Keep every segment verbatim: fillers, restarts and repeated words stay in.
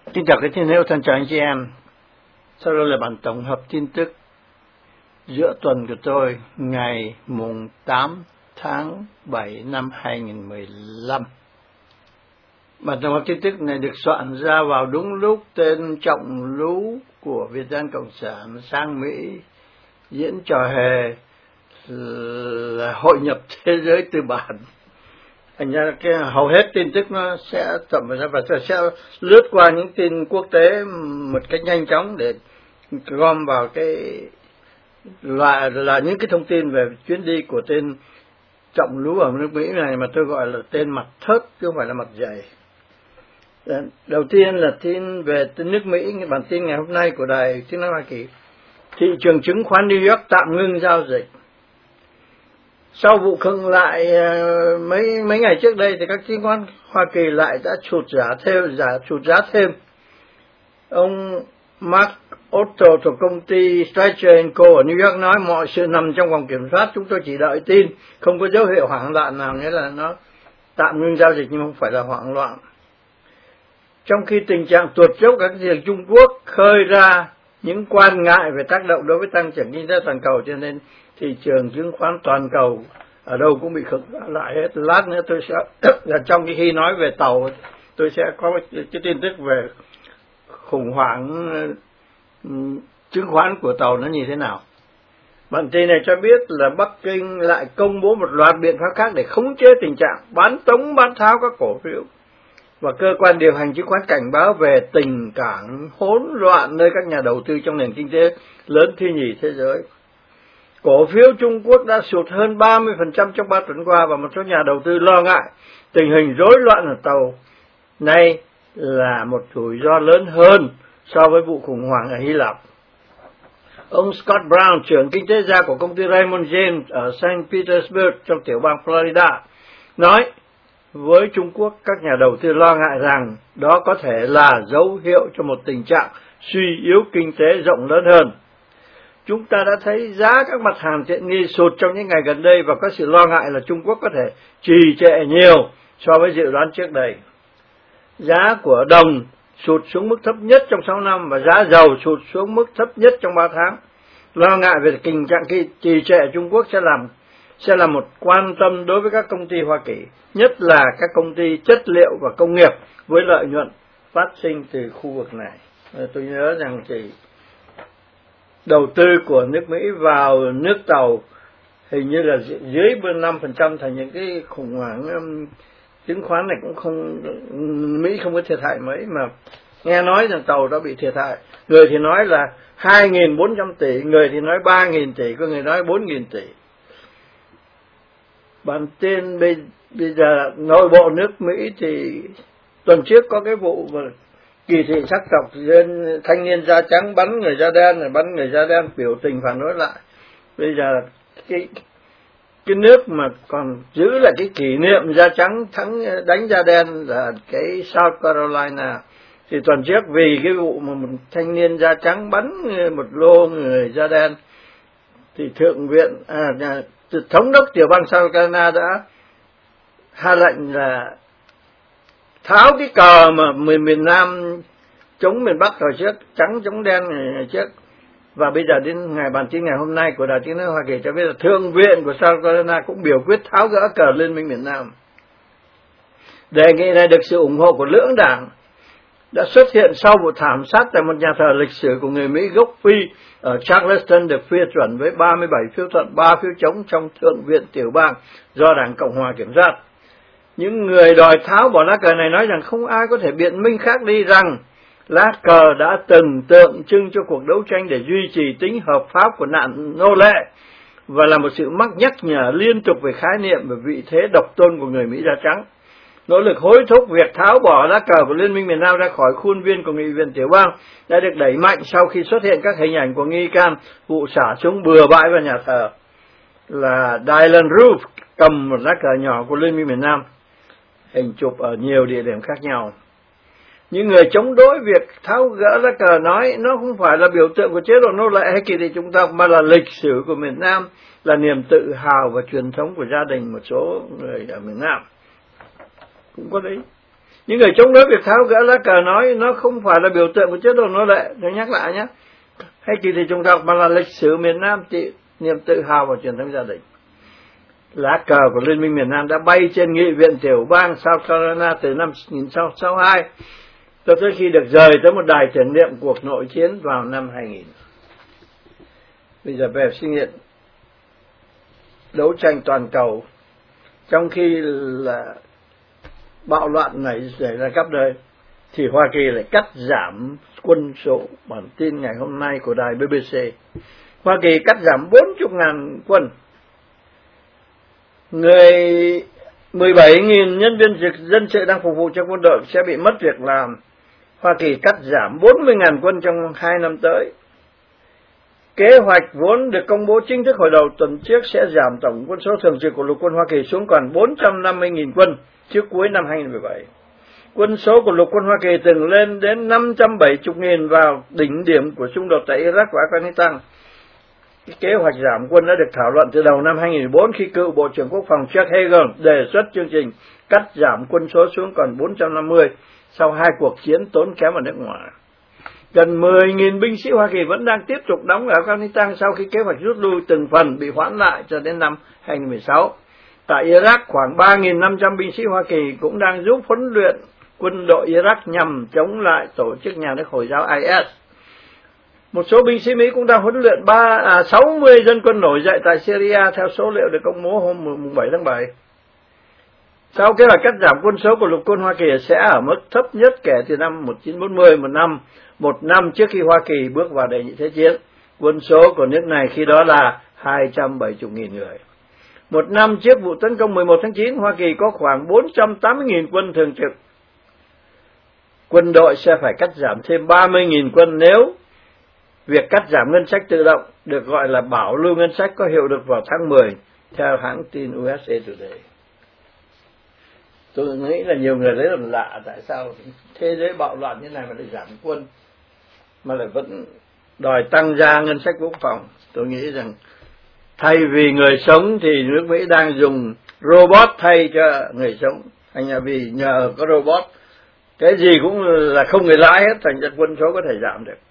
Kính chào các thiên hữu thân chào anh chị em. Sau đây là bản tổng hợp tin tức giữa tuần của tôi ngày mùng tám tháng bảy năm hai nghìn mười lăm. Bản tổng hợp tin tức này được soạn ra vào đúng lúc tên Trọng Lũ của Việt Nam Cộng sản sang Mỹ diễn trò hề là hội nhập thế giới tư bản. Thành ra cái hầu hết tin tức nó sẽ chậm ra và sẽ lướt qua những tin quốc tế một cách nhanh chóng để gom vào cái loại là những cái thông tin về chuyến đi của tên Trọng Lũ ở nước Mỹ này mà tôi gọi là tên mặt thớt chứ không phải là mặt dày. Đầu tiên là tin về nước Mỹ, bản tin ngày hôm nay của Đài Tiếng nói Hoa Kỳ. Thị trường chứng khoán New York tạm ngưng giao dịch. Sau vụ khựng lại mấy mấy ngày trước đây thì các chứng khoán Hoa Kỳ lại đã sụt giá thêm, giá sụt giá thêm. Ông Mark Otto thuộc công ty Streicher and Co ở New York nói mọi sự nằm trong vòng kiểm soát, chúng tôi chỉ đợi tin, không có dấu hiệu hoảng loạn nào, nghĩa là nó tạm ngưng giao dịch nhưng không phải là hoảng loạn. Trong khi tình trạng tuột dốc các thị trường Trung Quốc khơi ra những quan ngại về tác động đối với tăng trưởng kinh tế toàn cầu, cho nên thị trường chứng khoán toàn cầu ở đâu cũng bị khựng lại hết. Lát nữa tôi sẽ là trong cái khi nói về tàu, tôi sẽ có cái tin tức về khủng hoảng chứng khoán của tàu nó như thế nào. Bản tin này cho biết là Bắc Kinh lại công bố một loạt biện pháp khác để khống chế tình trạng bán tống bán tháo các cổ phiếu, và cơ quan điều hành chứng khoán cảnh báo về tình trạng hỗn loạn nơi các nhà đầu tư trong nền kinh tế lớn thứ nhì thế giới. Cổ phiếu Trung Quốc đã sụt hơn ba mươi phần trăm trong ba tuần qua, và một số nhà đầu tư lo ngại tình hình rối loạn ở tàu này là một rủi ro lớn hơn so với vụ khủng hoảng ở Hy Lạp. Ông Scott Brown, trưởng kinh tế gia của công ty Raymond James ở Saint Petersburg trong tiểu bang Florida, nói với Trung Quốc các nhà đầu tư lo ngại rằng đó có thể là dấu hiệu cho một tình trạng suy yếu kinh tế rộng lớn hơn. Chúng ta đã thấy giá các mặt hàng tiện nghi sụt trong những ngày gần đây, và có sự lo ngại là Trung Quốc có thể trì trệ nhiều so với dự đoán trước đây. Giá của đồng sụt xuống mức thấp nhất trong sáu năm, và giá dầu sụt xuống mức thấp nhất trong ba tháng. Lo ngại về tình trạng trì trệ Trung Quốc sẽ làm sẽ là một quan tâm đối với các công ty Hoa Kỳ, nhất là các công ty chất liệu và công nghiệp với lợi nhuận phát sinh từ khu vực này. Tôi nhớ rằng thì đầu tư của nước Mỹ vào nước tàu hình như là dưới năm phần trăm, thành những cái khủng hoảng um, chứng khoán này cũng không, Mỹ không có thiệt hại mấy, mà nghe nói rằng tàu đã bị thiệt hại. Người thì nói là hai nghìn bốn trăm tỷ, người thì nói ba nghìn tỷ, có người nói bốn nghìn tỷ. Bản tin bây, bây giờ nội bộ nước Mỹ thì tuần trước có cái vụ mà kỳ thị sắc tộc, dân thanh niên da trắng bắn người da đen, rồi bắn người da đen biểu tình phản đối lại. Bây giờ cái cái nước mà còn giữ lại cái kỷ niệm da trắng thắng đánh da đen là cái South Carolina. Thì tuần trước vì cái vụ mà một thanh niên da trắng bắn một lô người da đen, thì thượng viện à, nhà, thống đốc tiểu bang South Carolina đã hạ lệnh là tháo cái cờ mà miền miền Nam chống miền Bắc hồi trước, trắng chống đen ngày trước. Và bây giờ đến ngày bản tin ngày hôm nay của Đài Tiếng nói Hoa Kỳ cho biết là thượng viện của South Carolina cũng biểu quyết tháo gỡ cờ Liên minh miền Nam. Đề nghị này được sự ủng hộ của lưỡng đảng đã xuất hiện sau vụ thảm sát tại một nhà thờ lịch sử của người Mỹ gốc Phi ở Charleston, được phê chuẩn với ba mươi bảy phiếu thuận, ba phiếu chống trong thượng viện tiểu bang do Đảng Cộng hòa kiểm soát. Những người đòi tháo bỏ lá cờ này nói rằng không ai có thể biện minh khác đi rằng lá cờ đã từng tượng trưng cho cuộc đấu tranh để duy trì tính hợp pháp của nạn nô lệ, và là một sự mắc nhắc nhở liên tục về khái niệm và vị thế độc tôn của người Mỹ da trắng. Nỗ lực hối thúc việc tháo bỏ lá cờ của Liên minh miền Nam ra khỏi khuôn viên của nghị viện tiểu bang đã được đẩy mạnh sau khi xuất hiện các hình ảnh của nghi can vụ xả súng bừa bãi vào nhà thờ là Dylann Roof cầm một lá cờ nhỏ của Liên minh miền Nam, hình chụp ở nhiều địa điểm khác nhau. Những người chống đối việc tháo gỡ lá cờ nói nó không phải là biểu tượng của chế độ nô lệ hay kỳ thị chủng tộc, mà là lịch sử của miền Nam, là niềm tự hào và truyền thống của gia đình một số người ở miền Nam. Cũng có đấy. Những người chống đối việc tháo gỡ lá cờ nói nó không phải là biểu tượng của chế độ nô lệ. Tôi nhắc lại nhé, hay kỳ thị chủng tộc mà là lịch sử miền Nam, chị, niềm tự hào và truyền thống gia đình. Lá cờ của Liên minh miền Nam đã bay trên nghị viện tiểu bang South Carolina từ năm một nghìn chín trăm sáu mươi hai cho tới khi được rời tới một đài tưởng niệm cuộc nội chiến vào năm hai nghìn. Bây giờ về suy nghĩ đấu tranh toàn cầu, trong khi là bạo loạn này xảy ra khắp nơi, thì Hoa Kỳ lại cắt giảm quân số. Bản tin ngày hôm nay của đài B B C, Hoa Kỳ cắt giảm bốn mươi ngàn quân. Người mười bảy nghìn nhân viên dân sự đang phục vụ cho quân đội sẽ bị mất việc làm. Hoa Kỳ cắt giảm bốn mươi ngàn quân trong hai năm tới. Kế hoạch vốn được công bố chính thức hồi đầu tuần trước sẽ giảm tổng quân số thường trực của lục quân Hoa Kỳ xuống còn bốn trăm năm mươi nghìn quân trước cuối năm hai nghìn mười bảy. Quân số của lục quân Hoa Kỳ từng lên đến năm trăm bảy mươi nghìn vào đỉnh điểm của xung đột tại Iraq và Afghanistan. Cái kế hoạch giảm quân đã được thảo luận từ đầu năm hai nghìn mười bốn khi cựu Bộ trưởng Quốc phòng Chuck Hagel đề xuất chương trình cắt giảm quân số xuống còn bốn trăm năm mươi sau hai cuộc chiến tốn kém ở nước ngoài. Gần mười nghìn binh sĩ Hoa Kỳ vẫn đang tiếp tục đóng ở Afghanistan sau khi kế hoạch rút lui từng phần bị hoãn lại cho đến năm hai nghìn mười sáu. Tại Iraq, khoảng ba nghìn năm trăm binh sĩ Hoa Kỳ cũng đang giúp huấn luyện quân đội Iraq nhằm chống lại tổ chức nhà nước Hồi giáo I S. Một số binh sĩ Mỹ cũng đang huấn luyện ba, à, sáu mươi dân quân nổi dậy tại Syria theo số liệu được công bố hôm bảy tháng bảy. Sau kế hoạch cắt giảm quân số của lục quân Hoa Kỳ sẽ ở mức thấp nhất kể từ năm một nghìn chín trăm bốn mươi, một năm, một năm trước khi Hoa Kỳ bước vào đệ nhị thế chiến. Quân số của nước này khi đó là hai trăm bảy mươi nghìn người. Một năm trước vụ tấn công mười một tháng chín, Hoa Kỳ có khoảng bốn trăm tám mươi nghìn quân thường trực. Quân đội sẽ phải cắt giảm thêm ba mươi nghìn quân nếu việc cắt giảm ngân sách tự động, được gọi là bảo lưu ngân sách, có hiệu lực vào tháng mười, theo hãng tin U S A Today. Tôi nghĩ là nhiều người thấy là lạ, tại sao thế giới bạo loạn như này mà lại giảm quân, mà lại vẫn đòi tăng ra ngân sách quốc phòng. Tôi nghĩ rằng thay vì người sống thì nước Mỹ đang dùng robot thay cho người sống. Thành ra vì nhờ có robot, cái gì cũng là không người lái hết, thành ra quân số có thể giảm được.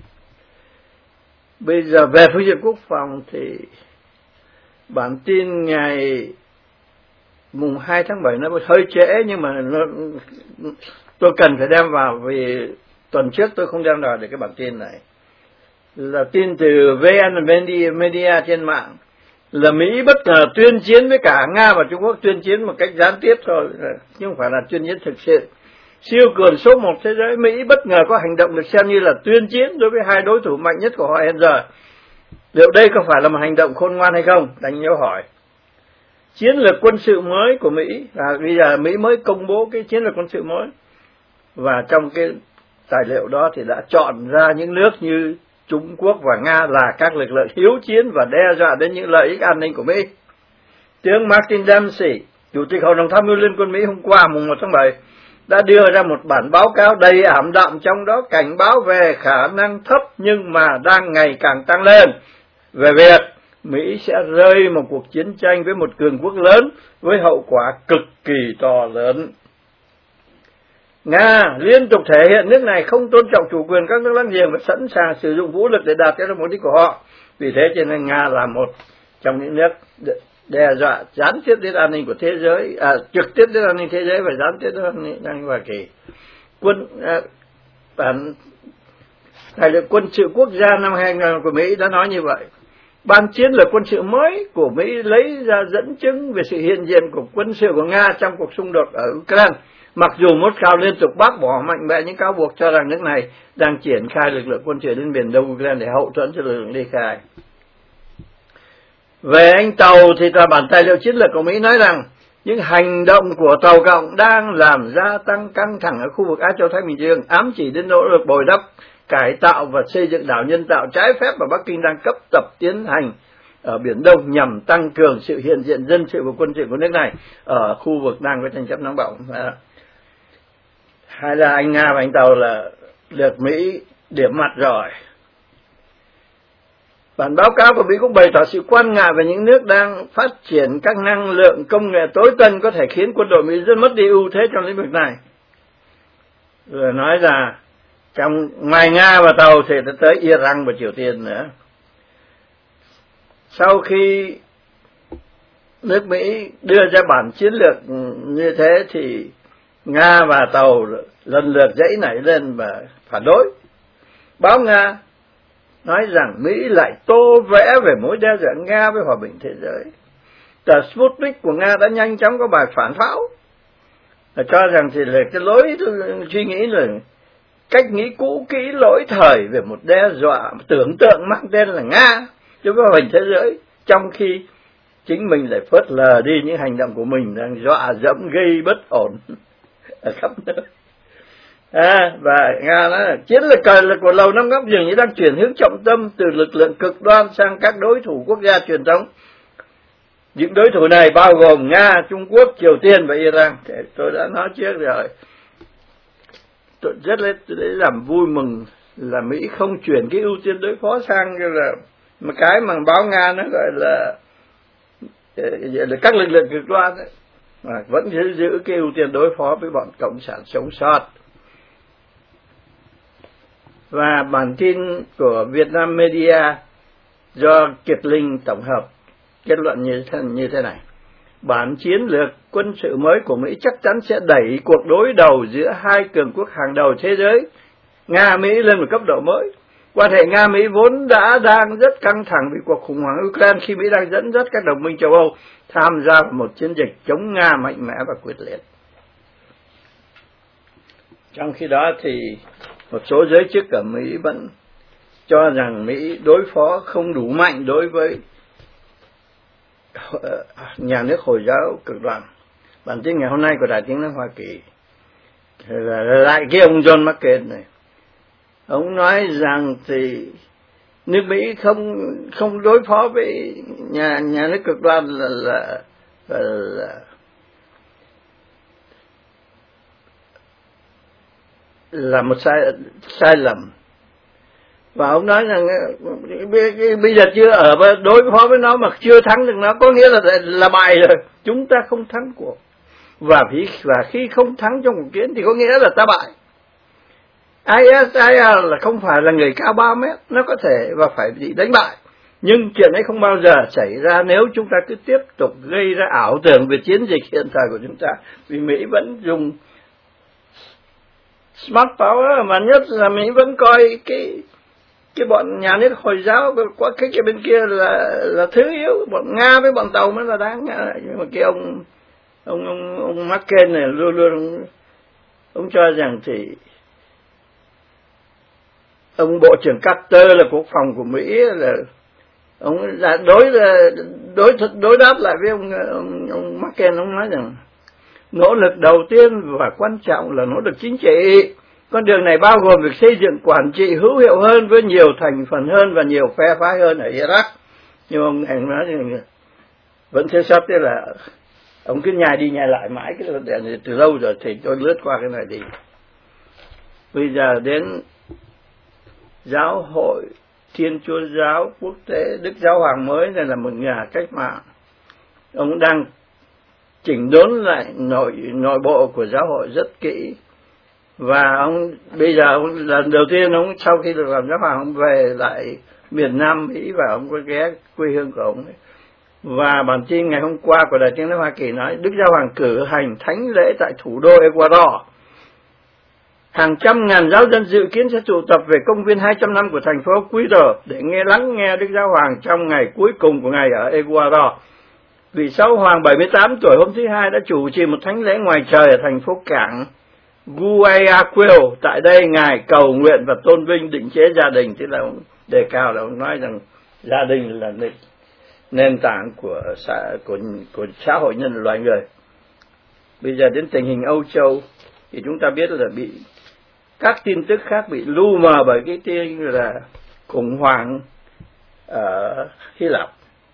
Bây giờ về phương diện quốc phòng thì bản tin ngày mùng hai tháng bảy nó hơi trễ, nhưng mà nó, tôi cần phải đem vào vì tuần trước tôi không đem vào được cái bản tin này. Là tin từ vê en Media trên mạng là Mỹ bất ngờ tuyên chiến với cả Nga và Trung Quốc, tuyên chiến một cách gián tiếp thôi, chứ không phải là tuyên chiến thực sự. Siêu cường số một thế giới Mỹ bất ngờ có hành động được xem như là tuyên chiến đối với hai đối thủ mạnh nhất của họ hiện giờ. Liệu đây có phải là một hành động khôn ngoan hay không? Đánh dấu hỏi. Chiến lược quân sự mới của Mỹ, à, bây giờ Mỹ mới công bố cái chiến lược quân sự mới, và trong cái tài liệu đó thì đã chọn ra những nước như Trung Quốc và Nga là các lực lượng hiếu chiến và đe dọa đến những lợi ích an ninh của Mỹ. Tướng Martin Dempsey, Chủ tịch Hội đồng Tham mưu Liên quân Mỹ hôm qua mùng một tháng bảy đã đưa ra một bản báo cáo đầy ảm đạm, trong đó cảnh báo về khả năng thấp nhưng mà đang ngày càng tăng lên về việc Mỹ sẽ rơi một cuộc chiến tranh với một cường quốc lớn với hậu quả cực kỳ to lớn. Nga liên tục thể hiện nước này không tôn trọng chủ quyền các nước láng giềng và sẵn sàng sử dụng vũ lực để đạt tới mục đích của họ. Vì thế cho nên Nga là một trong những nước đe dọa gián tiếp đến an ninh của thế giới, à, trực tiếp đến an ninh thế giới và gián tiếp đến an ninh Hoa Kỳ. Quân à, bản tài liệu quân sự quốc gia năm hai nghìn của Mỹ đã nói như vậy. Ban chiến lược quân sự mới của Mỹ lấy ra dẫn chứng về sự hiện diện của quân sự của Nga trong cuộc xung đột ở Ukraine, mặc dù Moscow liên tục bác bỏ mạnh mẽ những cáo buộc cho rằng nước này đang triển khai lực lượng quân sự đến miền đông Ukraine để hậu thuẫn cho lực lượng ly khai. Về anh tàu thì tờ bản tài liệu chiến lược của Mỹ nói rằng những hành động của Tàu Cộng đang làm gia tăng căng thẳng ở khu vực Á Châu Thái Bình Dương, ám chỉ đến nỗ lực bồi đắp, cải tạo và xây dựng đảo nhân tạo trái phép mà Bắc Kinh đang cấp tập tiến hành ở Biển Đông nhằm tăng cường sự hiện diện dân sự và quân sự của nước này ở khu vực đang có tranh chấp nóng bỏng. Hay là anh Nga và anh Tàu là được Mỹ điểm mặt rồi. Bản báo cáo của Mỹ cũng bày tỏ sự quan ngại về những nước đang phát triển các năng lượng công nghệ tối tân có thể khiến quân đội Mỹ rất mất đi ưu thế trong lĩnh vực này. rồi nói là trong ngoài Nga và Tàu thì tới Iran và Triều Tiên nữa. Sau khi nước Mỹ đưa ra bản chiến lược như thế thì Nga và Tàu lần lượt dãy nảy lên và phản đối. Báo Nga nói rằng Mỹ lại tô vẽ về mối đe dọa Nga với hòa bình thế giới. Tờ Sputnik của Nga đã nhanh chóng có bài phản pháo, và cho rằng thì là cái lối suy nghĩ là cách nghĩ cũ kỹ lỗi thời về một đe dọa tưởng tượng mang tên là Nga đối với hòa bình thế giới, trong khi chính mình lại phớt lờ đi những hành động của mình đang dọa dẫm gây bất ổn ở khắp nơi. À, và Nga nói là chiến lược cờ lực của Lầu Năm Góc dường như đang chuyển hướng trọng tâm từ lực lượng cực đoan sang các đối thủ quốc gia truyền thống. Những đối thủ này bao gồm Nga, Trung Quốc, Triều Tiên và Iran. Tôi đã nói trước rồi. Tôi rất lấy, lấy làm vui mừng là Mỹ không chuyển cái ưu tiên đối phó sang như là một cái mà báo Nga nó gọi là, là các lực lượng cực đoan ấy, mà vẫn giữ, giữ cái ưu tiên đối phó với bọn cộng sản sống sót. Và bản tin của Vietnam Media do Kiệt Linh tổng hợp kết luận như thế, như thế này: bản chiến lược quân sự mới của Mỹ chắc chắn sẽ đẩy cuộc đối đầu giữa hai cường quốc hàng đầu thế giới, Nga Mỹ, lên một cấp độ mới. Quan hệ Nga Mỹ vốn đã đang rất căng thẳng vì cuộc khủng hoảng Ukraine, khi Mỹ đang dẫn dắt các đồng minh châu Âu tham gia vào một chiến dịch chống Nga mạnh mẽ và quyết liệt. Trong khi đó thì một số giới chức ở Mỹ vẫn cho rằng Mỹ đối phó không đủ mạnh đối với nhà nước Hồi giáo cực đoan. Bản tin ngày hôm nay của Đài Tiếng nói Hoa Kỳ là lại cái ông John McCain này, ông nói rằng thì nước Mỹ không không đối phó với nhà nhà nước cực đoan là là, là, là là một sai sai lầm. Và ông nói rằng bây giờ chưa ở đối phó với nó mà chưa thắng được nó, có nghĩa là là bại rồi, chúng ta không thắng cuộc. Và khi và khi không thắng trong cuộc chiến thì có nghĩa là ta bại. i ét i lờ là không phải là người cao ba mét, nó có thể và phải bị đánh bại, nhưng chuyện ấy không bao giờ xảy ra nếu chúng ta cứ tiếp tục gây ra ảo tưởng về chiến dịch hiện thời của chúng ta, vì Mỹ vẫn dùng smart power, mà nhất là Mỹ vẫn coi cái cái bọn nhà nước Hồi giáo quá khích ở bên kia là là thứ yếu, bọn Nga với bọn Tàu mới là đáng ngại. Nhưng mà cái ông ông ông, ông McCain này luôn luôn ông, ông cho rằng thì ông Bộ trưởng Carter là quốc phòng của Mỹ là ông là đối đối đối đáp lại với ông ông, ông McCain. Ông nói rằng nỗ lực đầu tiên và quan trọng là nỗ lực chính trị. Con đường này bao gồm việc xây dựng quản trị hữu hiệu hơn với nhiều thành phần hơn và nhiều phe phái hơn ở Iraq. Nhưng ông anh nói rằng vẫn thiếu sót, tức là ông cứ nhai đi nhai lại mãi cái vấn đề này từ lâu rồi, thì tôi lướt qua cái này đi. Bây giờ đến Giáo hội Thiên Chúa giáo quốc tế, Đức Giáo Hoàng mới này là một nhà cách mạng. Ông đang chỉnh đốn lại nội nội bộ của giáo hội rất kỹ. Và ông bây giờ ông, lần đầu tiên ông sau khi được làm giáo hoàng, ông về lại miền Nam Mỹ và ông có ghé quê hương của ông ấy. Và bản tin ngày hôm qua của Đài Tiếng nói Hoa Kỳ nói Đức Giáo Hoàng cử hành thánh lễ tại thủ đô Ecuador. Hàng trăm ngàn giáo dân dự kiến sẽ tụ tập về công viên hai trăm năm của thành phố Quito để nghe lắng nghe Đức Giáo Hoàng trong ngày cuối cùng của ngày ở Ecuador. Vị Giáo Hoàng bảy mươi tám tuổi hôm thứ Hai đã chủ trì một thánh lễ ngoài trời ở thành phố cảng Guayaquil. Tại đây Ngài cầu nguyện và tôn vinh định chế gia đình, tức là ông đề cao là ông nói rằng gia đình là nền, nền tảng của xã, của, của xã hội nhân loại người. Bây giờ đến tình hình Âu Châu thì chúng ta biết là bị các tin tức khác bị lu mờ bởi cái tin là khủng hoảng ở Hy Lạp.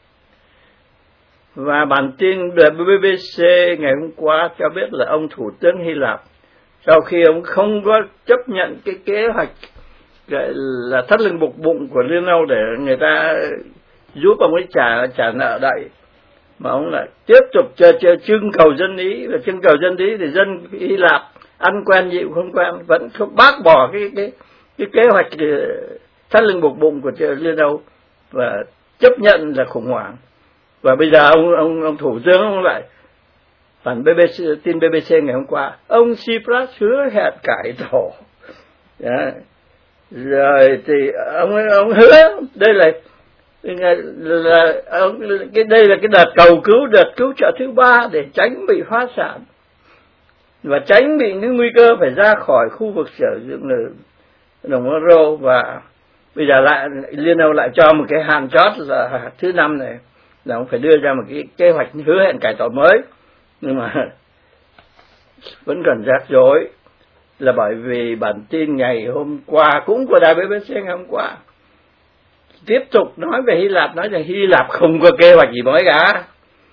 Và bản tin của bê bê xê ngày hôm qua cho biết là ông Thủ tướng Hy Lạp, sau khi ông không có chấp nhận cái kế hoạch là thắt lưng buộc bụng của Liên Âu để người ta giúp ông ấy trả trả nợ đậy, mà ông lại tiếp tục chờ chờ trưng cầu dân ý, và trưng cầu dân ý thì dân Hy Lạp ăn quen chịu không quen, vẫn không bác bỏ cái cái cái kế hoạch thắt lưng buộc bụng của Liên Âu và chấp nhận là khủng hoảng. Và bây giờ ông ông ông thủ tướng ông lại phản bê bê xê, tin bê bê xê ngày hôm qua, ông Tsipras hứa hẹn cải tổ. Đó. Rồi thì ông ông hứa đây là là ông, cái đây là cái đợt cầu cứu, đợt cứu trợ thứ ba để tránh bị phá sản và tránh bị những nguy cơ phải ra khỏi khu vực sử dụng đồng euro. Và bây giờ lại Liên Âu lại cho một cái hạn chót là thứ năm này là ông phải đưa ra một cái kế hoạch hứa hẹn cải tổ mới, nhưng mà vẫn còn rắc rối là bởi vì bản tin ngày hôm qua cũng của đài bê bê xê ngày hôm qua tiếp tục nói về Hy Lạp, nói rằng Hy Lạp không có kế hoạch gì mới cả.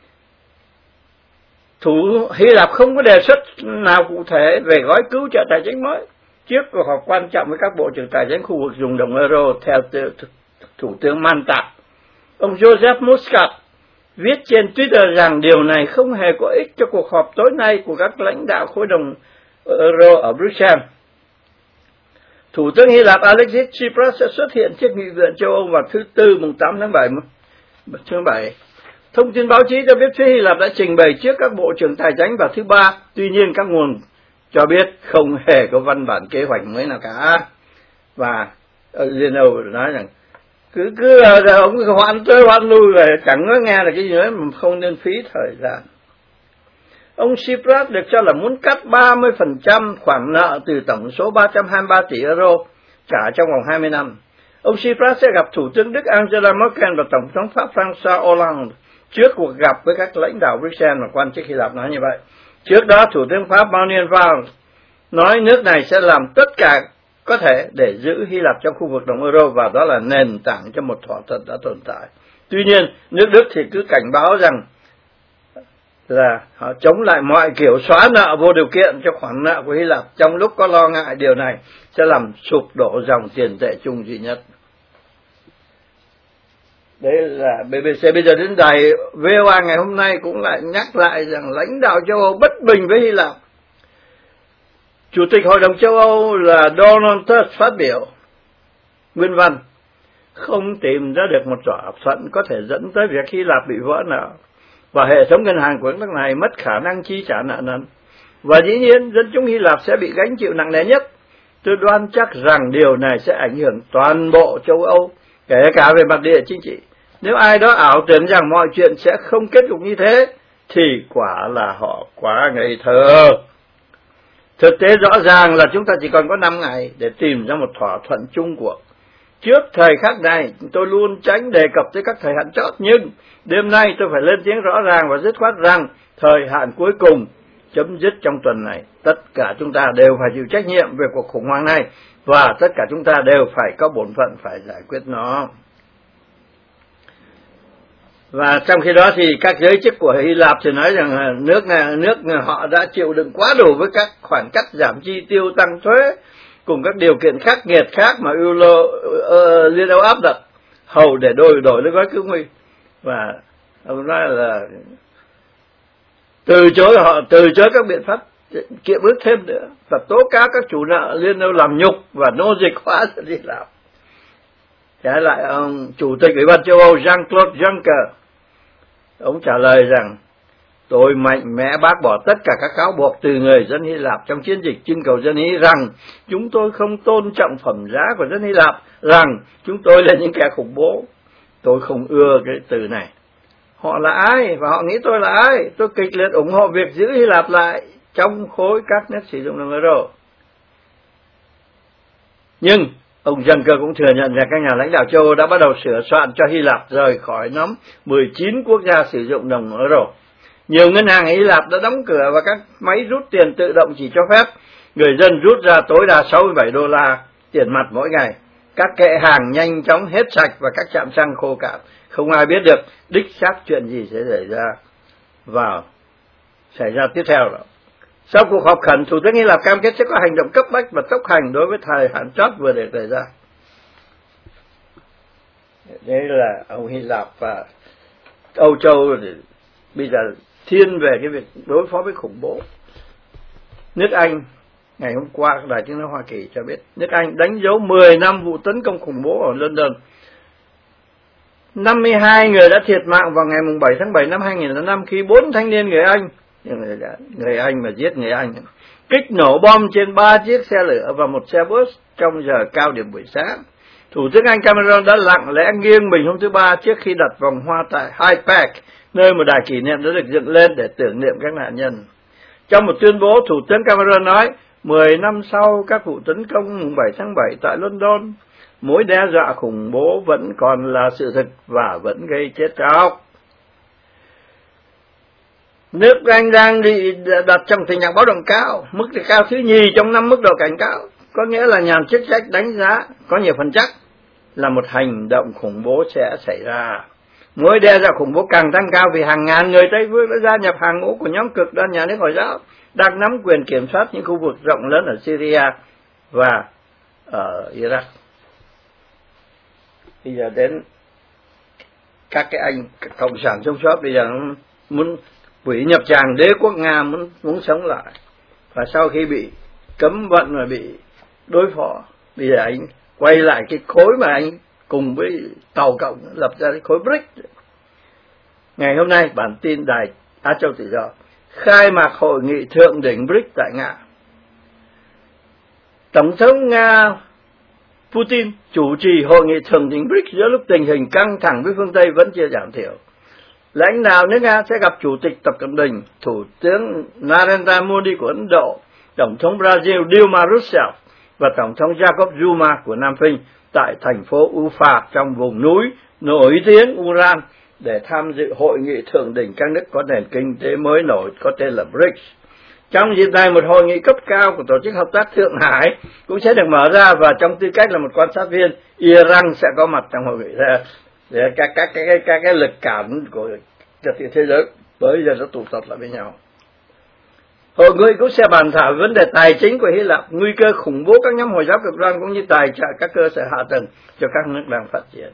Thủ Hy Lạp không có đề xuất nào cụ thể về gói cứu trợ tài chính mới trước cuộc họp quan trọng với các bộ trưởng tài chính khu vực dùng đồng euro, theo Thủ tướng Manta. Ông Joseph Muscat viết trên Twitter rằng điều này không hề có ích cho cuộc họp tối nay của các lãnh đạo khối đồng euro ở Bruxelles. Thủ tướng Hy Lạp Alexis Tsipras sẽ xuất hiện trước Nghị viện châu Âu vào thứ Tư mùng tám tháng bảy. Thứ bảy. Thông tin báo chí cho biết phía Hy Lạp đã trình bày trước các bộ trưởng tài chính vào thứ Ba. Tuy nhiên các nguồn cho biết không hề có văn bản kế hoạch mới nào cả. Và Liên Âu nói rằng cứ cứ ông hoãn tới hoãn lui về chẳng có nghe là cái gì nữa, mà không nên phí thời gian. Ông Tsipras được cho là muốn cắt ba mươi phần trăm khoản nợ từ tổng số ba trăm hai mươi ba tỷ euro trả trong vòng hai mươi năm. Ông Tsipras sẽ gặp Thủ tướng Đức Angela Merkel và Tổng thống Pháp François Hollande trước cuộc gặp với các lãnh đạo Bruxelles, và quan chức Hy Lạp nói như vậy. Trước đó, Thủ tướng Pháp Manuel Valls nói nước này sẽ làm tất cả có thể để giữ Hy Lạp trong khu vực đồng euro, và đó là nền tảng cho một thỏa thuận đã tồn tại. Tuy nhiên, nước Đức thì cứ cảnh báo rằng là họ chống lại mọi kiểu xóa nợ vô điều kiện cho khoản nợ của Hy Lạp, trong lúc có lo ngại điều này sẽ làm sụp đổ dòng tiền tệ chung duy nhất. Đấy là bê bê xê. Bây giờ đến đài vê o a ngày hôm nay cũng lại nhắc lại rằng lãnh đạo châu Âu bất bình với Hy Lạp. Chủ tịch Hội đồng châu Âu là Donald Tusk phát biểu nguyên văn không tìm ra được một thỏa thuận có thể dẫn tới việc Hy Lạp bị vỡ nợ và hệ thống ngân hàng của nước này mất khả năng chi trả nợ nần. Và dĩ nhiên dân chúng Hy Lạp sẽ bị gánh chịu nặng nề nhất. Tôi đoán chắc rằng điều này sẽ ảnh hưởng toàn bộ châu Âu, kể cả về mặt địa chính trị. Nếu ai đó ảo tưởng rằng mọi chuyện sẽ không kết cục như thế thì quả là họ quá ngây thơ. Thực tế rõ ràng là chúng ta chỉ còn có năm ngày để tìm ra một thỏa thuận chung cuộc. Trước thời khắc này, tôi luôn tránh đề cập tới các thời hạn chót, nhưng đêm nay tôi phải lên tiếng rõ ràng và dứt khoát rằng thời hạn cuối cùng chấm dứt trong tuần này. Tất cả chúng ta đều phải chịu trách nhiệm về cuộc khủng hoảng này, và tất cả chúng ta đều phải có bổn phận phải giải quyết nó. Và trong khi đó thì các giới chức của Hy Lạp thì nói rằng nước này, nước họ đã chịu đựng quá đủ với các khoản cắt giảm chi tiêu, tăng thuế cùng các điều kiện khắc nghiệt khác mà Euro, uh, Liên Âu áp đặt hầu để đổi đổi lấy gói cứu nguy. Và ông nói là từ chối họ từ chối các biện pháp kiện bước thêm nữa và tố cáo các chủ nợ Liên Âu làm nhục và nô dịch hóa sự Hy Lạp. Trái lại, ông Chủ tịch Ủy ban châu Âu Jean-Claude Juncker, ông trả lời rằng tôi mạnh mẽ bác bỏ tất cả các cáo buộc từ người dân Hy Lạp trong chiến dịch trưng cầu dân ý rằng chúng tôi không tôn trọng phẩm giá của dân Hy Lạp, rằng chúng tôi là những kẻ khủng bố. Tôi không ưa cái từ này. Họ là ai và họ nghĩ tôi là ai? Tôi kịch liệt ủng hộ việc giữ Hy Lạp lại trong khối các nước sử dụng đồng euro. Nhưng ông Juncker cũng thừa nhận rằng các nhà lãnh đạo châu Âu đã bắt đầu sửa soạn cho Hy Lạp rời khỏi nhóm mười chín quốc gia sử dụng đồng euro. Nhiều ngân hàng Hy Lạp đã đóng cửa và các máy rút tiền tự động chỉ cho phép người dân rút ra tối đa sáu mươi bảy đô la tiền mặt mỗi ngày. Các kệ hàng nhanh chóng hết sạch và các trạm xăng khô cạn. Không ai biết được đích xác chuyện gì sẽ xảy ra vào xảy ra tiếp theo đó. Sau cuộc họp khẩn, Thủ tướng Hy Lạp cam kết sẽ có hành động cấp bách và tốc hành đối với thời hạn chót vừa được đề ra. Đây là ông Hy Lạp và Âu Châu bây giờ thiên về cái việc đối phó với khủng bố. Nước Anh Ngày hôm qua, Đài Tiếng nói Hoa Kỳ cho biết nước Anh đánh dấu mười năm vụ tấn công khủng bố ở London. năm mươi hai người đã thiệt mạng vào ngày bảy tháng bảy năm hai nghìn lẻ năm khi bốn thanh niên người Anh, người, người Anh mà giết người Anh, kích nổ bom trên ba chiếc xe lửa và một xe bus trong giờ cao điểm buổi sáng. Thủ tướng Anh Cameron đã lặng lẽ nghiêng mình hôm thứ Ba trước khi đặt vòng hoa tại Hyde Park, nơi một đài kỷ niệm đã được dựng lên để tưởng niệm các nạn nhân. Trong một tuyên bố, Thủ tướng Cameron nói, mười năm sau các vụ tấn công bảy tháng bảy tại London, mối đe dọa khủng bố vẫn còn là sự thật và vẫn gây chết chóc. Nước Anh đang bị đặt trong tình trạng báo động cao, mức cao thứ nhì trong năm mức độ cảnh cáo, có nghĩa là nhà chức trách đánh giá có nhiều phần chắc là một hành động khủng bố sẽ xảy ra. Mối đe dọa khủng bố càng tăng cao vì hàng ngàn người Tây phương đã gia nhập hàng ngũ của nhóm cực đoan nhà nước Hồi giáo đang nắm quyền kiểm soát những khu vực rộng lớn ở Syria và ở Iraq. Bây giờ đến các cái anh các cộng sản trong shop bây giờ muốn quỷ nhập tràng đế quốc Nga muốn muốn sống lại, và sau khi bị cấm vận và bị đối phó, bây giờ anh quay lại cái khối mà anh cùng với Tàu Cộng lập ra cái khối bê rê i xê. Ngày hôm nay bản tin đài Á Châu Tự Do khai mạc hội nghị thượng đỉnh bê rê i xê tại Nga. Tổng thống Nga Putin chủ trì hội nghị thượng đỉnh bê rê i xê giữa lúc tình hình căng thẳng với phương Tây vẫn chưa giảm thiểu. Lãnh đạo nước Nga sẽ gặp Chủ tịch Tập Cận Bình, Thủ tướng Narendra Modi của Ấn Độ, Tổng thống Brazil Dilma Rousseff và Tổng thống Jacob Zuma của Nam Phi tại thành phố Ufa trong vùng núi nổi tiếng Uran để tham dự hội nghị thượng đỉnh các nước có nền kinh tế mới nổi có tên là bê rê i xê. Trong dịp này, một hội nghị cấp cao của Tổ chức Hợp tác Thượng Hải cũng sẽ được mở ra, và trong tư cách là một quan sát viên, Iran sẽ có mặt trong hội nghị. Để các các cái các, các cái lực cảm của trật tự thế giới bây giờ nó tụ tập lại với nhau. Hội nghị cũng sẽ bàn thảo vấn đề tài chính của Hy Lạp, nguy cơ khủng bố các nhóm Hồi giáo cực đoan cũng như tài trợ các cơ sở hạ tầng cho các nước đang phát triển.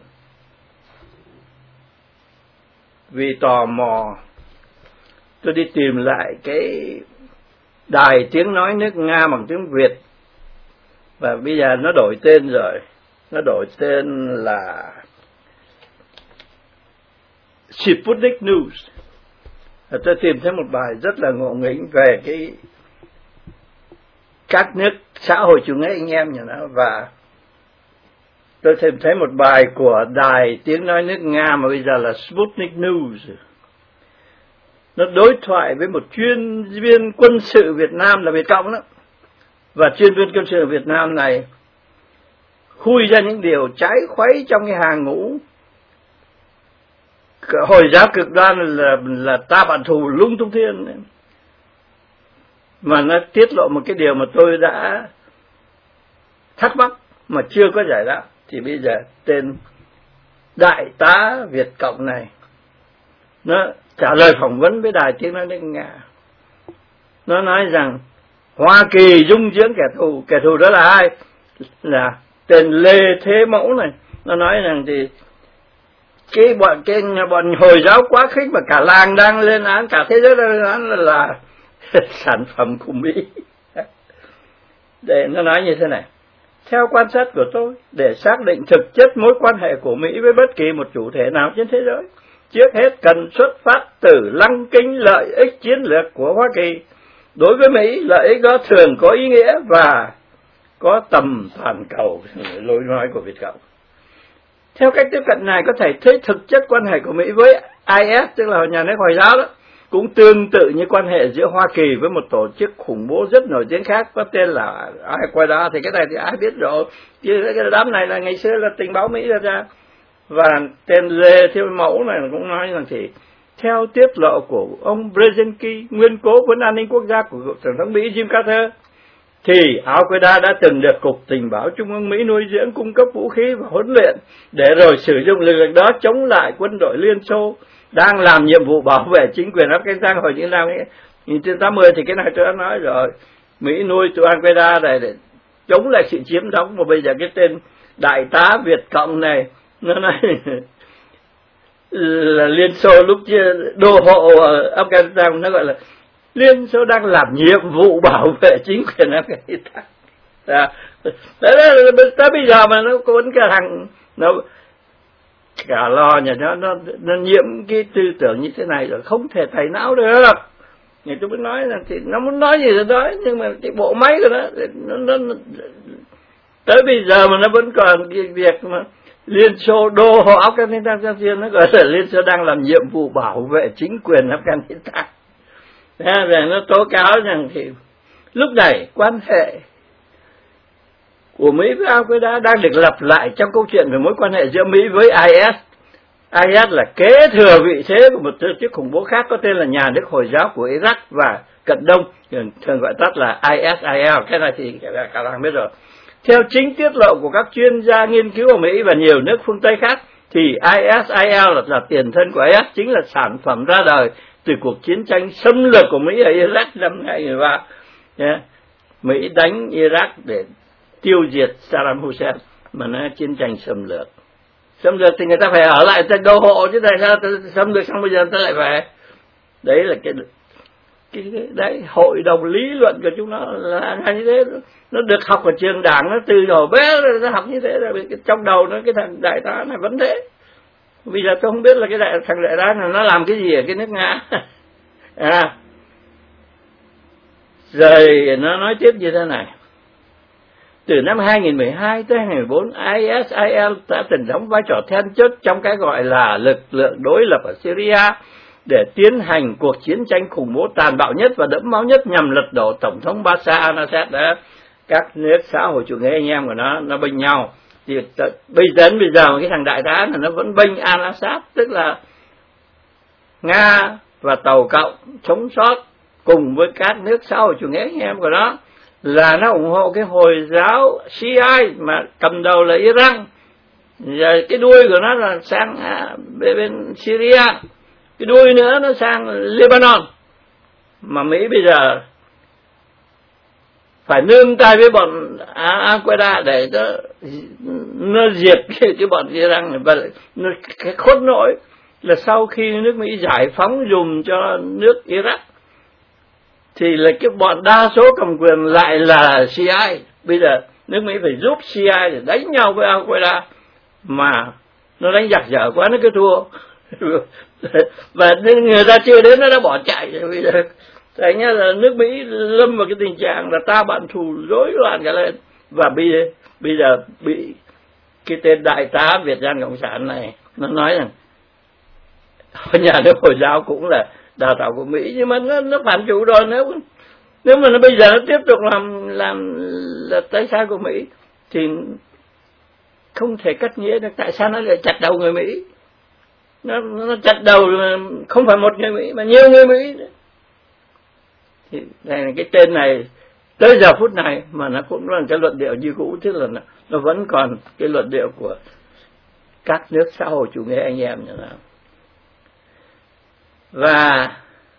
Vì tò mò, tôi đi tìm lại cái đài tiếng nói nước Nga bằng tiếng Việt, và bây giờ nó đổi tên rồi, nó đổi tên là Sputnik News. Tôi tìm thấy một bài rất là ngộ nghĩnh về cái các nước xã hội chủ nghĩa anh em nhà nó, và tôi tìm thấy một bài của đài tiếng nói nước Nga mà bây giờ là Sputnik News. Nó đối thoại với một chuyên viên quân sự Việt Nam là Việt Cộng đó, và chuyên viên quân sự Việt Nam này khui ra những điều trái khuấy trong cái hàng ngũ Hồi giáo cực đoan là là ta bạn thù lung tung thiên. Mà nó tiết lộ một cái điều mà tôi đã thắc mắc mà chưa có giải đáp. Thì bây giờ tên đại tá Việt Cộng này nó trả lời phỏng vấn với đài tiếng nói nước Nga. Nó nói rằng Hoa Kỳ dung dưỡng kẻ thù. Kẻ thù đó là ai? Là tên Lê Thế Mẫu này. Nó nói rằng thì cái bọn cái bọn Hồi giáo quá khích mà cả làng đang lên án, cả thế giới đang lên án là, là sản phẩm của Mỹ. Để nó nói như thế này: theo quan sát của tôi, để xác định thực chất mối quan hệ của Mỹ với bất kỳ một chủ thể nào trên thế giới, trước hết cần xuất phát từ lăng kính lợi ích chiến lược của Hoa Kỳ. Đối với Mỹ, lợi ích đó thường có ý nghĩa và có tầm toàn cầu, lối nói của Việt Cộng. Theo cách tiếp cận này, có thể thấy thực chất quan hệ của Mỹ với I S, tức là nhà nước Hồi giáo đó, cũng tương tự như quan hệ giữa Hoa Kỳ với một tổ chức khủng bố rất nổi tiếng khác có tên là Al-Qaeda. Thì cái này thì ai biết rồi, chứ cái đám này là ngày xưa là tình báo Mỹ ra ra. Và tên Lê Thế Mẫu này cũng nói rằng thì theo tiết lộ của ông Brzezinski, nguyên cố vấn an ninh quốc gia của Tổng thống Mỹ Jim Carter, thì Al-Qaeda đã từng được Cục Tình báo Trung ương Mỹ nuôi dưỡng, cung cấp vũ khí và huấn luyện, để rồi sử dụng lực lượng đó chống lại quân đội Liên Xô đang làm nhiệm vụ bảo vệ chính quyền Afghanistan hồi những năm một nghìn chín trăm tám mươi. Thì cái này tôi đã nói rồi, Mỹ nuôi tụi Al-Qaeda này để chống lại sự chiếm đóng. Và bây giờ cái tên đại tá Việt Cộng này nó nói là Liên Xô lúc đô hộ ở Afghanistan, nó gọi là Liên Xô đang làm nhiệm vụ bảo vệ chính quyền Afghanistan. À, tới bây giờ mà nó vẫn cái thằng nó cả lo nhà nó nó nó nhiễm cái tư tưởng như thế này rồi, không thể tẩy não được. Người tôi mới nói là thì nó muốn nói gì rồi nói, nhưng mà cái bộ máy của nó, nó, nó, nó tới bây giờ mà nó vẫn còn cái việc mà Liên Xô đô hộ Afghanistan, nó gọi là Liên Xô đang làm nhiệm vụ bảo vệ chính quyền Afghanistan. Rồi nó tố cáo rằng thì lúc này quan hệ của Mỹ với Al-Qaeda đang được lặp lại trong câu chuyện về mối quan hệ giữa Mỹ với I S. I S là kế thừa vị thế của một tổ chức khủng bố khác có tên là Nhà nước Hồi giáo của Iraq và Cận Đông, thường gọi tắt là I S I L. Cái này thì cả làng biết rồi. Theo chính tiết lộ của các chuyên gia nghiên cứu ở Mỹ và nhiều nước phương Tây khác, thì I S I L là, là tiền thân của I S, chính là sản phẩm ra đời từ cuộc chiến tranh xâm lược của Mỹ ở Iraq năm hai nghìn ba. Yeah. Mỹ đánh Iraq để tiêu diệt Saddam Hussein, mà nó chiến tranh xâm lược. Xâm lược thì người ta phải ở lại tại đô hộ chứ, tại sao xâm lược xong bây giờ người ta lại về. Đấy là cái, cái, cái đấy hội đồng lý luận của chúng nó là như thế. Nó được học ở trường đảng, nó từ hồi bé rồi nó học như thế rồi, trong đầu nó cái thằng đại tá này vẫn thế. Bây giờ tôi không biết là cái đại thằng đại tá này nó làm cái gì ở cái nước Nga. À, rồi nó nói tiếp như thế này. Từ năm hai nghìn mười hai tới hai nghìn mười bốn, I S I L đã từng đóng vai trò then chốt trong cái gọi là lực lượng đối lập ở Syria để tiến hành cuộc chiến tranh khủng bố tàn bạo nhất và đẫm máu nhất nhằm lật đổ Tổng thống Bashar al-Assad. Đó, các nước xã hội chủ nghĩa anh em của nó nó bênh nhau. Thì bây giờ bây giờ cái thằng đại tá này nó vẫn bênh al-Assad, tức là Nga và Tàu Cộng chống sót cùng với các nước xã hội chủ nghĩa anh em của nó, là nó ủng hộ cái Hồi giáo Shia mà cầm đầu là Iran. Rồi cái đuôi của nó là sang à, bên Syria, cái đuôi nữa nó sang Lebanon. Mà Mỹ bây giờ phải nương tay với bọn Al-Qaeda để nó, nó diệt cái, cái bọn Iran này. Và nó, cái khốn nỗi là sau khi nước Mỹ giải phóng dùm cho nước Iraq thì là cái bọn đa số cầm quyền lại là Shia. Bây giờ nước Mỹ phải giúp Shia để đánh nhau với Al-Qaeda, mà nó đánh giặc dở quá nó cứ thua. Và người ta chưa đến nó đã bỏ chạy rồi. Bây giờ thành ra là nước Mỹ lâm vào cái tình trạng là ta bạn thù rối loạn cả lên. Và bây giờ, bây giờ bị cái tên đại tá Việt Nam Cộng sản này nó nói rằng nhà nước Hồi giáo cũng là đào tạo của Mỹ, nhưng mà nó, nó phản chủ rồi. Nếu nếu mà nó bây giờ nó tiếp tục làm làm là tay sai của Mỹ thì không thể cắt nghĩa được. Tại sao nó lại chặt đầu người Mỹ? Nó, nó chặt đầu không phải một người Mỹ mà nhiều người Mỹ. Thì này, cái tên này tới giờ phút này mà nó cũng là cái luận điệu như cũ, tức là nó, nó vẫn còn cái luận điệu của các nước xã hội chủ nghĩa anh em như nào. Và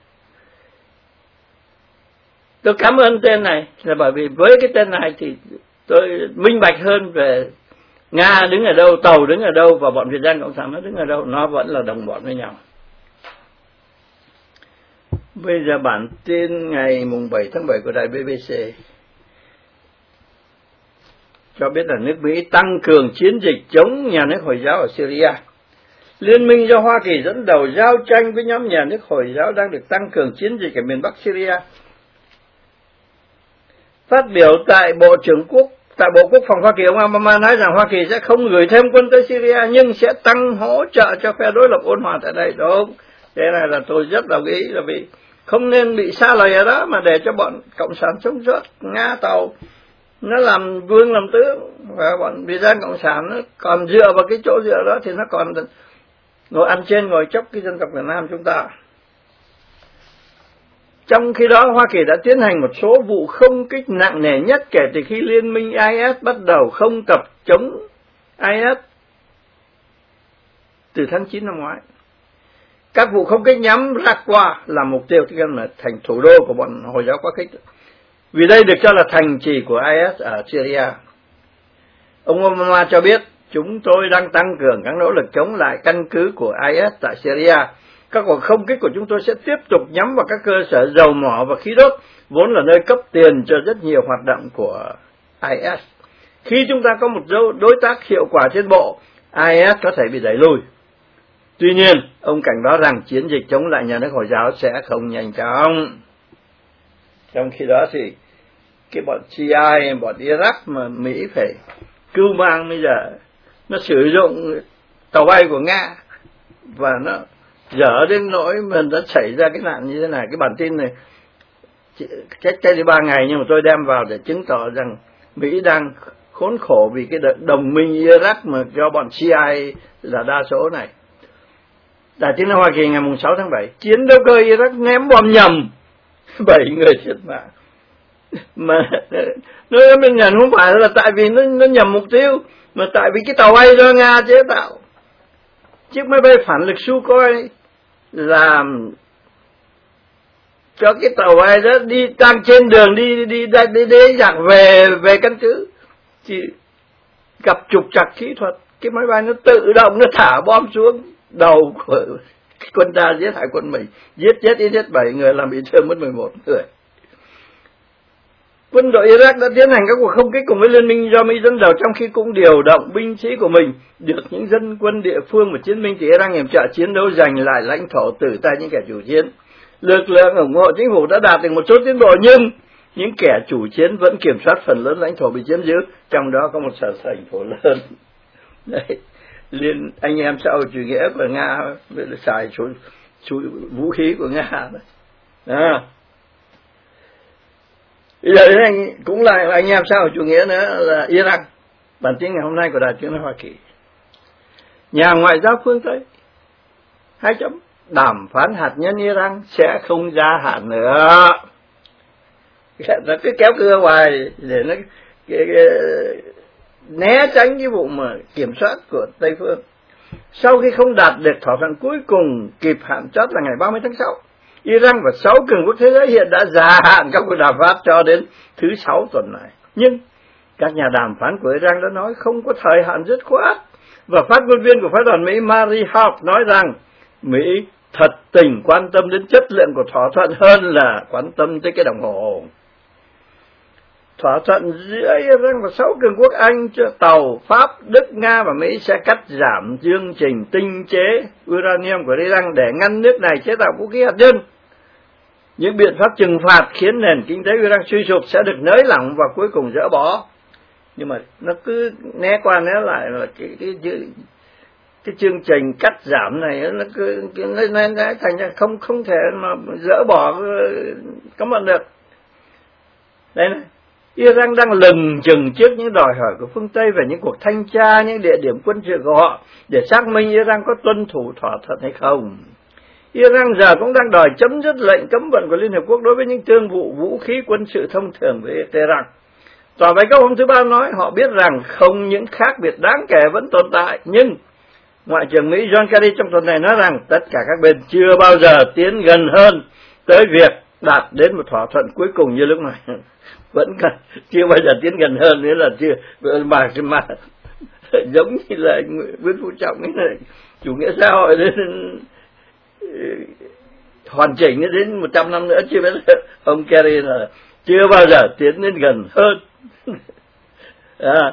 tôi cảm ơn tên này là bởi vì với cái tên này thì tôi minh bạch hơn về Nga đứng ở đâu, Tàu đứng ở đâu và bọn Việt Nam Cộng sản nó đứng ở đâu. Nó vẫn là đồng bọn với nhau. Bây giờ bản tin ngày mùng bảy tháng bảy của đài B B C cho biết là nước Mỹ tăng cường chiến dịch chống nhà nước Hồi giáo ở Syria. Liên minh do Hoa Kỳ dẫn đầu giao tranh với nhóm nhà nước Hồi giáo đang được tăng cường chiến dịch ở miền Bắc Syria. Phát biểu tại Bộ trưởng Quốc tại Bộ Quốc phòng Hoa Kỳ, ông Obama nói rằng Hoa Kỳ sẽ không gửi thêm quân tới Syria nhưng sẽ tăng hỗ trợ cho phe đối lập ôn hòa tại đây. Đúng, thế này là tôi rất đồng ý, là vì không nên bị xa lầy ở đó mà để cho bọn cộng sản sống sót. Nga Tàu nó làm vương làm tướng, và bọn Việt Nam Cộng sản nó còn dựa vào cái chỗ dựa đó thì nó còn ngồi ăn trên ngồi chốc cái dân tộc Việt Nam chúng ta. Trong khi đó, Hoa Kỳ đã tiến hành một số vụ không kích nặng nề nhất kể từ khi liên minh I S bắt đầu không tập chống I S từ tháng chín năm ngoái. Các vụ không kích nhắm Raqqa là mục tiêu, tức là thành thủ đô của bọn Hồi giáo quá khích, vì đây được cho là thành trì của I S ở Syria. Ông Obama cho biết, chúng tôi đang tăng cường các nỗ lực chống lại căn cứ của I S tại Syria, Các cuộc không kích của chúng tôi sẽ tiếp tục nhắm vào các cơ sở dầu mỏ và khí đốt, vốn là nơi cấp tiền cho rất nhiều hoạt động của i ét. Khi chúng ta có một đối tác hiệu quả trên bộ, i ét có thể bị đẩy lùi. Tuy nhiên, ông cảnh báo rằng chiến dịch chống lại nhà nước Hồi giáo sẽ không nhanh chóng. Trong khi đó thì cái bọn xê i a, bọn Iraq mà Mỹ phải cưu mang bây giờ, nó sử dụng tàu bay của Nga và nó dở đến nỗi mà đã xảy ra cái nạn như thế này. Cái bản tin này cách cách đi ba ngày nhưng mà tôi đem vào để chứng tỏ rằng Mỹ đang khốn khổ vì cái đồng minh Iraq mà do bọn xê i a là đa số này. Đài tiếng nói Hoa Kỳ ngày sáu tháng bảy, chiến đấu cơ Iraq ném bom nhầm, bảy người thiệt mạng. Mà nó bên nhận không phải là tại vì nó, nó nhầm mục tiêu, mà tại vì cái tàu bay do Nga chế tạo. Chiếc máy bay phản lực Sukhoi làm cho cái tàu bay đó đi đang trên đường đi đi đi đi, đi, đi dạc về về căn cứ, chỉ gặp trục trặc kỹ thuật, cái máy bay nó tự động nó thả bom xuống đầu của quân ta giết hại quân mình, giết chết ít nhất bảy người, làm bị thương mất mười một người. Quân đội Iraq đã tiến hành các cuộc không kích cùng với liên minh do Mỹ dẫn đầu, trong khi cũng điều động binh sĩ của mình, được những dân quân địa phương và chiến binh thì Iraq hiểm trợ chiến đấu giành lại lãnh thổ từ tay những kẻ chủ chiến. Lực lượng ủng hộ chính phủ đã đạt được một số tiến bộ, nhưng những kẻ chủ chiến vẫn kiểm soát phần lớn lãnh thổ bị chiếm giữ, trong đó có một sở thành phố lớn. Đấy, liên anh em xã hội chủ nghĩa của Nga xài số, số vũ khí của Nga đó. Bây giờ đến anh cũng là anh em xã hội chủ nghĩa nữa là Iran. Bản tin ngày hôm nay của Đài Tiếng nói Hoa Kỳ. Nhà ngoại giao phương Tây hai chấm đàm phán hạt nhân Iran sẽ không gia hạn nữa. Nó cứ kéo cưa hoài để nó cái, cái, né tránh cái vụ mà kiểm soát của Tây phương. Sau khi không đạt được thỏa thuận cuối cùng kịp hạn chót là ngày ba mươi tháng sáu, Iran và sáu cường quốc thế giới hiện đã gia hạn các cuộc đàm phán cho đến thứ sáu tuần này. Nhưng các nhà đàm phán của Iran đã nói không có thời hạn dứt khoát, và phát ngôn viên của phái đoàn Mỹ Mary Harf nói rằng Mỹ thật tình quan tâm đến chất lượng của thỏa thuận hơn là quan tâm tới cái đồng hồ. Thỏa thuận giữa Iran và sáu cường quốc Anh, tàu Pháp, Đức, Nga và Mỹ sẽ cắt giảm chương trình tinh chế uranium của Iran để ngăn nước này chế tạo vũ khí hạt nhân. Những biện pháp trừng phạt khiến nền kinh tế Iran suy sụp sẽ được nới lỏng và cuối cùng dỡ bỏ. Nhưng mà nó cứ né qua né lại là cái cái cái, cái chương trình cắt giảm này nó cứ nó, nó, nó thành ra không không thể mà dỡ bỏ cấm vận được. Đây này, Iran đang lừng chừng trước những đòi hỏi của phương Tây về những cuộc thanh tra những địa điểm quân sự của họ để xác minh Iran có tuân thủ thỏa thuận hay không. Iran giờ cũng đang đòi chấm dứt lệnh cấm vận của Liên Hợp Quốc đối với những thương vụ vũ khí quân sự thông thường với Tehran. Tòa Bạch Ốc hôm thứ Ba nói họ biết rằng không những khác biệt đáng kể vẫn tồn tại, nhưng Ngoại trưởng Mỹ John Kerry trong tuần này nói rằng tất cả các bên chưa bao giờ tiến gần hơn tới việc đạt đến một thỏa thuận cuối cùng như lúc này. Vẫn cần, chưa bao giờ tiến gần hơn, nữa là chưa mà mà giống như là Nguyễn Phú Trọng ấy này, chủ nghĩa xã hội đến hoàn chỉnh đến một trăm năm nữa, chưa biết ông Kerry là chưa bao giờ tiến đến gần hơn. À,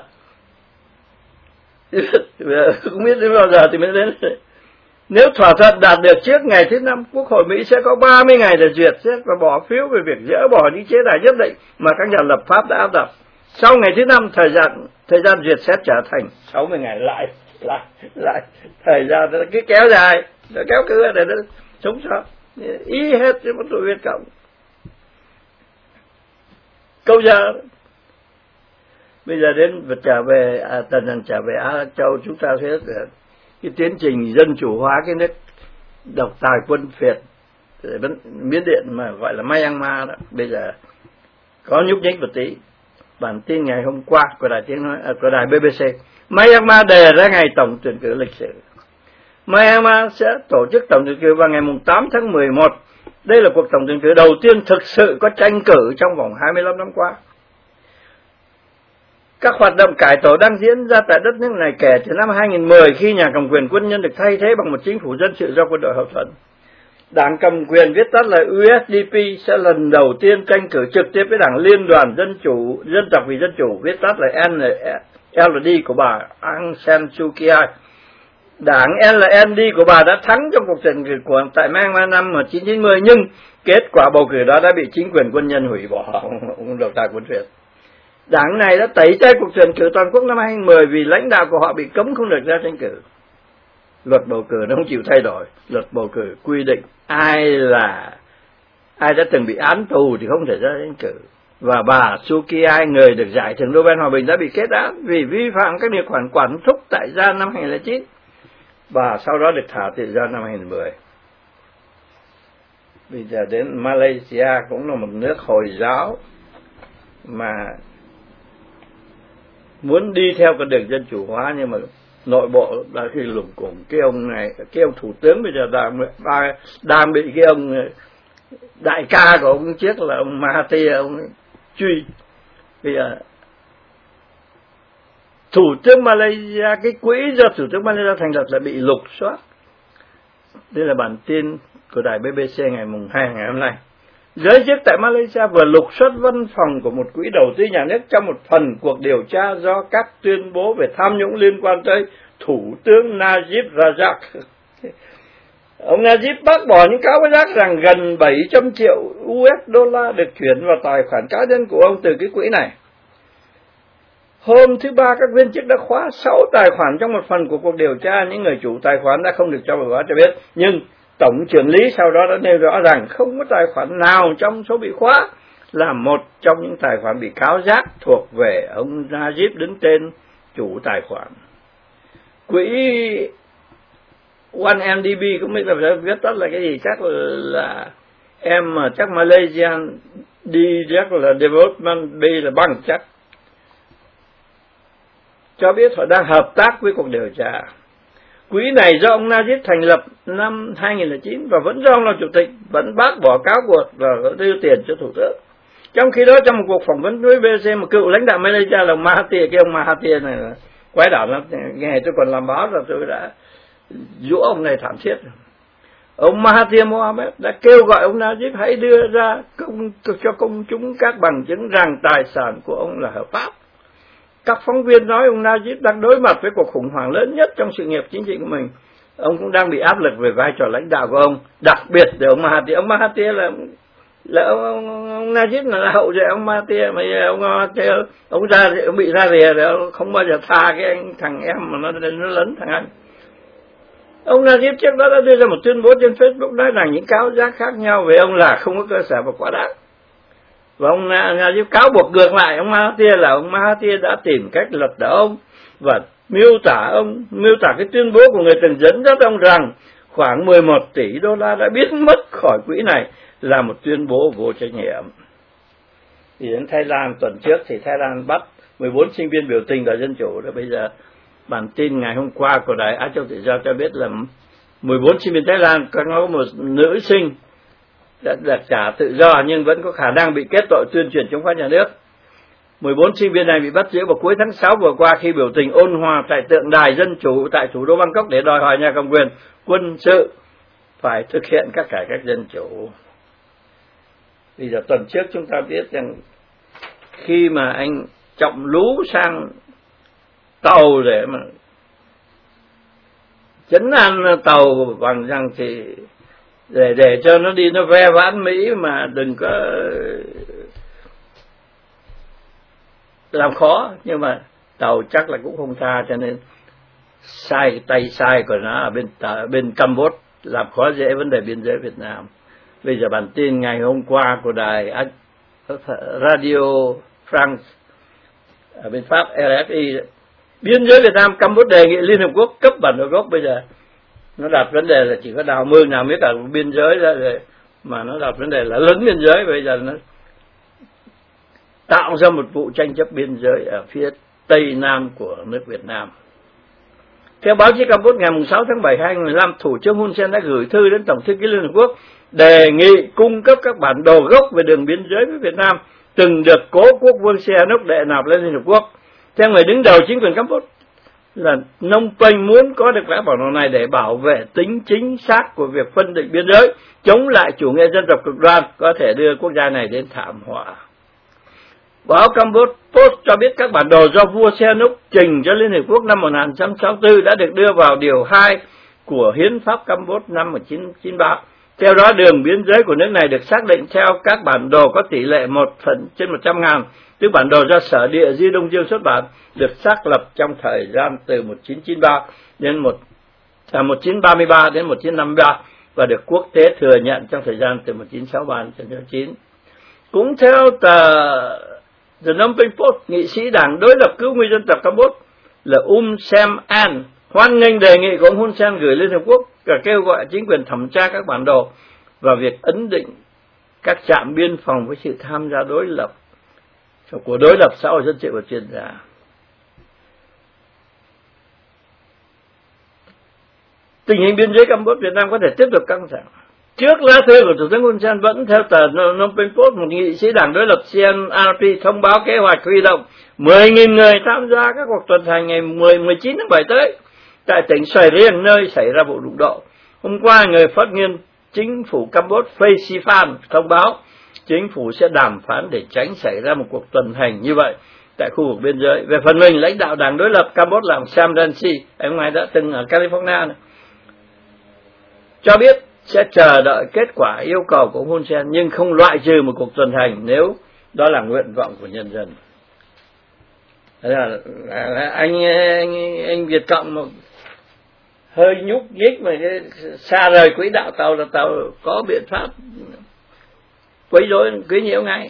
không biết đến bao giờ thì mới đến. Nếu thỏa thuận đạt được trước ngày thứ năm, Quốc hội Mỹ sẽ có ba mươi ngày để duyệt xét và bỏ phiếu về việc dỡ bỏ những chế tài nhất định mà các nhà lập pháp đã áp đặt. Sau ngày thứ năm, thời gian thời gian duyệt xét trở thành sáu mươi ngày, lại lại lại thời gian nó cứ kéo dài, nó kéo cưa để nó sống sót, y hết với một tụi Việt Cộng. Câu giờ bây giờ đến vật trở về à, tần dần trở về Á Châu, chúng ta thấy cái tiến trình dân chủ hóa cái nước độc tài quân phiệt Miến Điện mà gọi là Myanmar đó, bây giờ có nhúc nhích một tí. Bản tin ngày hôm qua của đài tiếng nói à, của đài bê bê xê, Myanmar đề ra ngày tổng tuyển cử lịch sử. Myanmar sẽ tổ chức tổng tuyển cử vào ngày tám tháng mười một. Đây là cuộc tổng tuyển cử đầu tiên thực sự có tranh cử trong vòng hai mươi lăm năm qua. Các hoạt động cải tổ đang diễn ra tại đất nước này kể từ năm hai nghìn mười, khi nhà cầm quyền quân nhân được thay thế bằng một chính phủ dân sự do quân đội hậu thuẫn. Đảng cầm quyền viết tắt là u ét đê pê sẽ lần đầu tiên tranh cử trực tiếp với Đảng Liên đoàn Dân chủ Dân tộc vì Dân chủ viết tắt là en lờ đê của bà Aung San Suu Kyi. Đảng en lờ đê của bà đã thắng trong cuộc tranh cử của tại Myanmar năm một nghìn chín trăm chín mươi, nhưng kết quả bầu cử đó đã bị chính quyền quân nhân hủy bỏ. Ông độc tài quân Việt. Đảng này đã tẩy chay cuộc tranh cử toàn quốc năm hai nghìn không trăm mười vì lãnh đạo của họ bị cấm không được ra tranh cử. Luật bầu cử nó không chịu thay đổi. Luật bầu cử quy định ai là ai đã từng bị án tù thì không thể ra tranh cử. Và bà Suu Kyi, người được giải thưởng Nobel Hòa bình, đã bị kết án vì vi phạm các điều khoản quản thúc tại gia năm hai nghìn không trăm lẻ chín. Bà sau đó được thả tự do năm hai nghìn không trăm mười. Bây giờ đến Malaysia, cũng là một nước Hồi giáo mà muốn đi theo con đường dân chủ hóa, nhưng mà nội bộ là khi lủng củng. Cái ông này, cái ông thủ tướng bây giờ đang, đang bị cái ông đại ca của ông trước là ông Mahathir, ông truy. Bây giờ thủ tướng Malaysia, cái quỹ do thủ tướng Malaysia thành lập là bị lục soát. Đây là bản tin của đài bê bê xê ngày mùng hai ngày hôm nay. Giới chức tại Malaysia vừa lục soát văn phòng của một quỹ đầu tư nhà nước trong một phần cuộc điều tra do các tuyên bố về tham nhũng liên quan tới thủ tướng Najib Razak. Ông Najib bác bỏ những cáo giác rằng gần bảy trăm triệu u ét đô la được chuyển vào tài khoản cá nhân của ông từ cái quỹ này. Hôm thứ Ba, các viên chức đã khóa sáu tài khoản trong một phần của cuộc điều tra. Những người chủ tài khoản đã không được cho báo cho biết, nhưng tổng trưởng lý sau đó đã nêu rõ rằng không có tài khoản nào trong số bị khóa là một trong những tài khoản bị cáo giác thuộc về ông Najib đứng tên chủ tài khoản. Quỹ one em đê bê cũng biết là viết tắt là cái gì, chắc là em mà chắc Malaysian D chắc là Development, B là bằng chắc, cho biết họ đang hợp tác với cuộc điều tra. Quỹ này do ông Najib thành lập năm hai nghìn không trăm lẻ chín và vẫn do ông làm chủ tịch, vẫn bác bỏ cáo buộc và đưa tiền cho thủ tướng. Trong khi đó, trong một cuộc phỏng vấn với bê bê xê, một cựu lãnh đạo Malaysia là ông Mahathir, cái ông Mahathir này là quái đản lắm. Nghe tôi còn làm báo rồi tôi đã giũa ông này thảm thiết. Ông Mahathir Mohamad đã kêu gọi ông Najib hãy đưa ra công, cho công chúng các bằng chứng rằng tài sản của ông là hợp pháp. Các phóng viên nói ông Najib đang đối mặt với cuộc khủng hoảng lớn nhất trong sự nghiệp chính trị của mình. Ông cũng đang bị áp lực về vai trò lãnh đạo của ông, đặc biệt từ ông Mahathir. Ông Mahathir là là ông, ông, ông Najib là hậu duệ ông Mahathir, mà ông Mahathir ông ra ông bị ra rìa rồi ông không bao giờ tha cái anh, thằng em mà nó nó lấn thằng anh. Ông Najib trước đó đã đưa ra một tuyên bố trên Facebook nói rằng những cáo giác khác nhau về ông là không có cơ sở và quá đáng. Và ông Najib cáo buộc ngược lại ông Mahathir là ông Mahathir đã tìm cách lật đổ ông và miêu tả ông miêu tả cái tuyên bố của người từng dẫn dắt ông rằng khoảng mười một tỷ đô la đã biến mất khỏi quỹ này là một tuyên bố vô trách nhiệm. Thì đến Thái Lan tuần trước thì Thái Lan bắt mười bốn sinh viên biểu tình đòi dân chủ đó. Bây giờ bản tin ngày hôm qua của đài Á Châu Tự Do cho biết là mười bốn sinh viên Thái Lan có một nữ sinh đã được trả tự do nhưng vẫn có khả năng bị kết tội tuyên truyền chống phá nhà nước. mười bốn sinh viên này bị bắt giữ vào cuối tháng sáu vừa qua khi biểu tình ôn hòa tại tượng đài dân chủ tại thủ đô Bangkok để đòi hỏi nhà cầm quyền quân sự phải thực hiện các cải cách dân chủ. Bây giờ tuần trước chúng ta biết rằng khi mà anh Trọng Lú sang tàu để mà chấn an tàu bằng rằng thì để để cho nó đi nó ve vãn Mỹ mà đừng có làm khó, nhưng mà tàu chắc là cũng không tha, cho nên sai tay sai của nó ở bên bên Campuchia làm khó dễ vấn đề biên giới Việt Nam. Bây giờ bản tin ngày hôm qua của đài Radio France ở bên Pháp rờ ép i, biên giới Việt Nam Campuchia đề nghị Liên Hợp Quốc cấp bản đồ gốc. Bây giờ nó đặt vấn đề là chỉ có đào mương nào mới cả biên giới ra rồi, mà nó đặt vấn đề là lấn biên giới. Bây giờ nó tạo ra một vụ tranh chấp biên giới ở phía tây nam của nước Việt Nam. Theo báo chí Campuchia ngày sáu tháng bảy năm hai nghìn không trăm mười lăm, Thủ tướng Hun Sen đã gửi thư đến Tổng thư ký Liên Hợp Quốc đề nghị cung cấp các bản đồ gốc về đường biên giới với Việt Nam từng được cố quốc vương Sihanouk đệ nạp lên Liên Hợp Quốc. Theo người đứng đầu chính quyền Campuchia, là Phnom Penh muốn có được lá bản đồ này để bảo vệ tính chính xác của việc phân định biên giới, chống lại chủ nghĩa dân tộc cực đoan có thể đưa quốc gia này đến thảm họa. Báo Campuchia Post cho biết các bản đồ do vua Sihanouk trình cho Liên Hiệp Quốc năm một nghìn chín trăm sáu mươi tư đã được đưa vào điều hai của Hiến pháp Campuchia năm một nghìn chín trăm chín mươi ba. Theo đó, đường biên giới của nước này được xác định theo các bản đồ có tỷ lệ một phần trên một trăm ngàn, tức bản đồ do Sở Địa Di Đông Dương xuất bản, được xác lập trong thời gian từ một nghìn chín trăm chín mươi ba đến một, à, một nghìn chín trăm ba mươi ba đến một nghìn chín trăm năm mươi ba và được quốc tế thừa nhận trong thời gian từ một nghìn chín trăm sáu mươi ba đến một nghìn chín trăm sáu mươi chín. Cũng theo tờ The Phnom Penh Post, nghị sĩ đảng đối lập cứu nguy dân tộc Campuchia là Um Sem An hoan nghênh đề nghị của ông Hun Sen gửi Liên Hợp Quốc và kêu gọi chính quyền thẩm tra các bản đồ và việc ấn định các trạm biên phòng với sự tham gia đối lập của đối lập xã hội dân sự và chuyên gia. Tình hình biên giới Campuchia Việt Nam có thể tiếp tục căng thẳng. Trước lá thư của Thủ tướng Hun Sen, vẫn theo tờ Phnom Penh Post, một nghị sĩ đảng đối lập C N R P thông báo kế hoạch huy động mười nghìn người tham gia các cuộc tuần hành ngày mười, mười chín tháng bảy tới tại tỉnh Xoài Riêng, nơi xảy ra vụ đụng độ. Hôm qua, người phát ngôn chính phủ Campuchia Phây Siphan thông báo chính phủ sẽ đàm phán để tránh xảy ra một cuộc tuần hành như vậy tại khu vực biên giới. Về phần mình, lãnh đạo đảng đối lập Campuchia là Sam Rainsy, ông ấy đã từng ở California này, cho biết sẽ chờ đợi kết quả yêu cầu của Hun Sen, nhưng không loại trừ một cuộc tuần hành nếu đó là nguyện vọng của nhân dân. Là, là, anh, anh anh Việt Cộng một hơi nhúc nhích mà cái, xa rời quỹ đạo tàu là tàu có biện pháp quấy rối quấy nhiễu ngay.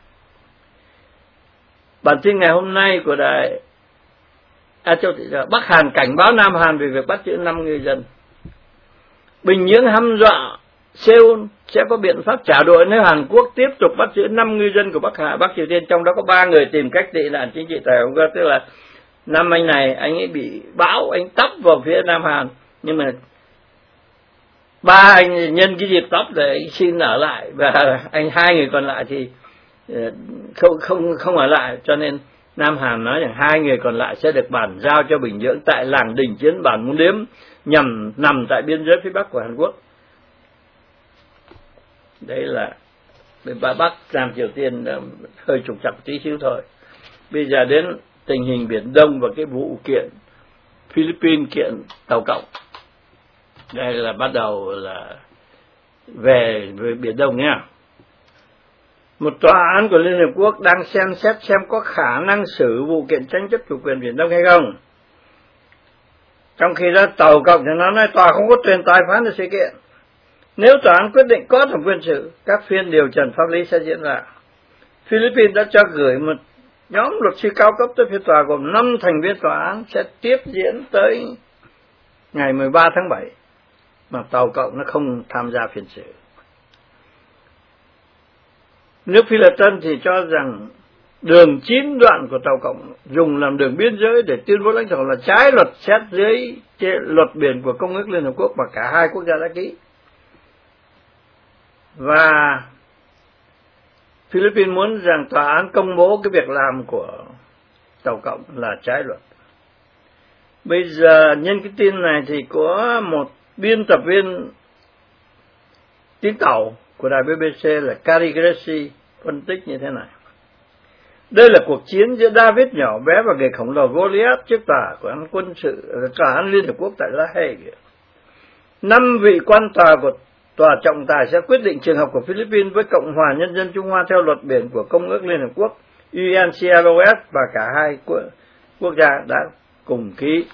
Bản tin ngày hôm nay của đài à, châu thị Bắc Hàn cảnh báo Nam Hàn về việc bắt giữ năm ngư dân. Bình Nhưỡng hăm dọa Seoul sẽ có biện pháp trả đũa nếu Hàn Quốc tiếp tục bắt giữ năm ngư dân của Bắc Hà, Bắc Triều Tiên, trong đó có ba người tìm cách tị nạn chính trị tại Hồng Kông. Tức là năm anh này anh ấy bị bão, anh tấp vào phía Nam Hàn, nhưng mà ba anh nhân cái dịp tấp để anh xin ở lại, và anh hai người còn lại thì không không không ở lại, cho nên Nam Hàn nói rằng hai người còn lại sẽ được bàn giao cho Bình Nhưỡng tại làng đình chiến bản Môn Điếm, nhằm nằm tại biên giới phía Bắc của Hàn Quốc. Đấy là bên Bắc Nam Triều Tiên hơi trục trặc tí xíu thôi. Bây giờ đến tình hình Biển Đông và cái vụ kiện Philippines kiện tàu cộng. Đây là bắt đầu là về, về Biển Đông nha. Một tòa án của Liên Hợp Quốc đang xem xét xem có khả năng xử vụ kiện tranh chấp chủ quyền Biển Đông hay không. Trong khi đó tàu cộng thì nó nói tòa không có quyền tài phán được sự kiện. Nếu tòa án quyết định có thẩm quyền xử, các phiên điều trần pháp lý sẽ diễn ra. Philippines đã cho gửi một nhóm luật sư cao cấp tới phiên tòa gồm năm thành viên tòa án sẽ tiếp diễn tới ngày mười ba tháng bảy, mà tàu cộng nó không tham gia phiên xử. Nước Philippines thì cho rằng đường chín đoạn của tàu cộng dùng làm đường biên giới để tuyên bố lãnh thổ là trái luật xét dưới luật biển của Công ước Liên Hợp Quốc mà cả hai quốc gia đã ký. Và Philippines muốn rằng tòa án công bố cái việc làm của tàu cộng là trái luật. Bây giờ nhân cái tin này thì có một biên tập viên tiếng tàu của đài B B C là Carrie Gracie phân tích như thế này. Đây là cuộc chiến giữa David nhỏ bé và người khổng lồ Goliath trước tòa của án quân sự, tòa án Liên Hợp Quốc tại La Hague. Năm vị quan tòa của tòa trọng tài sẽ quyết định trường hợp của Philippines với Cộng hòa Nhân dân Trung Hoa theo luật biển của Công ước Liên Hợp Quốc U N C L O S, và cả hai quốc gia đã cùng ký.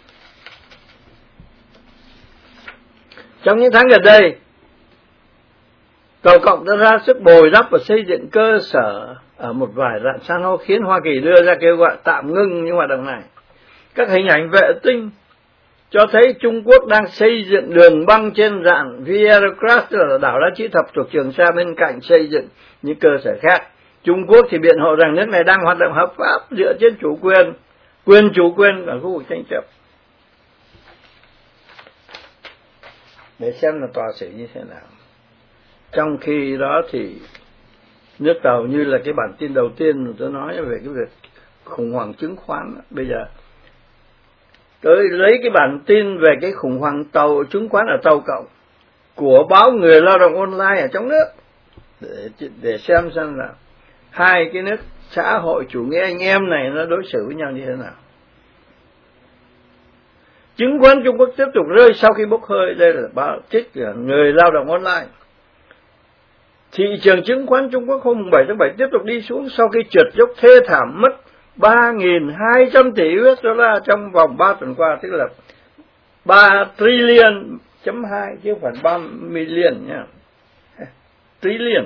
Trong những tháng gần đây, tàu cộng đã ra sức bồi đắp và xây dựng cơ sở ở một vài rạn san hô, khiến Hoa Kỳ đưa ra kêu gọi tạm ngưng những hoạt động này. Các hình ảnh vệ tinh cho thấy Trung Quốc đang xây dựng đường băng trên rạn Vieracruz, tức là đảo Lá Chữ Thập thuộc Trường Sa, bên cạnh xây dựng những cơ sở khác. Trung Quốc thì biện hộ rằng nước này đang hoạt động hợp pháp dựa trên chủ quyền, quyền chủ quyền ở khu vực tranh chấp. Để xem là tòa xử như thế nào. Trong khi đó thì nước tàu, như là cái bản tin đầu tiên tôi nói về cái việc khủng hoảng chứng khoán, bây giờ Tôi lấy cái bản tin về cái khủng hoảng tàu chứng khoán ở Tàu Cộng của báo Người Lao động Online ở trong nước để, để xem xem là hai cái nước xã hội chủ nghĩa anh em này nó đối xử với nhau như thế nào. Chứng khoán Trung Quốc tiếp tục rơi sau khi bốc hơi. Đây là báo trích của Người Lao động Online. Thị trường chứng khoán Trung Quốc hôm bảy tháng bảy tiếp tục đi xuống sau khi trượt dốc thê thảm, mất ba nghìn hai trăm tỷ đô la trong vòng ba tuần qua, tức là ba trillion chấm hai chứ không phải ba million nha. Trillion.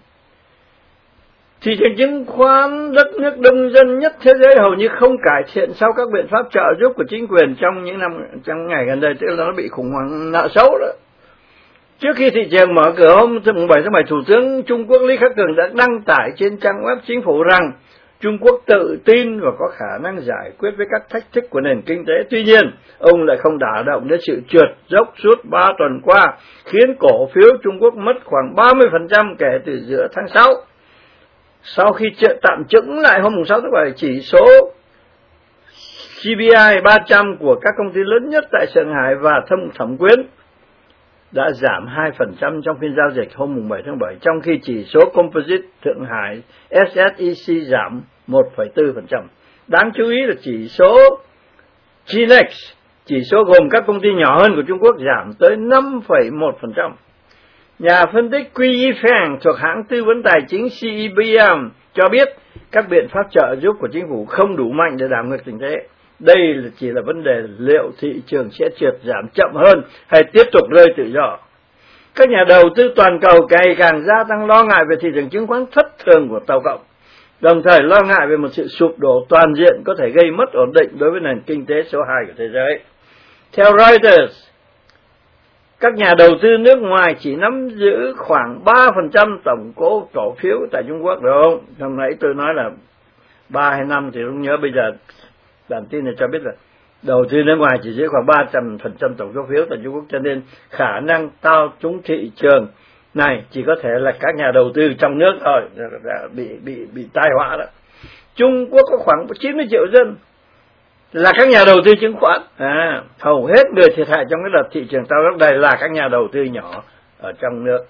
Thị trường chứng khoán đất nước đông dân nhất thế giới hầu như không cải thiện sau các biện pháp trợ giúp của chính quyền trong những năm trong ngày gần đây, tức là nó bị khủng hoảng nợ xấu đó. Trước khi thị trường mở cửa hôm bảy tháng bảy, Thủ tướng Trung Quốc Lý Khắc Cường đã đăng tải trên trang web chính phủ rằng Trung Quốc tự tin và có khả năng giải quyết với các thách thức của nền kinh tế. Tuy nhiên, ông lại không đả động đến sự trượt dốc suốt ba tuần qua, khiến cổ phiếu Trung Quốc mất khoảng ba mươi phần trăm kể từ giữa tháng sáu. Sau khi tạm chững lại hôm sáu tháng bảy, chỉ số xê pê i ba trăm của các công ty lớn nhất tại Shanghai Hải và thâm thẩm quyến đã giảm hai phần trăm trong phiên giao dịch hôm bảy tháng bảy, trong khi chỉ số Composite Thượng Hải ét ét e xê giảm một phẩy bốn phần trăm. Đáng chú ý là chỉ số G N E X, chỉ số gồm các công ty nhỏ hơn của Trung Quốc, giảm tới năm phẩy một phần trăm. Nhà phân tích Quy Yifeng thuộc hãng tư vấn tài chính xê e bê em cho biết các biện pháp trợ giúp của chính phủ không đủ mạnh để đảo ngược tình thế. Đây chỉ là vấn đề liệu thị trường sẽ trượt giảm chậm hơn hay tiếp tục rơi tự do. Các nhà đầu tư toàn cầu ngày càng gia tăng lo ngại về thị trường chứng khoán thất thường của Tàu Cộng, đồng thời lo ngại về một sự sụp đổ toàn diện có thể gây mất ổn định đối với nền kinh tế số hai của thế giới. Theo Reuters, các nhà đầu tư nước ngoài chỉ nắm giữ khoảng ba phần trăm tổng cổ cổ phiếu tại Trung Quốc, đúng không? Hôm nãy tôi nói là ba hay năm thì không nhớ, bây giờ bản tin này cho biết là đầu tư nước ngoài chỉ giữ khoảng ba trăm phần trăm tổng cổ phiếu tại Trung Quốc, cho nên khả năng thao túng thị trường này chỉ có thể là các nhà đầu tư trong nước thôi, bị bị bị tai họa đó. Trung Quốc có khoảng chín mươi triệu dân là các nhà đầu tư chứng khoán, à, hầu hết người thiệt hại trong cái đợt thị trường tao lúc đây là các nhà đầu tư nhỏ ở trong nước.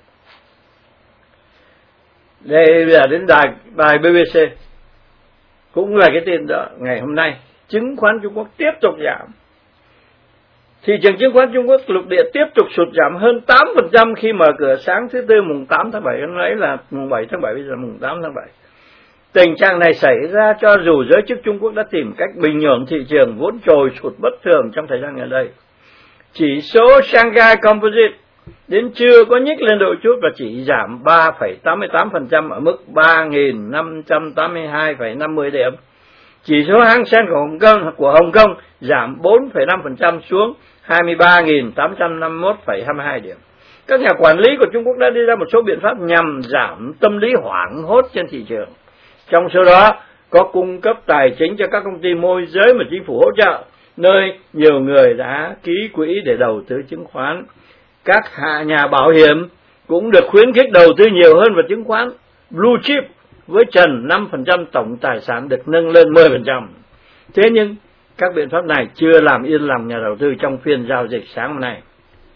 Đây là đến đài đài bê bê xê cũng là cái tin đó, ngày hôm nay chứng khoán Trung Quốc tiếp tục giảm. Thị trường chứng khoán Trung Quốc lục địa tiếp tục sụt giảm hơn tám phần trăm khi mở cửa sáng thứ Tư mùng tám tháng bảy, hôm nay là mùng bảy tháng bảy, bây giờ mùng tám tháng bảy. Tình trạng này xảy ra cho dù giới chức Trung Quốc đã tìm cách bình ổn thị trường vốn trồi sụt bất thường trong thời gian gần đây. Chỉ số Shanghai Composite đến trưa có nhích lên đôi chút và chỉ giảm ba phẩy tám mươi tám phần trăm ở mức ba nghìn năm trăm tám mươi hai phẩy năm mươi điểm. Chỉ số Hang Seng của Hồng Kông của Hồng Kông giảm bốn phẩy năm phần trăm xuống hai mươi ba nghìn tám trăm năm mươi mốt phẩy hai mươi hai điểm. Các nhà quản lý của Trung Quốc đã đưa ra một số biện pháp nhằm giảm tâm lý hoảng hốt trên thị trường. Trong số đó có cung cấp tài chính cho các công ty môi giới mà chính phủ hỗ trợ, nơi nhiều người đã ký quỹ để đầu tư chứng khoán. Các hạ nhà bảo hiểm cũng được khuyến khích đầu tư nhiều hơn vào chứng khoán blue chip với trần năm phần trăm tổng tài sản được nâng lên mười phần trăm. Thế nhưng các biện pháp này chưa làm yên lòng nhà đầu tư trong phiên giao dịch sáng hôm nay.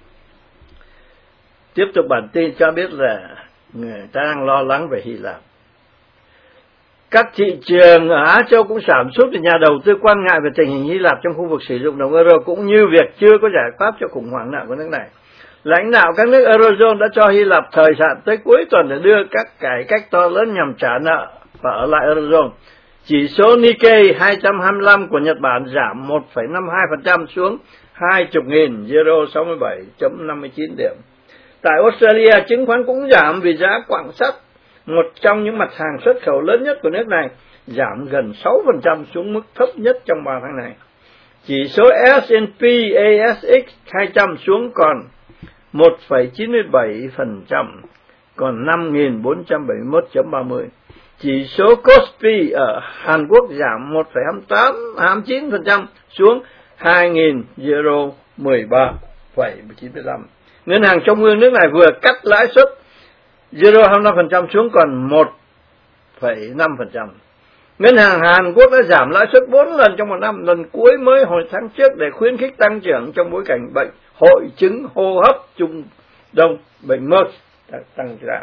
Tiếp tục bản tin cho biết là người ta đang lo lắng về Hy Lạp. Các thị trường ở Á Châu cũng giảm sút vì nhà đầu tư quan ngại về tình hình Hy Lạp trong khu vực sử dụng đồng euro, cũng như việc chưa có giải pháp cho khủng hoảng nợ của nước này. Lãnh đạo các nước Eurozone đã cho Hy Lạp thời hạn tới cuối tuần để đưa các cải cách to lớn nhằm trả nợ và ở lại Eurozone. Chỉ số Nikkei hai trăm hai mươi lăm của Nhật Bản giảm một phẩy năm mươi hai phần trăm xuống hai mươi nghìn euro sáu mươi bảy phẩy năm mươi chín điểm. Tại Australia, chứng khoán cũng giảm vì giá quặng sắt, một trong những mặt hàng xuất khẩu lớn nhất của nước này, giảm gần sáu phần trăm xuống mức thấp nhất trong ba tháng này. Chỉ số S and P A S X hai trăm xuống còn một phẩy chín mươi bảy phần trăm, còn năm nghìn bốn trăm bảy mươi mốt phẩy ba mươi. Chỉ số Kospi ở Hàn Quốc giảm một phẩy hai mươi chín phần trăm xuống hai nghìn euro mười ba phẩy chín mươi lăm. Ngân hàng Trung ương nước này vừa cắt lãi suất euro hai mươi lăm phần trăm xuống còn một phẩy năm phần trăm. Ngân hàng Hàn Quốc đã giảm lãi suất bốn lần trong một năm, lần cuối mới hồi tháng trước để khuyến khích tăng trưởng trong bối cảnh bệnh hội chứng hô hấp Trung Đông, bệnh MERS tăng ra.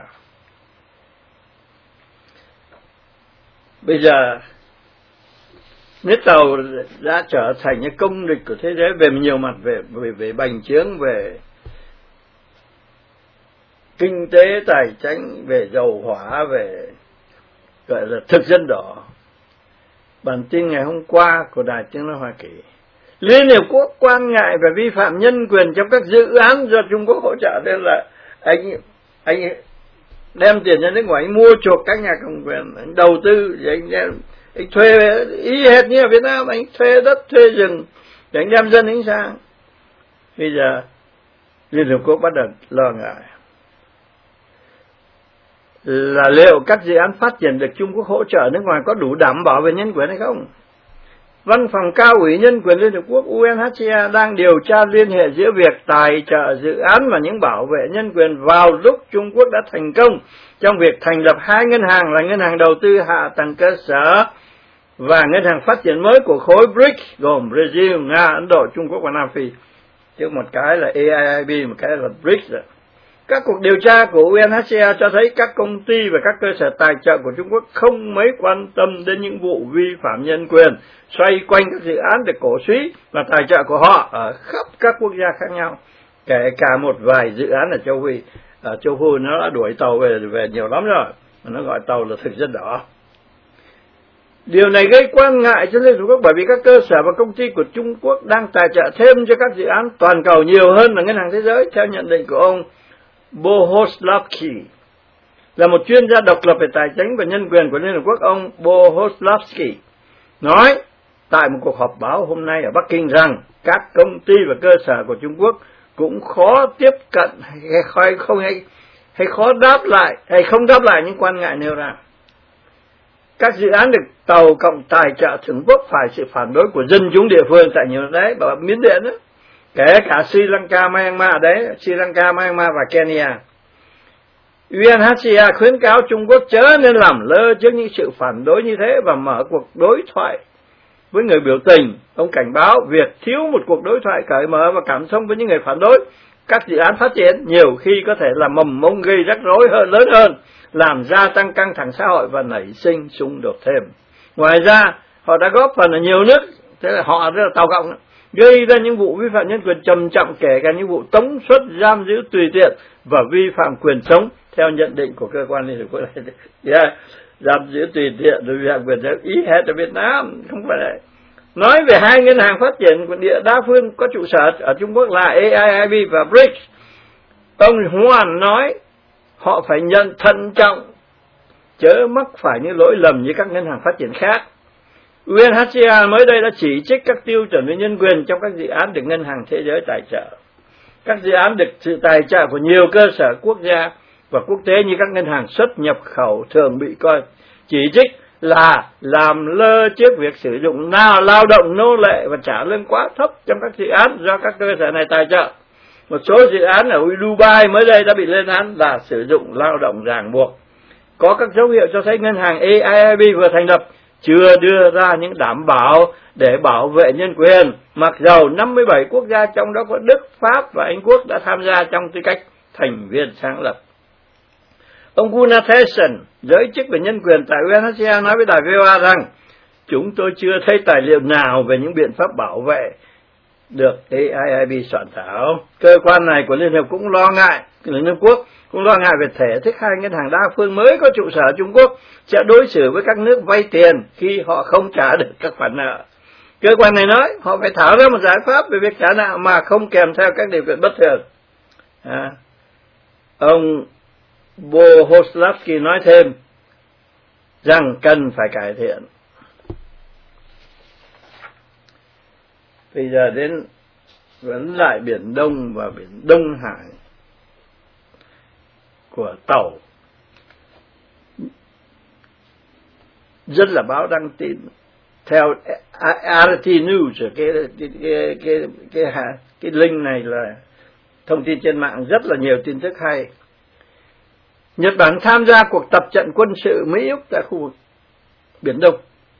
Bây giờ nước Tàu đã trở thành những công địch của thế giới về nhiều mặt, về về về bành trướng, về kinh tế tài chính, về dầu hỏa, về gọi là thực dân đỏ. Bản tin ngày hôm qua của Đài Tiếng nói Hoa Kỳ: Liên Hiệp Quốc quan ngại về vi phạm nhân quyền trong các dự án do Trung Quốc hỗ trợ. Đây là anh anh đem tiền ra nước ngoài, anh mua chuộc các nhà cầm quyền, anh đầu tư, anh đem, anh thuê y hệt như ở Việt Nam, anh thuê đất, thuê rừng để anh đem dân anh sang. Bây giờ Liên Hiệp Quốc bắt đầu lo ngại là liệu các dự án phát triển được Trung Quốc hỗ trợ nước ngoài có đủ đảm bảo về nhân quyền hay không. Văn phòng Cao ủy Nhân quyền Liên Hợp Quốc U N H C R đang điều tra liên hệ giữa việc tài trợ dự án và những bảo vệ nhân quyền vào lúc Trung Quốc đã thành công trong việc thành lập hai ngân hàng là Ngân hàng Đầu tư Hạ tầng Cơ sở và Ngân hàng Phát triển mới của khối bê rê i xê gồm Brazil, Nga, Ấn Độ, Trung Quốc và Nam Phi. Chứ một cái là A I I B, một cái là bê rê i xê. Các cuộc điều tra của U N H C R cho thấy các công ty và các cơ sở tài trợ của Trung Quốc không mấy quan tâm đến những vụ vi phạm nhân quyền xoay quanh các dự án được cổ suý và tài trợ của họ ở khắp các quốc gia khác nhau, kể cả một vài dự án ở châu Phi. Ở châu Phi nó đã đuổi tàu về về nhiều lắm rồi, nó gọi tàu là thực dân đỏ. Điều này gây quan ngại cho Liên Hợp Quốc bởi vì các cơ sở và công ty của Trung Quốc đang tài trợ thêm cho các dự án toàn cầu nhiều hơn là Ngân hàng Thế giới, theo nhận định của ông Bohoslavsky, là một chuyên gia độc lập về tài chính và nhân quyền của Liên Hợp Quốc. Ông Bohoslavsky nói tại một cuộc họp báo hôm nay ở Bắc Kinh rằng các công ty và cơ sở của Trung Quốc cũng khó tiếp cận hay không hay, hay khó đáp lại hay không đáp lại những quan ngại nêu ra. Các dự án được Tàu Cộng tài trợ Trung Quốc phải sự phản đối của dân chúng địa phương tại nhiều đấy, bảo Miến Điện đó, kể cả Sri Lanka, Myanmar đấy, Sri Lanka, Myanmar và Kenya. U N H C R khuyến cáo Trung Quốc chớ nên làm lơ trước những sự phản đối như thế và mở cuộc đối thoại với người biểu tình. Ông cảnh báo việc thiếu một cuộc đối thoại cởi mở và cảm thông với những người phản đối các dự án phát triển nhiều khi có thể là mầm mống gây rắc rối hơn lớn hơn, làm gia tăng căng thẳng xã hội và nảy sinh xung đột thêm. Ngoài ra, họ đã góp phần ở nhiều nước, thế là họ rất là Tàu Cộng đó, gây ra những vụ vi phạm nhân quyền trầm trọng, kể cả những vụ tống xuất, giam giữ tùy tiện và vi phạm quyền sống theo nhận định của cơ quan Liên Hợp Quốc. Yeah. Giam giữ tùy tiện rồi vi phạm quyền sống ý hết ở Việt Nam, không phải đấy. Nói về hai ngân hàng phát triển của địa đa phương có trụ sở ở Trung Quốc là A I I B và bê rê i xê, ông Hoan nói họ phải nhận thận trọng chớ mắc phải những lỗi lầm như các ngân hàng phát triển khác. U N H C R mới đây đã chỉ trích các tiêu chuẩn về nhân quyền trong các dự án được Ngân hàng Thế giới tài trợ. Các dự án được sự tài trợ của nhiều cơ sở quốc gia và quốc tế như các ngân hàng xuất nhập khẩu thường bị coi chỉ trích là làm lơ trước việc sử dụng nào lao động nô lệ và trả lương quá thấp trong các dự án do các cơ sở này tài trợ. Một số dự án ở Dubai mới đây đã bị lên án là sử dụng lao động ràng buộc. Có các dấu hiệu cho thấy ngân hàng A I I B vừa thành lập chưa đưa ra những đảm bảo để bảo vệ nhân quyền, mặc dầu năm mươi bảy quốc gia trong đó có Đức, Pháp và Anh Quốc đã tham gia trong tư cách thành viên sáng lập. Ông Gunnar Thesen, giới chức về nhân quyền tại U N H C R nói với đài V O A rằng chúng tôi chưa thấy tài liệu nào về những biện pháp bảo vệ được A I I B soạn thảo. Cơ quan này của Liên Hợp cũng lo ngại, Liên Hợp Quốc cũng lo ngại về thể thức hai ngân hàng đa phương mới có trụ sở ở Trung Quốc sẽ đối xử với các nước vay tiền khi họ không trả được các khoản nợ. Cơ quan này nói họ phải thảo ra một giải pháp về việc trả nợ mà không kèm theo các điều kiện bất thường. À, ông Bohoslavsky nói thêm rằng cần phải cải thiện. Bây giờ đến vấn lại Biển Đông và Biển Đông Hải của Tàu. Rất là báo đăng tin theo R T News, cái cái cái cái cái, cái, cái link này là thông tin trên mạng, rất là nhiều tin tức hay. Nhật Bản tham gia cuộc tập trận quân sự Mỹ Úc tại khu vực Biển Đông.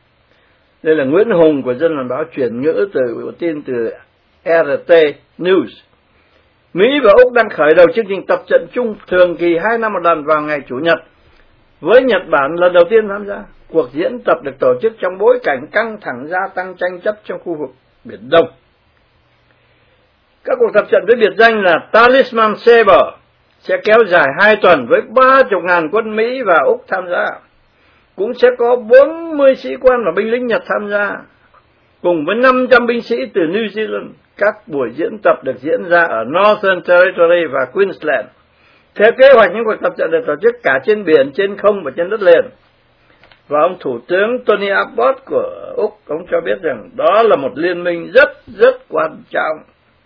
Đây là Nguyễn Hùng của Dân Làm Báo chuyển ngữ từ tin từ rờ tê News. Mỹ và Úc đang khởi đầu chương trình tập trận chung thường kỳ hai năm một lần vào ngày Chủ nhật, với Nhật Bản lần đầu tiên tham gia. Cuộc diễn tập được tổ chức trong bối cảnh căng thẳng gia tăng tranh chấp trong khu vực Biển Đông. Các cuộc tập trận với biệt danh là Talisman Saber sẽ kéo dài hai tuần với ba mươi nghìn quân Mỹ và Úc tham gia. Cũng sẽ có bốn mươi sĩ quan và binh lính Nhật tham gia, cùng với năm trăm binh sĩ từ New Zealand. Các buổi diễn tập được diễn ra ở Northern Territory và Queensland. Theo kế hoạch, những cuộc tập trận được tổ chức cả trên biển, trên không và trên đất liền. Và ông Thủ tướng Tony Abbott của Úc, ông cho biết rằng đó là một liên minh rất rất quan trọng.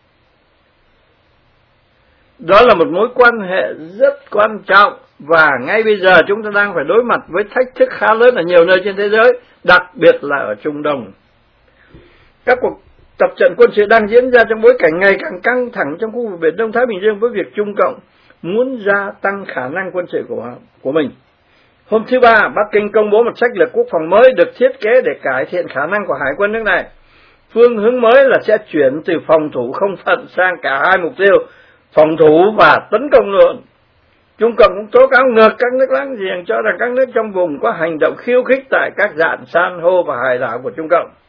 Đó là một mối quan hệ rất quan trọng, và ngay bây giờ chúng ta đang phải đối mặt với thách thức khá lớn ở nhiều nơi trên thế giới, đặc biệt là ở Trung Đông. Các cuộc tập trận quân sự đang diễn ra trong bối cảnh ngày càng căng thẳng trong khu vực Biển Đông Thái Bình Dương, với việc Trung Cộng muốn gia tăng khả năng quân sự của, của mình. Hôm thứ Ba, Bắc Kinh công bố một sách lược quốc phòng mới được thiết kế để cải thiện khả năng của hải quân nước này. Phương hướng mới là sẽ chuyển từ phòng thủ không phận sang cả hai mục tiêu, phòng thủ và tấn công luôn. Trung Cộng cũng tố cáo ngược các nước láng giềng, cho rằng các nước trong vùng có hành động khiêu khích tại các dạn san hô và hải đảo của Trung Cộng.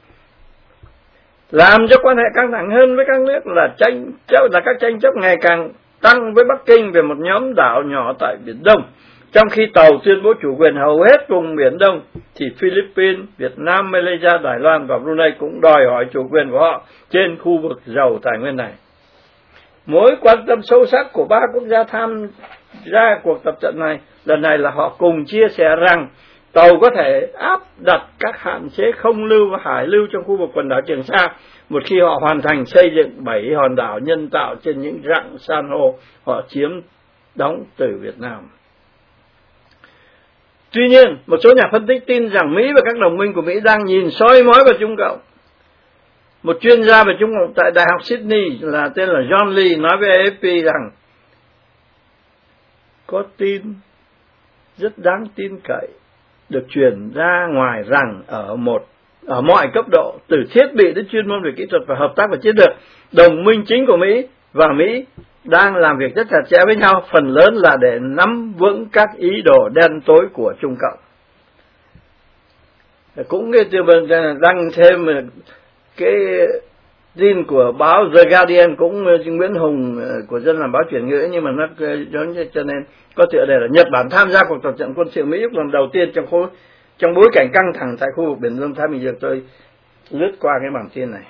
Làm cho quan hệ căng thẳng hơn với các nước là tranh chấp là các tranh chấp ngày càng tăng với Bắc Kinh về một nhóm đảo nhỏ tại Biển Đông. Trong khi Tàu tuyên bố chủ quyền hầu hết vùng Biển Đông, thì Philippines, Việt Nam, Malaysia, Đài Loan và Brunei cũng đòi hỏi chủ quyền của họ trên khu vực giàu tài nguyên này. Mối quan tâm sâu sắc của ba quốc gia tham gia cuộc tập trận này lần này là họ cùng chia sẻ rằng tàu có thể áp đặt các hạn chế không lưu và hải lưu trong khu vực quần đảo Trường Sa một khi họ hoàn thành xây dựng bảy hòn đảo nhân tạo trên những rặng san hô họ chiếm đóng từ Việt Nam. Tuy nhiên, một số nhà phân tích tin rằng Mỹ và các đồng minh của Mỹ đang nhìn soi mói vào Trung Cộng. Một chuyên gia về Trung Cộng tại Đại học Sydney là tên là John Lee nói với a ép pê rằng có tin rất đáng tin cậy được truyền ra ngoài rằng ở một ở mọi cấp độ, từ thiết bị đến chuyên môn về kỹ thuật và hợp tác và chiến lược, đồng minh chính của Mỹ và Mỹ đang làm việc rất chặt chẽ với nhau, phần lớn là để nắm vững các ý đồ đen tối của Trung Cộng. Cũng cái tiêu bần đăng thêm cái tin của báo The Guardian, cũng Nguyễn Hùng của Dân Làm Báo chuyển ngữ, nhưng mà nó cho nên có tựa đề là Nhật Bản tham gia cuộc tập trận quân sự Mỹ lần đầu tiên trong khối trong bối cảnh căng thẳng tại khu vực Biển Đông Thái Bình Dương. Tôi lướt qua cái bản tin này.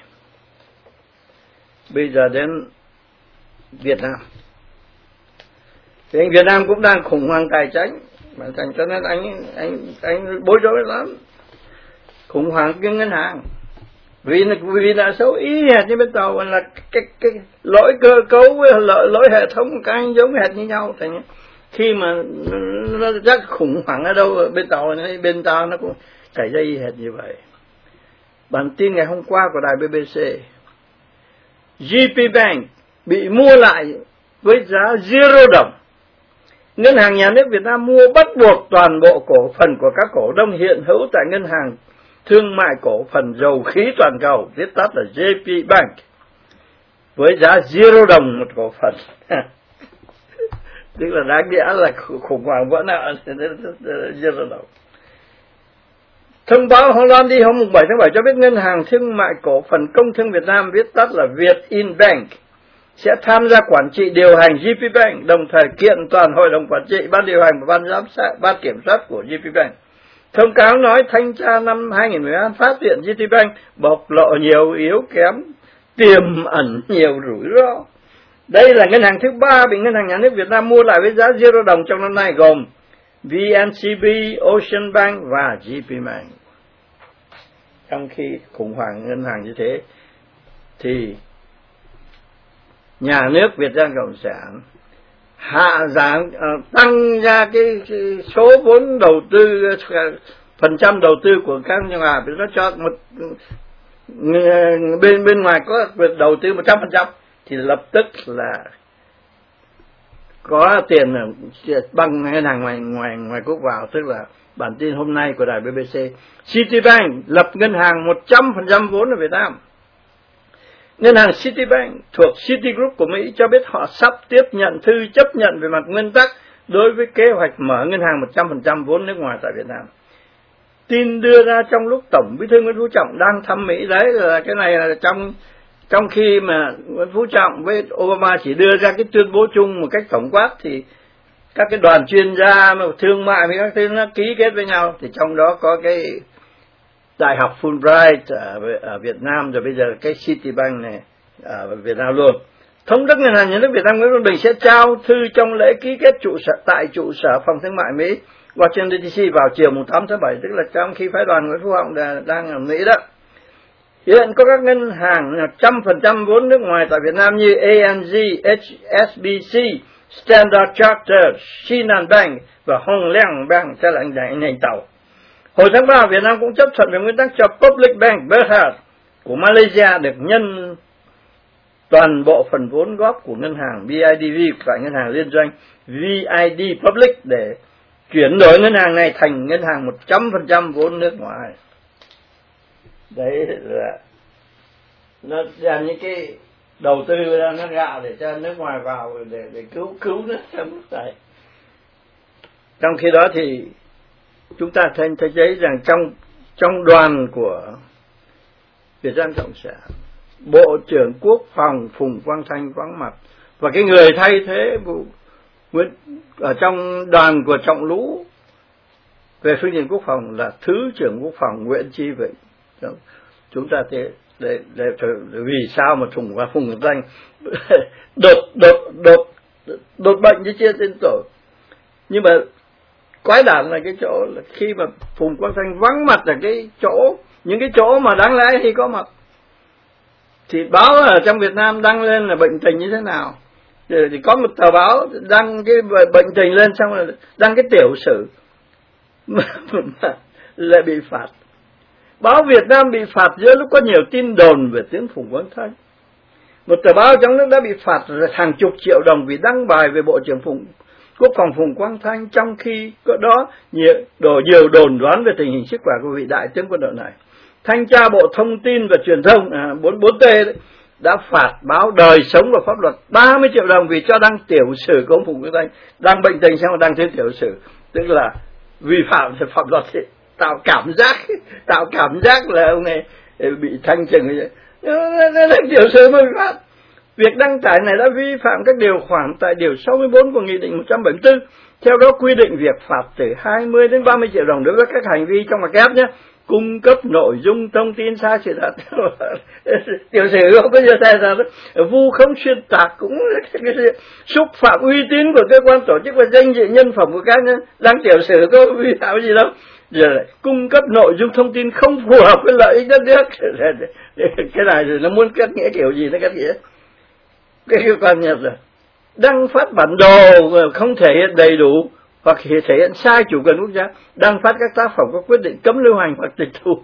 Bây giờ đến Việt Nam. Thì anh Việt Nam cũng đang khủng hoảng tài chính, mà thành cho nên anh anh anh bối rối lắm. Khủng hoảng cái ngân hàng. Vì vì là xấu ý hệt như bên Tàu, là cái cái lỗi cơ cấu với lỗi, lỗi hệ thống các anh giống hệt như nhau. Thành khi mà nó rất khủng hoảng ở đâu bên Tàu này, bên ta nó cũng xảy ra y hệt như vậy. Bản tin ngày hôm qua của đài bê bê xê, giê pê Bank bị mua lại với giá zero đồng. Ngân hàng Nhà nước Việt Nam mua bắt buộc toàn bộ cổ phần của các cổ đông hiện hữu tại Ngân hàng Thương mại Cổ phần Dầu khí Toàn cầu, viết tắt là giê pê Bank, với giá zero đồng một cổ phần. Tức là đáng nghĩa là khủng hoảng vỡ nợ zero đồng. Thông báo hôm loan đi hôm bảy tháng bảy cho biết Ngân hàng Thương mại Cổ phần Công thương Việt Nam, viết tắt là Vietinbank, sẽ tham gia quản trị điều hành giê pê Bank, đồng thời kiện toàn hội đồng quản trị, ban điều hành và ban giám sát, ban kiểm soát của giê pê Bank. Thông cáo nói thanh tra năm hai nghìn mười hai phát hiện giê pê Bank bộc lộ nhiều yếu kém, tiềm ẩn nhiều rủi ro. Đây là ngân hàng thứ ba bị Ngân hàng Nhà nước Việt Nam mua lại với giá zero đồng trong năm nay, gồm vê en xê bê, Ocean Bank và giê pê Bank. Trong khi khủng hoảng ngân hàng như thế, thì Nhà nước Việt Nam Cộng sản hạ giảm uh, tăng ra cái, cái số vốn đầu tư, phần trăm đầu tư của các nhà hàng, nó cho một bên bên ngoài có đầu tư một trăm phần trăm, thì lập tức là có tiền bằng ngân hàng ngoài ngoài ngoài quốc vào. Tức là bản tin hôm nay của đài bê bê xê, Citibank lập ngân hàng một trăm phần trăm vốn ở Việt Nam. Ngân hàng Citibank thuộc Citigroup của Mỹ cho biết họ sắp tiếp nhận thư chấp nhận về mặt nguyên tắc đối với kế hoạch mở ngân hàng một trăm phần trăm vốn nước ngoài tại Việt Nam. Tin đưa ra trong lúc Tổng Bí thư Nguyễn Phú Trọng đang thăm Mỹ. Đấy là cái này là trong trong khi mà Nguyễn Phú Trọng với Obama chỉ đưa ra cái tuyên bố chung một cách tổng quát, thì các cái đoàn chuyên gia mà thương mại với các thứ nó ký kết với nhau. Thì trong đó có cái Đại học Fulbright ở, ở Việt Nam, rồi bây giờ cái Citibank này ở Việt Nam luôn. Thống đốc Ngân hàng Nhà nước Việt Nam Nguyễn Văn Bình sẽ trao thư trong lễ ký kết trụ sở tại trụ sở Phòng Thương mại Mỹ Washington đê xê vào chiều tám tháng bảy, tức là trong khi phái đoàn Nguyễn Phú Trọng đang ở Mỹ đó. Hiện có các ngân hàng một trăm phần trăm vốn nước ngoài tại Việt Nam như a en giê, hát ét bê xê, Standard Chartered, Shinhan Bank và Hong Leong Bank, sẽ là anh ngành tàu. Hồi tháng ba, Việt Nam cũng chấp thuận về nguyên tắc cho Public Bank Berhad của Malaysia được nhân toàn bộ phần vốn góp của ngân hàng bê i đê vê tại ngân hàng liên doanh vê i đê Public để chuyển đổi ngân hàng này thành ngân hàng một trăm phần trăm vốn nước ngoài. Đấy là nó làm những cái đầu tư ra nó gạo để cho nước ngoài vào để để cứu cứu nó trong lúc này. Trong khi đó thì chúng ta thấy thấy rằng trong trong đoàn của Việt Nam Cộng sản, Bộ trưởng Quốc phòng Phùng Quang Thanh vắng mặt, và cái người thay thế vụ Nguyễn ở trong đoàn của Trọng Lũ về phương diện quốc phòng là Thứ trưởng Quốc phòng Nguyễn Chí Vịnh. Chúng ta thế để, để, để, để vì sao mà Phùng Quang Phùng Thanh đột đột đột đột bệnh chứ chưa tên tội. Nhưng mà quái đản là cái chỗ là khi mà Phùng Quang Thanh vắng mặt ở cái chỗ, những cái chỗ mà đáng lẽ thì có mặt, thì báo ở trong Việt Nam đăng lên là bệnh tình như thế nào. Rồi thì có một tờ báo đăng cái bệnh tình lên, xong rồi đăng cái tiểu sử mà, mà lại bị phạt. Báo Việt Nam bị phạt giữa lúc có nhiều tin đồn về tiếng Phùng Quang Thanh. Một tờ báo trong nước đã bị phạt hàng chục triệu đồng vì đăng bài về Bộ trưởng Phùng Quốc phòng Phùng Quang Thanh, trong khi có đó nhiều, đổ nhiều đồn đoán về tình hình sức khỏe của vị đại tướng quân đội này. Thanh tra Bộ Thông tin và Truyền thông à, bốn T đấy, đã phạt báo Đời Sống và Pháp Luật ba mươi triệu đồng vì cho đăng tiểu sử của ông Phùng Quang Thanh, đăng bệnh tình xong rồi đăng thêm tiểu sử, tức là vi phạm pháp luật ấy, tạo cảm giác tạo cảm giác là ông này bị thanh trừng như vậy. Đăng tiểu sử mới bị phạt. Việc đăng tải này đã vi phạm các điều khoản tại điều sáu mươi tư của Nghị định một trăm bảy mươi tư. Theo đó quy định việc phạt từ hai mươi đến ba mươi triệu đồng đối với các hành vi trong ngoặc kép nhé: cung cấp nội dung thông tin sai sự thật, tiểu sử không có gì sai sao đó, vu khống xuyên tạc, cũng xúc phạm uy tín của cơ quan tổ chức và danh dự nhân phẩm của cá nhân. Đăng tiểu sử có vi phạm gì đâu. Giờ lại cung cấp nội dung thông tin không phù hợp với lợi ích đất nước. Cái này rồi nó muốn cắt nghĩa kiểu gì nó cắt nghĩa. Cái cơ quan Nhật rồi đăng phát bản đồ không thể hiện đầy đủ hoặc thể hiện sai chủ quyền quốc gia, đăng phát các tác phẩm có quyết định cấm lưu hành hoặc tịch thu.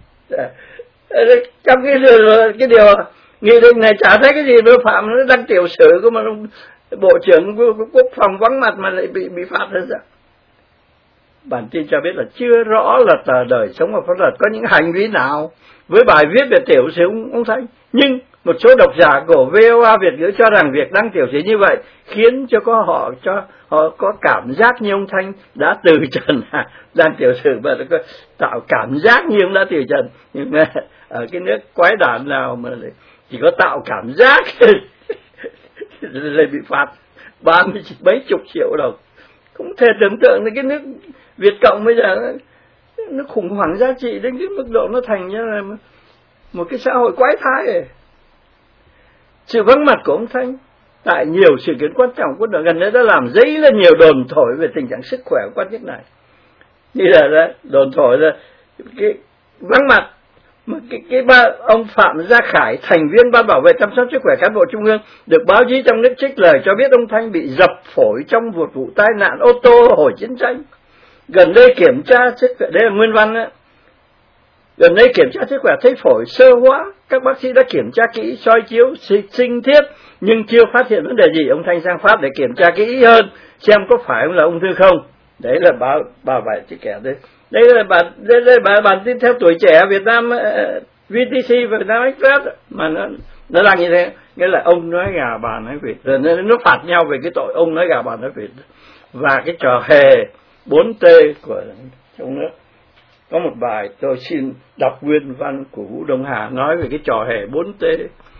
Trong cái điều, cái điều nghị định này chả thấy cái gì vi phạm, nó đăng tiểu sử của mà Bộ trưởng Quốc phòng vắng mặt mà lại bị bị phạt hơn sao? Bản tin cho biết là chưa rõ là tờ Đời Sống và Pháp Luật có những hành vi nào với bài viết về tiểu sử ông Thanh, nhưng một số độc giả của vê o a Việt ngữ cho rằng việc đăng tiểu sử như vậy khiến cho có họ cho họ có cảm giác như ông Thanh đã từ trần. Đăng tiểu sử mà nó có tạo cảm giác như ông đã từ trần, nhưng mà ở cái nước quái đản nào mà chỉ có tạo cảm giác lại bị phạt ba mươi mấy chục triệu đồng. Không thể tưởng tượng là cái nước Việt Cộng bây giờ nó, nó khủng hoảng giá trị đến cái mức độ nó thành như là một cái xã hội quái thai này. Sự vắng mặt của ông Thanh tại nhiều sự kiện quan trọng của đội gần đây đã làm dấy lên nhiều đồn thổi về tình trạng sức khỏe của quan chức này. Như là đó, đồn thổi là cái vắng mặt mà cái, cái ba ông Phạm Gia Khải, thành viên ban bảo vệ chăm sóc sức khỏe cán bộ trung ương, được báo chí trong nước trích lời cho biết ông Thanh bị dập phổi trong một vụ tai nạn ô tô hồi chiến tranh. Gần đây kiểm tra sức khỏe, đây là nguyên văn đó, Gần đây kiểm tra sức khỏe thấy phổi sơ hóa, các bác sĩ đã kiểm tra kỹ, soi chiếu, sinh thiết, nhưng chưa phát hiện vấn đề gì. Ông Thanh sang Pháp để kiểm tra kỹ hơn, xem có phải là ung thư không. Đấy là bà bà vậy chứ kẻ đấy. Đây là bản đây là bản, bản tin theo Tuổi Trẻ Việt Nam, uh, vê tê xê Việt Nam Express mà nó nó là như thế, nghĩa là ông nói gà bà nói vịt, rồi nó, nó phạt nhau về cái tội ông nói gà bà nói vịt và cái trò hề bốn T của trong nước. Có một bài tôi xin đọc nguyên văn của Vũ Đông Hà nói về cái trò hề bốn T.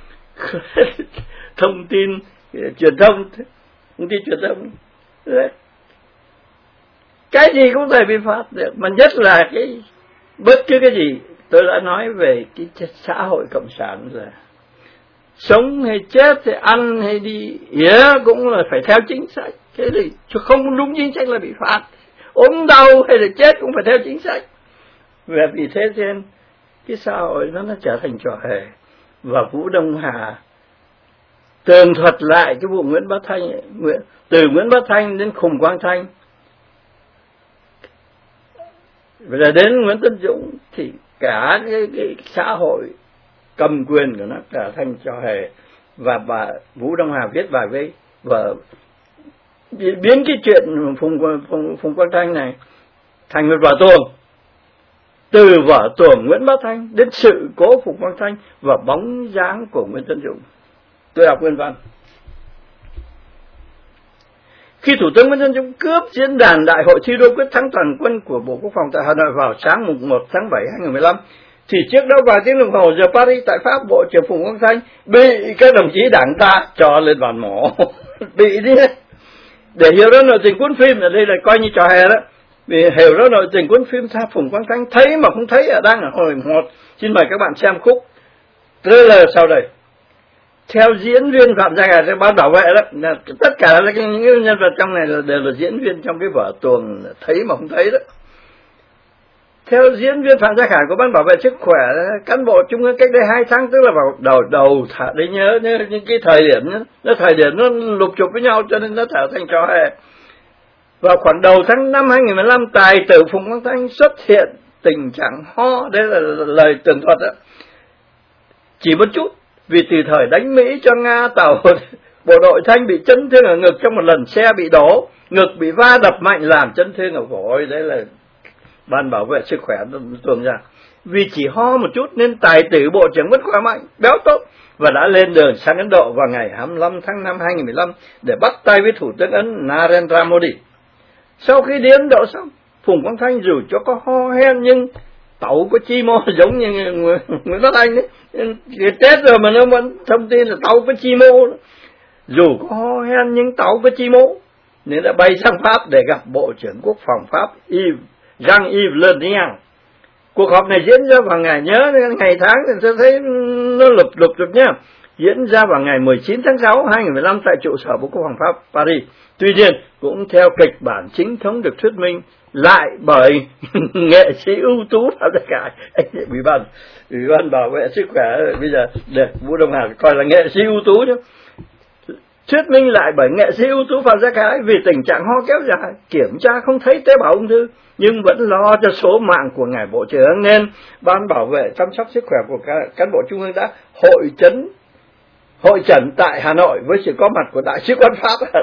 Thông tin truyền thông, thông tin truyền thông đấy. Cái gì cũng thể bị phạt được, mà nhất là cái bất cứ cái gì. Tôi đã nói về cái xã hội cộng sản rồi, sống hay chết hay ăn hay đi yeah, cũng là phải theo chính sách. Cái gì không đúng chính sách là bị phạt, ốm đau hay là chết cũng phải theo chính sách. Và vì thế nên cái xã hội nó nó trở thành trò hề. Và Vũ Đông Hà tường thuật lại cái vụ Nguyễn Bá Thanh ấy, Nguyễn, từ Nguyễn Bá Thanh đến Khùng Quang Thanh và đến Nguyễn Tân Dũng, thì cả cái, cái xã hội cầm quyền của nó trở thành trò hề. Và bà Vũ Đông Hà viết bài với vợ biến cái chuyện Phùng, Phùng, Phùng Quang Thanh này thành một vở tuồng, từ vở tuồng Nguyễn Bá Thanh đến sự cố Phùng Quang Thanh và bóng dáng của Nguyễn Tân Dũng. Tôi đọc nguyên văn. Khi Thủ tướng Nguyễn Tân Dũng cướp diễn đàn Đại hội thi đua quyết thắng toàn quân của Bộ Quốc phòng tại Hà Nội vào sáng mùng một tháng bảy hai nghìn mười lăm, thì trước đó vài tiếng đồng hồ giờ Paris tại Pháp, Bộ trưởng Phùng Quang Thanh bị các đồng chí đảng ta cho lên bàn mổ. Bị đi. Để hiểu rõ nội tình cuốn phim, ở đây là coi như trò hề đó. Vì hiểu rõ nội tình cuốn phim, tha Phùng Quang Thanh thấy mà không thấy ở đang ở hồi một. Xin mời các bạn xem khúc trailer sau đây. Theo diễn viên Phạm Gia Khải, ban bảo vệ đó, tất cả là những nhân vật trong này là đều là diễn viên trong cái vở tuồng thấy mà không thấy đó. Theo diễn viên Phạm Gia Khải của ban bảo vệ sức khỏe cán bộ trung ương cách đây hai tháng, tức là vào đầu đầu thả đấy, nhớ những cái thời điểm nó thời điểm nó lục chụp với nhau cho nên nó trở thành trò hề. Vào khoảng đầu tháng năm hai nghìn mười lăm, tài tử Phùng Quang Thanh xuất hiện tình trạng ho, đây là lời tường thuật đó. Chỉ một chút, vì từ thời đánh Mỹ cho Nga, tàu bộ đội Thanh bị chấn thương ở ngực trong một lần xe bị đổ, ngực bị va đập mạnh làm chấn thương ở phổi. Đấy là ban bảo vệ sức khỏe tuồng ra. Vì chỉ ho một chút nên tài tử bộ trưởng vẫn khỏe mạnh, béo tốt và đã lên đường sang Ấn Độ vào ngày hai mươi lăm tháng năm hai nghìn mười lăm để bắt tay với Thủ tướng Ấn Narendra Modi. Sau khi đi Ấn Độ xong, Phùng Quang Thanh dù cho có ho hen nhưng tẩu có chi mô giống như Nguyễn Bá Thanh đấy. Tết rồi mà nó vẫn thông tin là tẩu có chi mô. Dù có ho hen nhưng tẩu có chi mô, nên đã bay sang Pháp để gặp Bộ trưởng Quốc phòng Pháp Yves, Jean-Yves Le Drian. Cuộc họp này diễn ra vào ngày, nhớ ngày tháng thì tôi thấy nó lục lục lục nhá, diễn ra vào ngày mười chín tháng sáu hai nghìn mười lăm tại trụ sở Bộ Quốc phòng Pháp Paris. Tuy nhiên cũng theo kịch bản chính thống được thuyết minh lại bởi nghệ sĩ ưu tú Phạm Gia Khải. Ủy ban ủy ban bảo vệ sức khỏe bây giờ để Vũ Đông Hà coi là nghệ sĩ ưu tú chứ. Thuyết minh lại bởi nghệ sĩ ưu tú Phạm Gia Khải vì tình trạng ho kéo dài, kiểm tra không thấy tế bào ung thư nhưng vẫn lo cho số mạng của ngài bộ trưởng, nên ban bảo vệ chăm sóc sức khỏe của cán bộ trung ương đã hội chẩn hội chẩn tại Hà Nội với sự có mặt của đại sứ quán Pháp.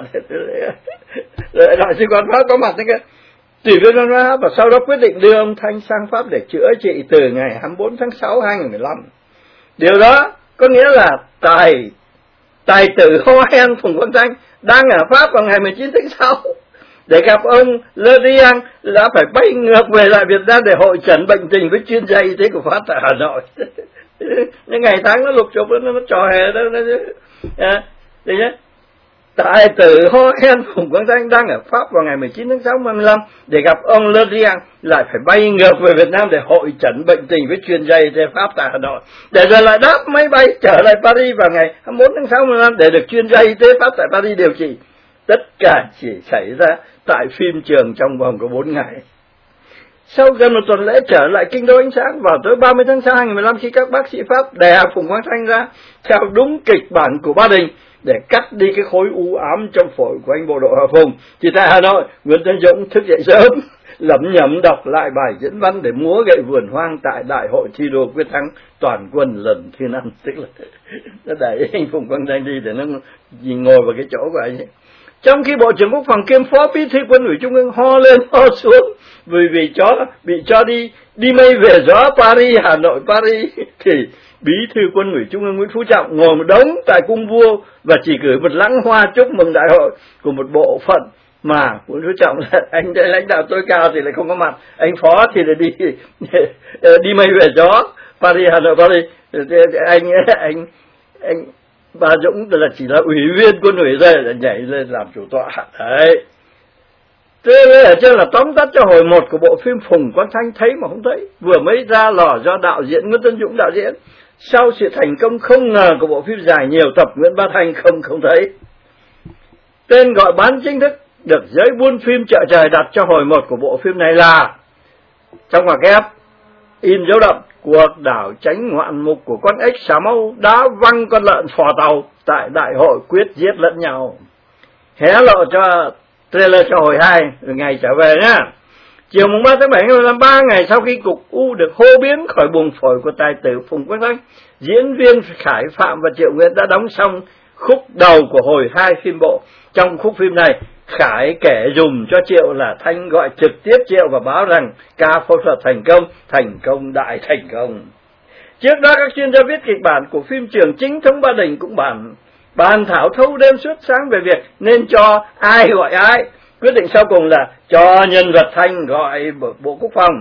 Đại sứ quán Pháp có mặt đấy cơ, tùy viên văn hóa, và sau đó quyết định đưa ông Thanh sang Pháp để chữa trị từ ngày hai mươi bốn tháng sáu hai nghìn mười lăm. Điều đó có nghĩa là tài tài tử ho hen Phùng Quang Thanh đang ở Pháp vào ngày mười chín tháng sáu để gặp ông Le Drian, đã phải bay ngược về lại Việt Nam để hội chẩn bệnh tình với chuyên gia y tế của Pháp tại Hà Nội. Những ngày tháng nó lục chụp nó, nó trò hề đó, nó à, đấy nhé. Tài tử ho hen Phùng Quang Thanh đang ở Pháp vào ngày mười chín tháng sáu hai nghìn mười lăm để gặp ông Le Drian, lại phải bay ngược về Việt Nam để hội chẩn bệnh tình với chuyên gia y tế Pháp tại Hà Nội, để rồi lại đáp máy bay trở lại Paris vào ngày hai mươi bốn tháng sáu hai nghìn mười lăm để được chuyên gia y tế Pháp tại Paris điều trị. Tất cả chỉ xảy ra tại phim trường trong vòng có bốn ngày. Sau gần một tuần lễ trở lại kinh đô ánh sáng, vào tối ba mươi tháng sáu hai nghìn mười lăm, khi các bác sĩ Pháp đè Phùng Quang Thanh ra theo đúng kịch bản của Ba Đình, để cắt đi cái khối u ám trong phổi của anh bộ đội Hòa Phùng. Thì tại Hà Nội, Nguyễn Tấn Dũng thức dậy sớm, lẩm nhẩm đọc lại bài diễn văn để múa gậy vườn hoang tại đại hội thi đua quyết thắng toàn quân lần thứ năm. Tức là nó đẩy anh Phùng Quang Thanh đi để nó ngồi vào cái chỗ của anh ấy. Trong khi Bộ trưởng Quốc phòng kiêm Phó Bí thư Quân ủy Trung ương ho lên ho xuống vì vì chó bị cho đi đi mây về gió Paris, Hà Nội Paris, thì Bí thư Quân ủy Trung ương Nguyễn Phú Trọng ngồi một đống tại cung vua và chỉ gửi một lẵng hoa chúc mừng đại hội của một bộ phận mà Nguyễn Phú Trọng là anh lãnh đạo tối cao thì lại không có mặt, anh Phó thì là đi đi mây về gió Paris, Hà Nội Paris, anh anh anh bà Dũng là chỉ là ủy viên Quân ủy rồi là nhảy lên làm chủ tọa. Đấy, thế ở trên là tóm tắt cho hồi một của bộ phim Phùng Quang Thanh thấy mà không thấy, vừa mới ra lò do đạo diễn Nguyễn Tấn Dũng đạo diễn. Sau sự thành công không ngờ của bộ phim dài nhiều tập Nguyễn Bá Thanh không không thấy. Tên gọi bán chính thức được giới buôn phim chợ trời đặt cho hồi một của bộ phim này là, trong ngoặc kép in dấu đậm, cuộc đảo tránh ngoạn mục của con ếch xà mâu đã văng con lợn phò tàu tại đại hội quyết giết lẫn nhau. Hé lộ cho trailer cho hồi hai ngày trở về nhá. Chiều mùng ba tháng bảy năm ba ngày sau khi cục u được hô biến khỏi buồng phổi của tài tử Phùng Quang Thanh, diễn viên Khải Phạm và Triệu Nguyệt đã đóng xong khúc đầu của hồi hai phim bộ. Trong khúc phim này, Khải kể dùm cho Triệu là Thanh gọi trực tiếp Triệu và báo rằng ca phẫu thuật thành công, thành công đại thành công. Trước đó các chuyên gia viết kịch bản của phim Trường Chính Thống Ba Đình cũng bàn bàn thảo thâu đêm suốt sáng về việc nên cho ai gọi ai. Quyết định sau cùng là cho nhân vật Thanh gọi Bộ Quốc phòng,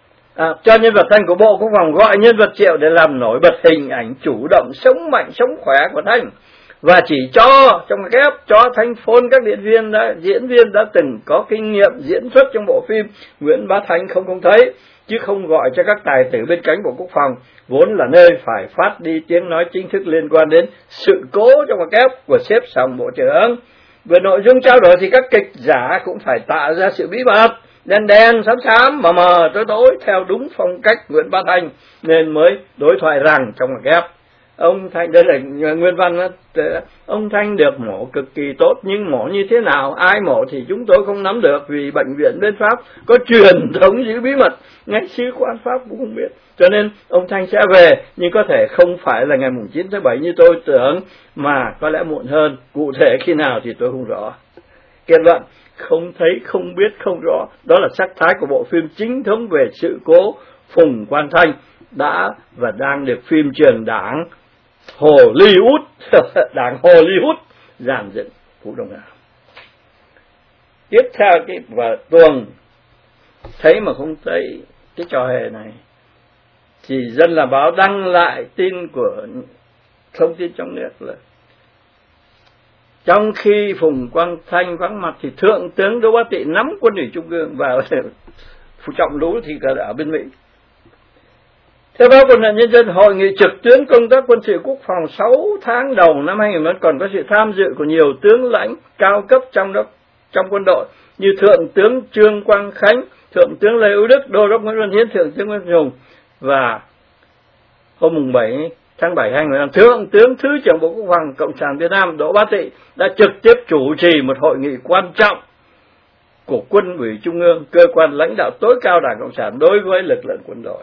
à, cho nhân vật Thanh của Bộ Quốc phòng gọi nhân vật Triệu để làm nổi bật hình ảnh chủ động, sống mạnh, sống khỏe của Thanh. Và chỉ cho trong ghép cho Thanh phone các diễn viên đã diễn viên đã từng có kinh nghiệm diễn xuất trong bộ phim Nguyễn Bá Thanh không không thấy, chứ không gọi cho các tài tử bên cánh Bộ Quốc phòng, vốn là nơi phải phát đi tiếng nói chính thức liên quan đến sự cố trong ngoặc kép của sếp Sòng Bộ trưởng. Về nội dung trao đổi thì các kịch giả cũng phải tạo ra sự bí mật, đen đen, xám xám, mờ mờ, tối tối theo đúng phong cách Nguyễn Bá Thanh, nên mới đối thoại rằng trong ngoặc kép ông Thanh, đây là nguyên văn đó, ông Thanh được mổ cực kỳ tốt, nhưng mổ như thế nào, ai mổ thì chúng tôi không nắm được, vì bệnh viện bên Pháp có truyền thống giữ bí mật, ngay sứ quán Pháp cũng không biết, cho nên ông Thanh sẽ về, nhưng có thể không phải là ngày mùng chín tháng bảy như tôi tưởng, mà có lẽ muộn hơn, cụ thể khi nào thì tôi không rõ. Kết luận, không thấy, không biết, không rõ, đó là sắc thái của bộ phim chính thống về sự cố Phùng Quang Thanh đã và đang được phim trường Đảng Hollywood, Đảng Hollywood giàn dựng Phú Đông Hà. Tiếp theo cái và tuần thấy mà không thấy cái trò hề này, thì Dân Làm Báo đăng lại tin của thông tin trong nước là trong khi Phùng Quang Thanh vắng mặt thì Thượng tướng Đỗ Bá Tị nắm Quân ủy Trung ương và Phú Trọng Lũ thì ở bên Mỹ. Theo báo Quân đội Nhân dân, hội nghị trực tuyến công tác quân sự quốc phòng sáu tháng đầu năm hai nghìn mười còn có sự tham dự của nhiều tướng lãnh cao cấp trong đó, trong quân đội như Thượng tướng Trương Quang Khánh, Thượng tướng Lê Hữu Đức, Đô đốc Nguyễn Văn Hiến, Thượng tướng Nguyễn Hùng, và hôm mùng bảy tháng bảy hai nghìn mười lăm, Thượng tướng Thứ trưởng Bộ Quốc phòng Cộng sản Việt Nam Đỗ Bá Tị đã trực tiếp chủ trì một hội nghị quan trọng của Quân ủy Trung ương, cơ quan lãnh đạo tối cao Đảng Cộng sản đối với lực lượng quân đội.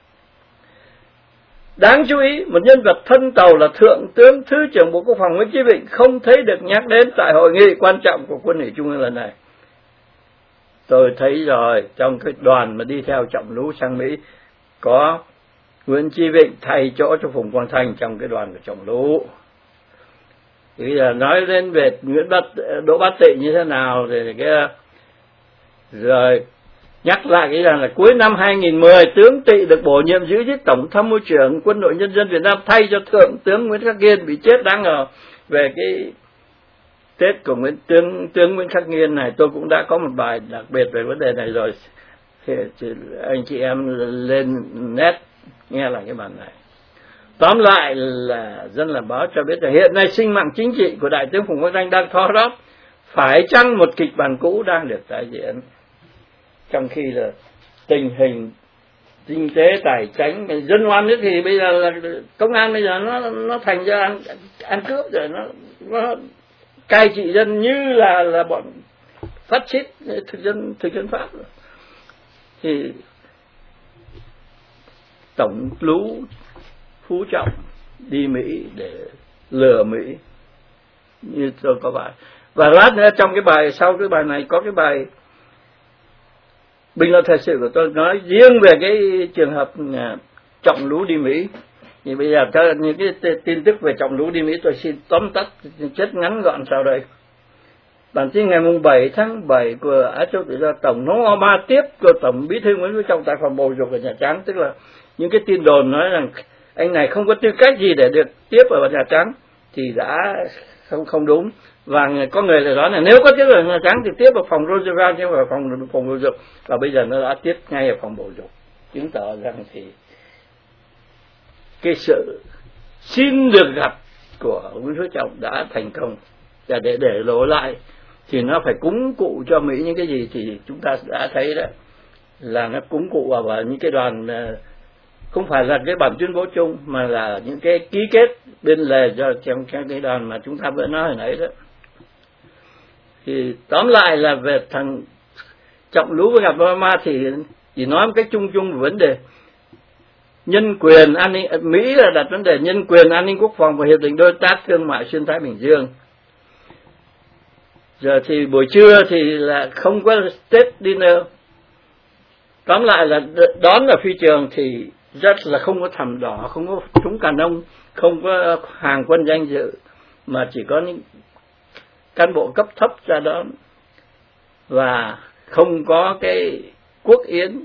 Đáng chú ý, một nhân vật thân tàu là Thượng tướng Thứ trưởng Bộ Quốc phòng Nguyễn Chí Vịnh không thấy được nhắc đến tại hội nghị quan trọng của Quân ủy Trung ương lần này. Tôi thấy rồi, trong cái đoàn mà đi theo Trọng Lũ sang Mỹ, có Nguyễn Chí Vịnh thay chỗ cho Phùng Quang Thanh trong cái đoàn của Trọng Lũ. Thì bây giờ nói đến về Nguyễn Bá, Đỗ Bá Tị như thế nào thì cái rồi nhắc lại cái rằng là cuối năm hai nghìn mười, tướng Tị được bổ nhiệm giữ chức Tổng tham mưu trưởng Quân đội Nhân dân Việt Nam thay cho Thượng tướng Nguyễn Khắc Nghiên bị chết đáng ngờ. Về cái Tết của Nguyễn tướng tướng Nguyễn Khắc Nghiên này, tôi cũng đã có một bài đặc biệt về vấn đề này rồi. Thì anh chị em lên net nghe lại cái bản này. Tóm lại là Dân Làm Báo cho biết là hiện nay sinh mạng chính trị của Đại tướng Phùng Quang Thanh đang thoi thóp, phải chăng một kịch bản cũ đang được tái diễn, trong khi là tình hình kinh tế tài chính dân oan thì bây giờ là công an bây giờ nó nó thành ra ăn, ăn cướp rồi, nó nó cai trị dân như là là bọn phát xít thực dân thực dân Pháp. Thì tổng lũ Phú Trọng đi Mỹ để lừa Mỹ như tôi có bài. Và lát nữa trong cái bài sau cái bài này có cái bài bình luận thời sự của tôi nói riêng về cái trường hợp Trọng lũ đi Mỹ. Thì bây giờ cho những cái tin tức về Trọng lũ đi Mỹ tôi xin tóm tắt chất ngắn gọn sau đây. Bản tin ngày bảy tháng bảy của Á Châu Tự Do, Tổng thống Obama tiếp của Tổng Bí thư Nguyễn Phú Trọng tại phòng bầu dục ở Nhà Trắng, tức là những cái tin đồn nói rằng anh này không có tư cách gì để được tiếp ở Nhà Trắng thì đã không không đúng. Và có người lại nói là nếu có tiếp ở Nhà Trắng thì tiếp ở phòng Roosevelt chứ không phải phòng phòng bầu dục, và bây giờ nó đã tiếp ngay ở phòng bầu dục, chứng tỏ rằng thì cái sự xin được gặp của Nguyễn Phú Trọng đã thành công. Và để để lộ lại thì nó phải cúng cụ cho Mỹ những cái gì thì chúng ta đã thấy đó, là nó cúng cụ vào, vào những cái đoàn, không phải là cái bản tuyên bố chung mà là những cái ký kết bên lề cho trong cái đoàn mà chúng ta vừa nói hồi nãy đó. Thì tóm lại là về thằng Trọng lũ với gặp Obama thì chỉ nói một cách chung chung về vấn đề nhân quyền an ninh. Mỹ là đặt vấn đề nhân quyền, an ninh quốc phòng và hiệp định đối tác thương mại xuyên Thái Bình Dương. Giờ thì buổi trưa thì là không có State Dinner. Tóm lại là đón ở phi trường thì rất là không có thảm đỏ, không có súng càn ông, không có hàng quân danh dự, mà chỉ có những cán bộ cấp thấp ra đón, và không có cái quốc yến.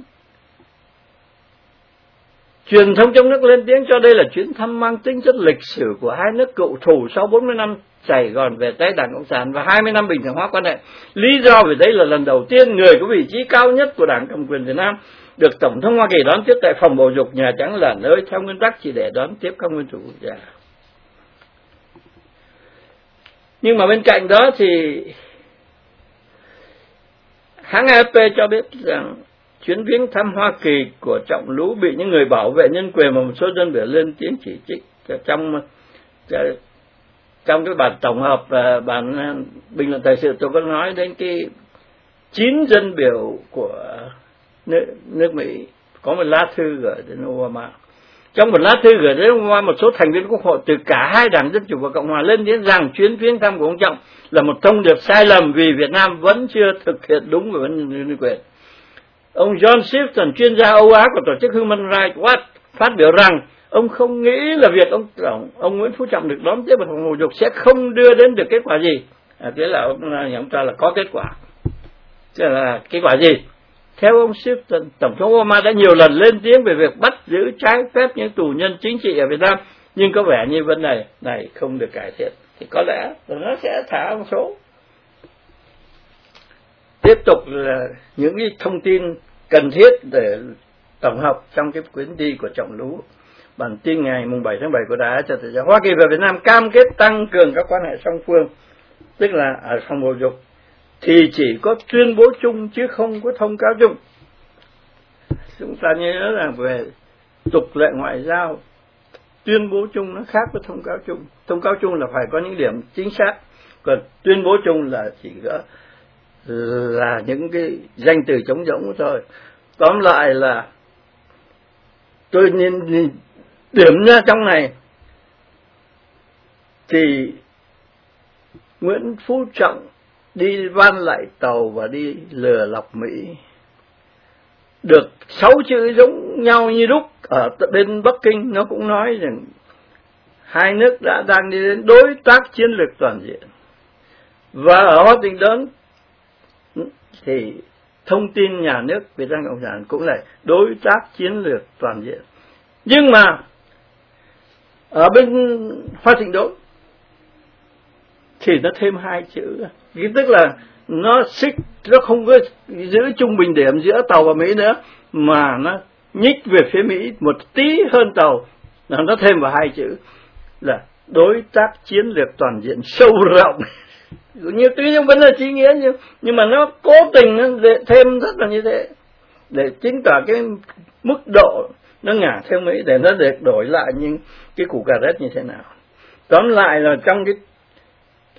Truyền thông trong nước lên tiếng cho đây là chuyến thăm mang tính chất lịch sử của hai nước cựu thù sau bốn mươi năm Sài Gòn về tay Đảng Cộng sản và hai mươi năm bình thường hóa quan hệ. Lý do vì đây là lần đầu tiên người có vị trí cao nhất của Đảng Cầm quyền Việt Nam được Tổng thống Hoa Kỳ đón tiếp tại phòng bầu dục Nhà Trắng, là nơi theo nguyên tắc chỉ để đón tiếp các nguyên thủ quốc gia. Nhưng mà bên cạnh đó thì hãng A F P cho biết rằng chuyến viếng thăm Hoa Kỳ của Trọng lũ bị những người bảo vệ nhân quyền và một số dân biểu lên tiếng chỉ trích. Trong trong cái bản tổng hợp và bản bình luận thời sự tôi có nói đến cái chín dân biểu của nước, nước Mỹ có một lá thư gửi đến Obama. Trong một lá thư gửi đến Obama, một số thành viên Quốc hội từ cả hai đảng Dân chủ và Cộng hòa lên tiếng rằng chuyến viếng thăm của ông Trọng là một thông điệp sai lầm vì Việt Nam vẫn chưa thực hiện đúng về vấn đề nhân quyền. Ông John Shifton, chuyên gia Âu Á của tổ chức Human Rights Watch, phát biểu rằng ông không nghĩ là việc ông Tổng, ông Nguyễn Phú Trọng được đón tiếp vào phòng bầu dục sẽ không đưa đến được kết quả gì. À, thế là ông ông ta là có kết quả. Thế là kết quả gì? Theo ông Shifton, Tổng thống Obama đã nhiều lần lên tiếng về việc bắt giữ trái phép những tù nhân chính trị ở Việt Nam, nhưng có vẻ như vấn đề này không được cải thiện. Thì có lẽ nó sẽ thả một số. Tiếp tục là những cái thông tin cần thiết để tổng hợp trong cái chuyến đi của Trọng lũ. Bản tin ngày bảy tháng bảy của Đài Á Châu Tự Do, Hoa Kỳ và Việt Nam cam kết tăng cường các quan hệ song phương, tức là ở phòng bầu dục thì chỉ có tuyên bố chung chứ không có thông cáo chung. Chúng ta nhớ rằng về tục lệ ngoại giao, tuyên bố chung nó khác với thông cáo chung. Thông cáo chung là phải có những điểm chính xác, còn tuyên bố chung là chỉ có là những cái danh từ trống rỗng thôi. Tóm lại là tôi nhìn, nhìn điểm ra trong này thì Nguyễn Phú Trọng đi van lại tàu và đi lừa lọc Mỹ được sáu chữ giống nhau như đúc. Ở bên Bắc Kinh nó cũng nói rằng hai nước đã đang đi đến đối tác chiến lược toàn diện, và ở Washington thì thông tin nhà nước Việt Nam Cộng sản cũng là đối tác chiến lược toàn diện. Nhưng mà ở bên Washington thì nó thêm hai chữ, tức là nó xích, nó không có giữ trung bình điểm giữa tàu và Mỹ nữa, mà nó nhích về phía Mỹ một tí hơn tàu, là nó thêm vào hai chữ là đối tác chiến lược toàn diện sâu rộng. Như tuy nhiên vẫn là trí nghĩa, nhưng, nhưng mà nó cố tình nó thêm rất là như thế để chứng tỏ cái mức độ nó ngả theo Mỹ, để nó được đổi lại những cái củ cà rét như thế nào. Tóm lại là trong cái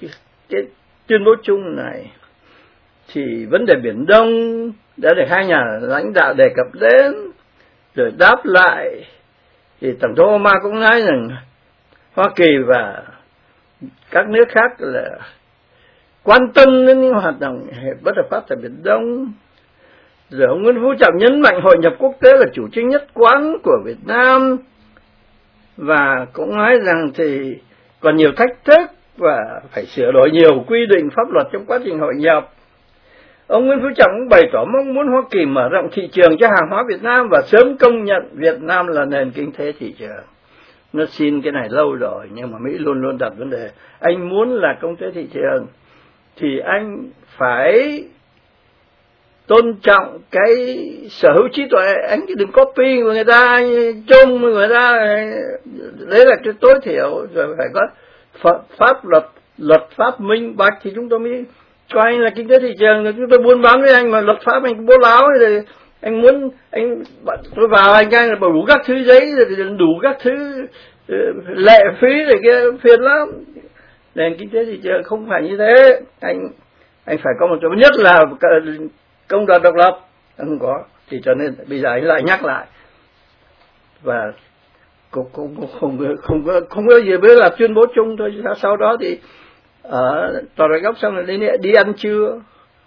cái, cái tuyên bố chung này thì vấn đề Biển Đông đã được hai nhà lãnh đạo đề cập đến, rồi đáp lại thì Tổng thống Obama cũng nói rằng Hoa Kỳ và các nước khác là quan tâm đến những hoạt động bất hợp pháp tại Biển Đông. Rồi ông Nguyễn Phú Trọng nhấn mạnh hội nhập quốc tế là chủ trương nhất quán của Việt Nam, và cũng nói rằng thì còn nhiều thách thức và phải sửa đổi nhiều quy định pháp luật trong quá trình hội nhập. Ông Nguyễn Phú Trọng cũng bày tỏ mong muốn Hoa Kỳ mở rộng thị trường cho hàng hóa Việt Nam và sớm công nhận Việt Nam là nền kinh tế thị trường. Nó xin cái này lâu rồi, nhưng mà Mỹ luôn luôn đặt vấn đề anh muốn là kinh tế thị trường thì anh phải tôn trọng cái sở hữu trí tuệ, anh đừng copy của người ta, anh chung người ta, đấy là cái tối thiểu. Rồi phải có pháp luật, luật pháp minh bạch thì chúng tôi mới cho anh là kinh tế thị trường. Rồi chúng tôi buôn bán với anh mà luật pháp anh bố láo rồi anh muốn anh tôi vào anh anh đủ các thứ giấy rồi đủ các thứ lệ phí rồi kia phiền lắm. Nền kinh tế thị trường không phải như thế, anh anh phải có một chỗ nhất là công đoàn độc lập, không có thì cho nên bây giờ anh lại nhắc lại, và cũng không không không không có không có gì với là tuyên bố chung thôi. Sau đó thì ở tòa đại góc xong rồi đi đi ăn trưa,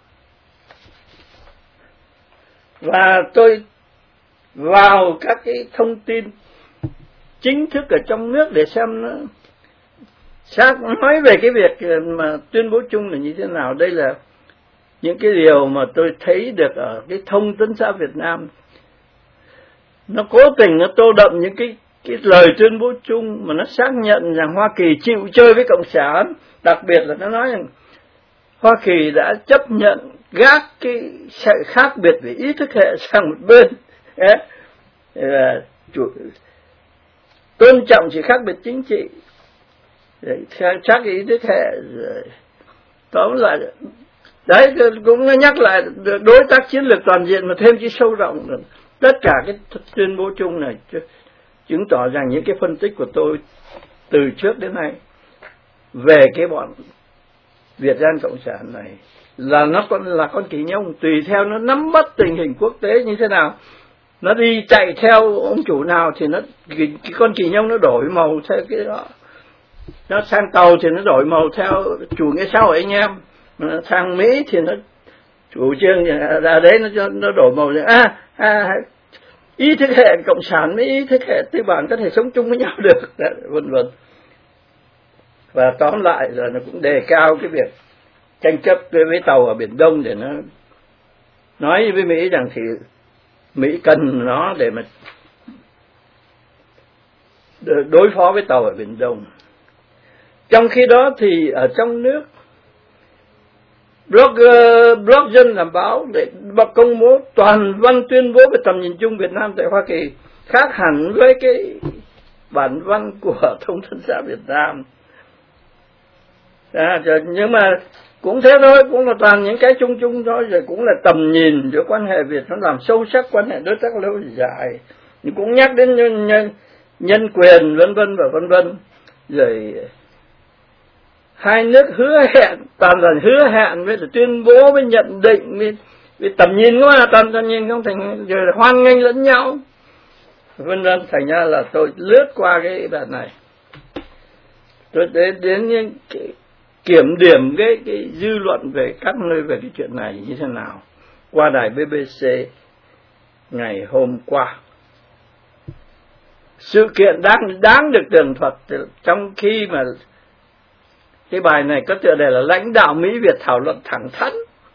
và tôi vào các cái thông tin chính thức ở trong nước để xem nó xác nói về cái việc mà tuyên bố chung là như thế nào. Đây là những cái điều mà tôi thấy được ở cái Thông tấn xã Việt Nam. Nó cố tình nó tô đậm những cái cái lời tuyên bố chung mà nó xác nhận rằng Hoa Kỳ chịu chơi với Cộng sản. Đặc biệt là nó nói rằng Hoa Kỳ đã chấp nhận gác cái sự khác biệt về ý thức hệ sang một bên, và tôn trọng sự khác biệt chính trị, chắc cái ý thức hệ. Tóm lại đấy, cũng nhắc lại đối tác chiến lược toàn diện mà thêm chỉ sâu rộng. Tất cả cái tuyên bố chung này chứng tỏ rằng những cái phân tích của tôi từ trước đến nay về cái bọn Việt Gian Cộng sản này là nó còn là con kỳ nhông, tùy theo nó nắm bắt tình hình quốc tế như thế nào, nó đi chạy theo ông chủ nào thì nó cái, cái con kỳ nhông nó đổi màu theo cái đó. Nó sang tàu thì nó đổi màu theo chủ nghĩa xã hội anh em, sang Mỹ thì nó chủ trương ra đấy nó nó đổi màu rồi. À, à ý thức hệ cộng sản với ý thức hệ tư bản có thể sống chung với nhau được, vân vân. Và tóm lại là nó cũng đề cao cái việc tranh chấp với tàu ở Biển Đông để nó nói với Mỹ rằng thì Mỹ cần nó để mà đối phó với tàu ở Biển Đông. Trong khi đó thì ở trong nước, blogger, blog dân làm báo để công bố toàn văn tuyên bố về tầm nhìn chung Việt Nam tại Hoa Kỳ, khác hẳn với cái bản văn của Thông tấn xã Việt Nam. À, nhưng mà cũng thế thôi, cũng là toàn những cái chung chung thôi, rồi cũng là tầm nhìn giữa quan hệ Việt nó làm sâu sắc quan hệ đối tác lâu dài, nhưng cũng nhắc đến nhân, nhân, nhân quyền vân vân và vân vân. Rồi hai nước hứa hẹn, toàn là hứa hẹn với tuyên bố với nhận định với, với tầm nhìn của mà tầm tầm nhìn không thành, rồi hoan nghênh lẫn nhau vân vân. Thành ra là tôi lướt qua cái đoạn này, tôi đến đến những cái kiểm điểm cái cái dư luận về các nơi về cái chuyện này như thế nào qua đài bê bê xê ngày hôm qua. Sự kiện đáng đáng được tường thuật, trong khi mà cái bài này có tựa đề là lãnh đạo Mỹ Việt thảo luận thẳng thắn,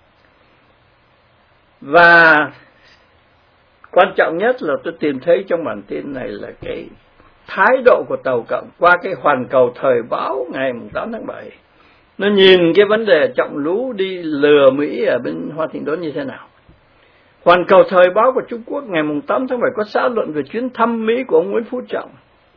và quan trọng nhất là tôi tìm thấy trong bản tin này là cái thái độ của Tàu Cộng qua cái Hoàn Cầu Thời báo ngày tám tháng bảy. Nó nhìn cái vấn đề Trọng Lú đi lừa Mỹ ở bên Washington như thế nào. Hoàn Cầu Thời báo của Trung Quốc ngày tám tháng bảy có xã luận về chuyến thăm Mỹ của ông Nguyễn Phú Trọng.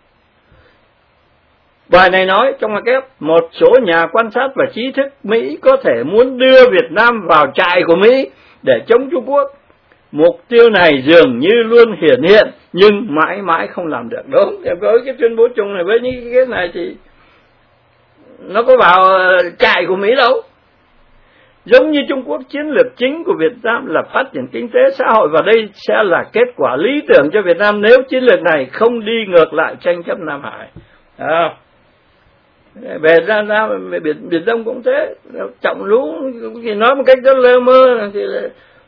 Bài này nói trong ngoặc kép, một số nhà quan sát và trí thức Mỹ có thể muốn đưa Việt Nam vào trại của Mỹ để chống Trung Quốc. Mục tiêu này dường như luôn hiển hiện nhưng mãi mãi không làm được. Đúng, với cái tuyên bố chung này với những cái này thì nó có vào trại của Mỹ đâu. Giống như Trung Quốc, chiến lược chính của Việt Nam là phát triển kinh tế xã hội, và đây sẽ là kết quả lý tưởng cho Việt Nam nếu chiến lược này không đi ngược lại tranh chấp Nam Hải. À, về ra ra biển biển Đông cũng thế, trọng lũ thì nói một cách rất lơ mơ thì là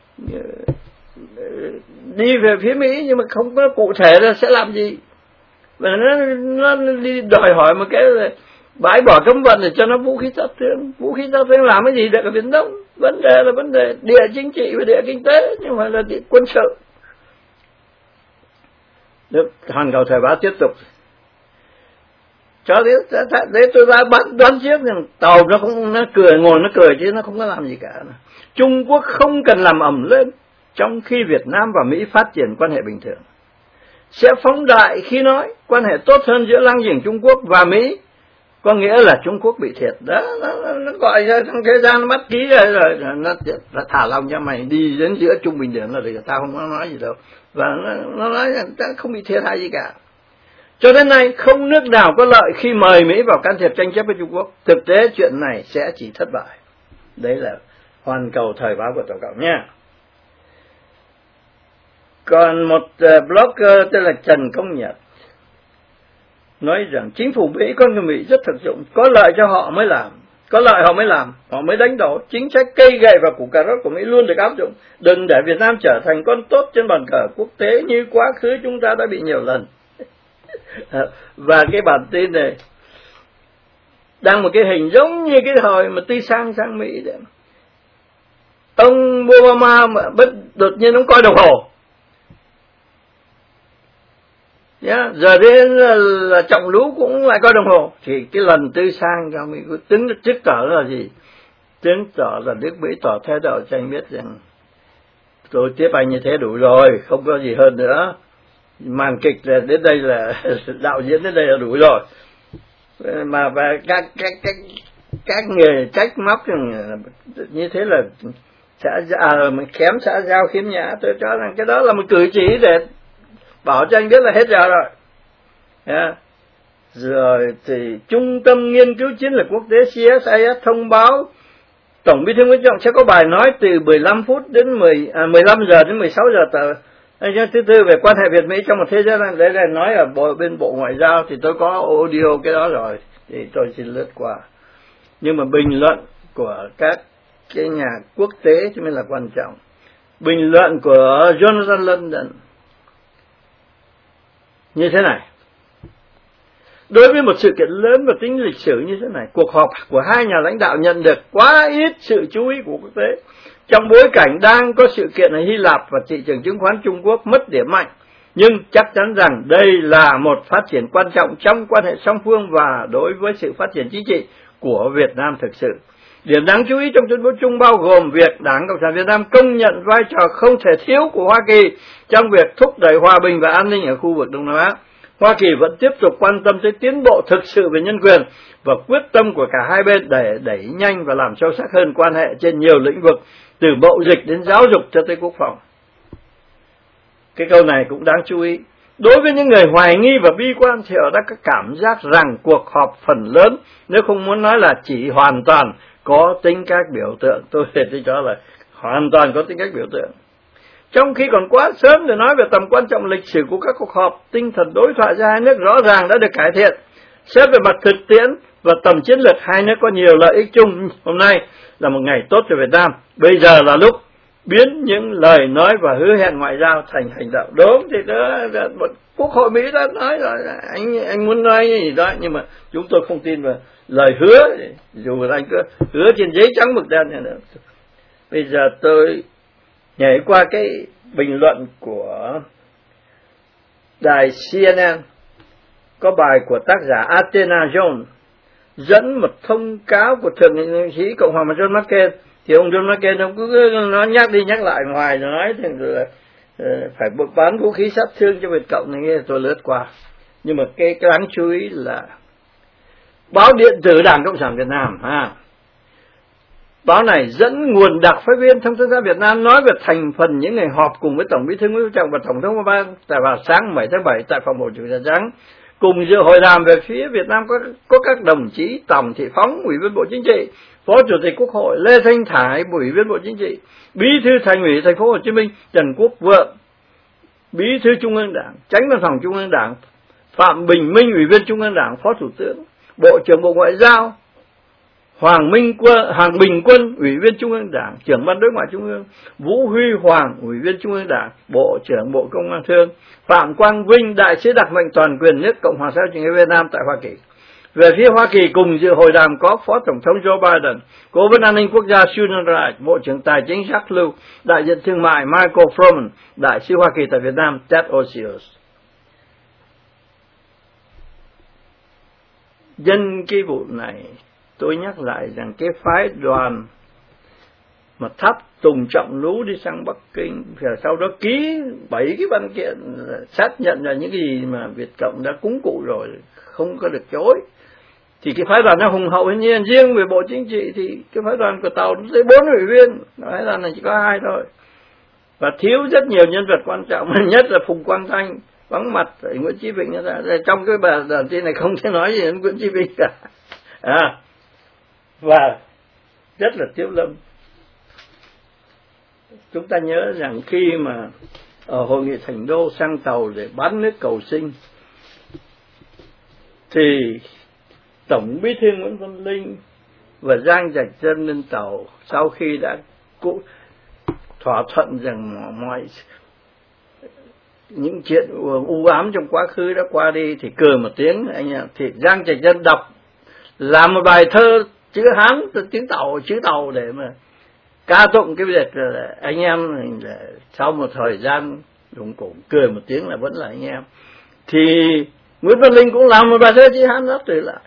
đi về phía Mỹ nhưng mà không có cụ thể là sẽ làm gì, và nó nó đi đòi hỏi một cái là bãi bỏ cấm vận để cho nó vũ khí sát thương. Vũ khí sát thương làm cái gì được ở Biển Đông? Vấn đề là vấn đề địa chính trị và địa kinh tế, nhưng mà là địa quân sự. Được, Hoàn Cầu Thời báo tiếp tục. Cho đến đấy tôi ra bắt đoán trước rằng tàu nó không, nó cười, ngồi nó cười chứ nó không có làm gì cả. Trung Quốc không cần làm ầm lên trong khi Việt Nam và Mỹ phát triển quan hệ bình thường, sẽ phóng đại khi nói quan hệ tốt hơn giữa láng giềng Trung Quốc và Mỹ, có nghĩa là Trung Quốc bị thiệt. Đó, nó, nó gọi ra trong thế gian nó bắt ký rồi, rồi nó, nó thả lòng cho mày đi đến giữa Trung Bình Đường là được, tao không có nói gì đâu. Và nó, nó nói rằng ta không bị thiệt hại gì cả. Cho đến nay không nước nào có lợi khi mời Mỹ vào can thiệp tranh chấp với Trung Quốc. Thực tế chuyện này sẽ chỉ thất bại. Đấy là Hoàn Cầu Thời báo của Tổng cộng nha. Còn một blogger tên là Trần Công Nhật nói rằng chính phủ Mỹ, con người Mỹ rất thực dụng, có lợi cho họ mới làm, có lợi họ mới làm, họ mới đánh đổ. Chính sách cây gậy và củ cà rốt của Mỹ luôn được áp dụng. Đừng để Việt Nam trở thành con tốt trên bàn cờ quốc tế như quá khứ chúng ta đã bị nhiều lần. Và cái bản tin này đang một cái hình giống như cái thời mà Tư Sang sang Mỹ đấy. Ông Obama mà bất đột nhiên ông coi đồng hồ. Yeah, giờ đến là, là trọng lũ cũng lại coi đồng hồ. Thì cái lần Tư Sang cho Mỹ tính chứng tỏ là gì? Chứng tỏ là nước Mỹ tỏ thái độ cho anh biết rằng tôi tiếp anh như thế đủ rồi, không có gì hơn nữa. Màn kịch là đến đây là đạo diễn đến đây là đủ rồi. Mà và các các các các người trách móc như thế là xã à, kém xã giao khiếm nhã. Tôi cho rằng cái đó là một cử chỉ để bảo cho anh biết là hết giờ rồi. Yeah. Rồi thì Trung tâm Nghiên cứu Chiến lược Quốc tế C S I S thông báo Tổng Bí thư Nguyễn Phú Trọng sẽ có bài nói từ mười lăm phút đến mười, à, mười lăm giờ đến mười sáu giờ tờ. Thứ tư về quan hệ Việt Mỹ trong một thế giới đang đấy là nói ở bộ, bên Bộ Ngoại giao thì tôi có audio cái đó rồi thì tôi xin lướt qua. Nhưng mà bình luận của các cái nhà quốc tế cho nên là quan trọng. Bình luận của Jonathan London như thế này: đối với một sự kiện lớn và tính lịch sử như thế này, cuộc họp của hai nhà lãnh đạo nhận được quá ít sự chú ý của quốc tế. Trong bối cảnh đang có sự kiện ở Hy Lạp và thị trường chứng khoán Trung Quốc mất điểm mạnh, nhưng chắc chắn rằng đây là một phát triển quan trọng trong quan hệ song phương và đối với sự phát triển chính trị của Việt Nam thực sự. Điểm đáng chú ý trong tuyên bố chung bao gồm việc Đảng Cộng sản Việt Nam công nhận vai trò không thể thiếu của Hoa Kỳ trong việc thúc đẩy hòa bình và an ninh ở khu vực Đông Nam Á. Hoa Kỳ vẫn tiếp tục quan tâm tới tiến bộ thực sự về nhân quyền và quyết tâm của cả hai bên để đẩy nhanh và làm sâu sắc hơn quan hệ trên nhiều lĩnh vực, từ mậu dịch đến giáo dục cho tới quốc phòng. Cái câu này cũng đáng chú ý. Đối với những người hoài nghi và bi quan thì họ đã có cảm giác rằng cuộc họp phần lớn, nếu không muốn nói là chỉ hoàn toàn, có tính cách biểu tượng. Tôi thì cho là hoàn toàn có tính cách biểu tượng. Trong khi còn quá sớm để nói về tầm quan trọng lịch sử của các cuộc họp, tinh thần đối thoại giữa hai nước rõ ràng đã được cải thiện. Xét về mặt thực tiễn và tầm chiến lược, hai nước có nhiều lợi ích chung. Hôm nay là một ngày tốt cho Việt Nam. Bây giờ là lúc biến những lời nói và hứa hẹn ngoại giao thành hành động. Đúng thì đó, Quốc hội Mỹ đã nói rồi, anh anh muốn nói gì đó, nhưng mà chúng tôi không tin vào lời hứa, dù là anh cứ hứa trên giấy trắng mực đen này nữa. Bây giờ tôi nhảy qua cái bình luận của đài C N N, có bài của tác giả Athena Jones dẫn một thông cáo của thượng nghị sĩ Cộng hòa John McCain. Thì ông John McCain ông cứ nó nhắc đi nhắc lại ngoài rồi nói thì là phải bán vũ khí sát thương cho Việt Cộng này, nghe tôi lướt qua. Nhưng mà cái, cái đáng chú ý là báo điện tử Đảng Cộng sản Việt Nam ha. Báo này dẫn nguồn đặc phái viên thông tấn xã Việt Nam nói về thành phần những người họp cùng với Tổng Bí thư Nguyễn Phú Trọng và Tổng thống Obama vào sáng bảy tháng bảy tại phòng bầu Chủ nhà Trắng. Cùng dự hội đàm về phía Việt Nam có, có các đồng chí Tòng Thị Phóng, Ủy viên Bộ Chính trị, Phó Chủ tịch Quốc hội, Lê Thanh Thải, Ủy viên Bộ Chính trị, Bí thư Thành ủy Thành phố Hồ Chí Minh Trần Quốc Vượng, Bí thư Trung ương Đảng, Chánh Văn phòng Trung ương Đảng Phạm Bình Minh, Ủy viên Trung ương Đảng, Phó Thủ tướng, Bộ trưởng Bộ Ngoại giao Hoàng Minh Quân, Hoàng Bình Quân, Ủy viên Trung ương Đảng, Trưởng ban Đối ngoại Trung ương, Vũ Huy Hoàng, Ủy viên Trung ương Đảng, Bộ trưởng Bộ Công an Thương, Phạm Quang Vinh, Đại sứ đặc mệnh toàn quyền nước Cộng hòa xã hội chủ nghĩa Việt Nam tại Hoa Kỳ. Về phía Hoa Kỳ cùng dự hội đàm có Phó Tổng thống Joe Biden, Cố vấn An ninh Quốc gia Susan Rice, Bộ trưởng Tài chính Jack Lew, Đại diện Thương mại Michael Froman, Đại sứ Hoa Kỳ tại Việt Nam Ted Osius. Nhân cái vụ này, tôi nhắc lại rằng cái phái đoàn mà tháp Tùng Trọng Lú đi sang Bắc Kinh, và sau đó ký bảy cái văn kiện xác nhận là những cái gì mà Việt Cộng đã cúng cụ rồi, không có được chối. Thì cái phái đoàn nó hùng hậu hơn nhiên. Riêng về Bộ Chính trị thì cái phái đoàn của Tàu tới bốn ủy viên, phái đoàn này chỉ có hai thôi. Và thiếu rất nhiều nhân vật quan trọng, nhất là Phùng Quang Thanh vắng mặt, Nguyễn Chí Vịnh. Trong cái bài bản tin này không thể nói gì đến Nguyễn Chí Vịnh cả. À, và rất là Tiếu Lâm. Chúng ta nhớ rằng khi mà ở hội nghị Thành Đô sang tàu để bán nước cầu sinh, thì Tổng Bí thư Nguyễn Văn Linh và Giang Trạch Dân lên tàu sau khi đã cụ thỏa thuận rằng mọi những chuyện u ám trong quá khứ đã qua đi, thì cười một tiếng anh ạ, thì Giang Trạch Dân đọc làm một bài thơ chữ Hán, tiếng Tàu, chữ Tàu để mà ca tụng cái việc là anh em là sau một thời gian cũng cũng cười một tiếng là vẫn là anh em. Thì Nguyễn Văn Linh cũng làm một bài thơ chữ Hán đáp từ lại.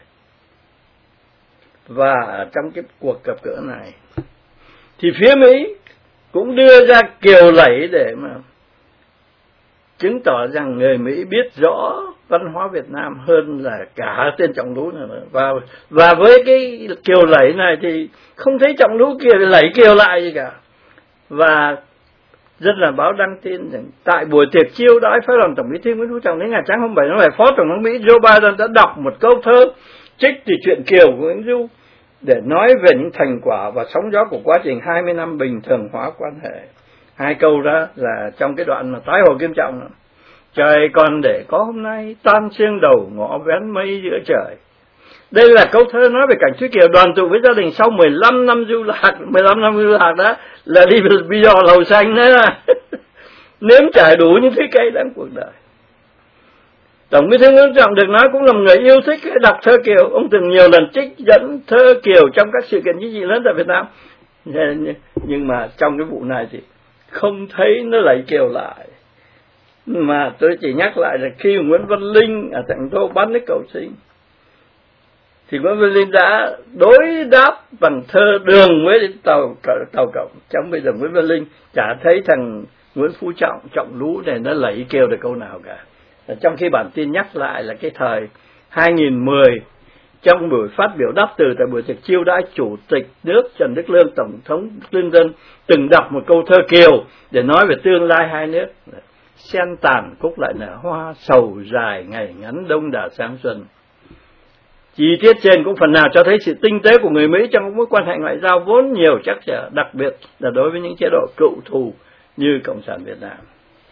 Và trong cái cuộc gặp gỡ này thì phía Mỹ cũng đưa ra kiều lẫy để mà chứng tỏ rằng người Mỹ biết rõ văn hóa Việt Nam hơn là cả tên Trọng Lú nữa. Và, và với cái kiều lẫy này thì không thấy Trọng Lú kiều lẫy kiều lại gì cả. Và rất là báo đăng tin rằng tại buổi tiệc chiêu đãi phái đoàn Tổng Bí thư Nguyễn Phú Trọng đến Nhà Trắng hôm bảy tháng bảy, Phó Tổng thống Mỹ Joe Biden đã đọc một câu thơ trích từ truyện Kiều của Nguyễn Du để nói về những thành quả và sóng gió của quá trình hai mươi năm bình thường hóa quan hệ. Hai câu đó là trong cái đoạn mà tái hồi Kim Trọng. Trời còn để có hôm nay, tan sương đầu ngõ vén mây giữa trời. Đây là câu thơ nói về cảnh Thúy Kiều đoàn tụ với gia đình sau mười lăm năm du lạc. mười lăm năm du lạc đó là đi bây giờ lầu xanh đó. Nếm trải đủ những thứ cây đắng cuộc đời. Tổng Bí thư Nguyễn Phú Trọng được nói cũng là một người yêu thích đọc thơ Kiều. Ông từng nhiều lần trích dẫn thơ Kiều trong các sự kiện chính trị lớn tại Việt Nam. Nhưng mà trong cái vụ này thì không thấy nó lại Kiều lại. Mà tôi chỉ nhắc lại là khi Nguyễn Văn Linh ở Thành Đô bán nước cầu sinh, thì Nguyễn Văn Linh đã đối đáp bằng thơ đường với tàu tàu cộng. Trong bây giờ Nguyễn Văn Linh chả thấy thằng Nguyễn Phú Trọng, Trọng Lú này nó lấy Kiều được câu nào cả. Trong khi bản tin nhắc lại là cái thời hai nghìn mười, trong buổi phát biểu đáp từ tại buổi tiệc chiêu đãi Chủ tịch nước Trần Đức Lương, Tổng thống Lương Dân từng đọc một câu thơ Kiều để nói về tương lai hai nước. Sen tàn cúc lại nở hoa, sầu dài ngày ngắn đông đà sáng xuân. Chi tiết trên cũng phần nào cho thấy sự tinh tế của người Mỹ trong mối quan hệ ngoại giao vốn nhiều trắc trở, đặc biệt là đối với những chế độ cựu thù như Cộng sản Việt Nam.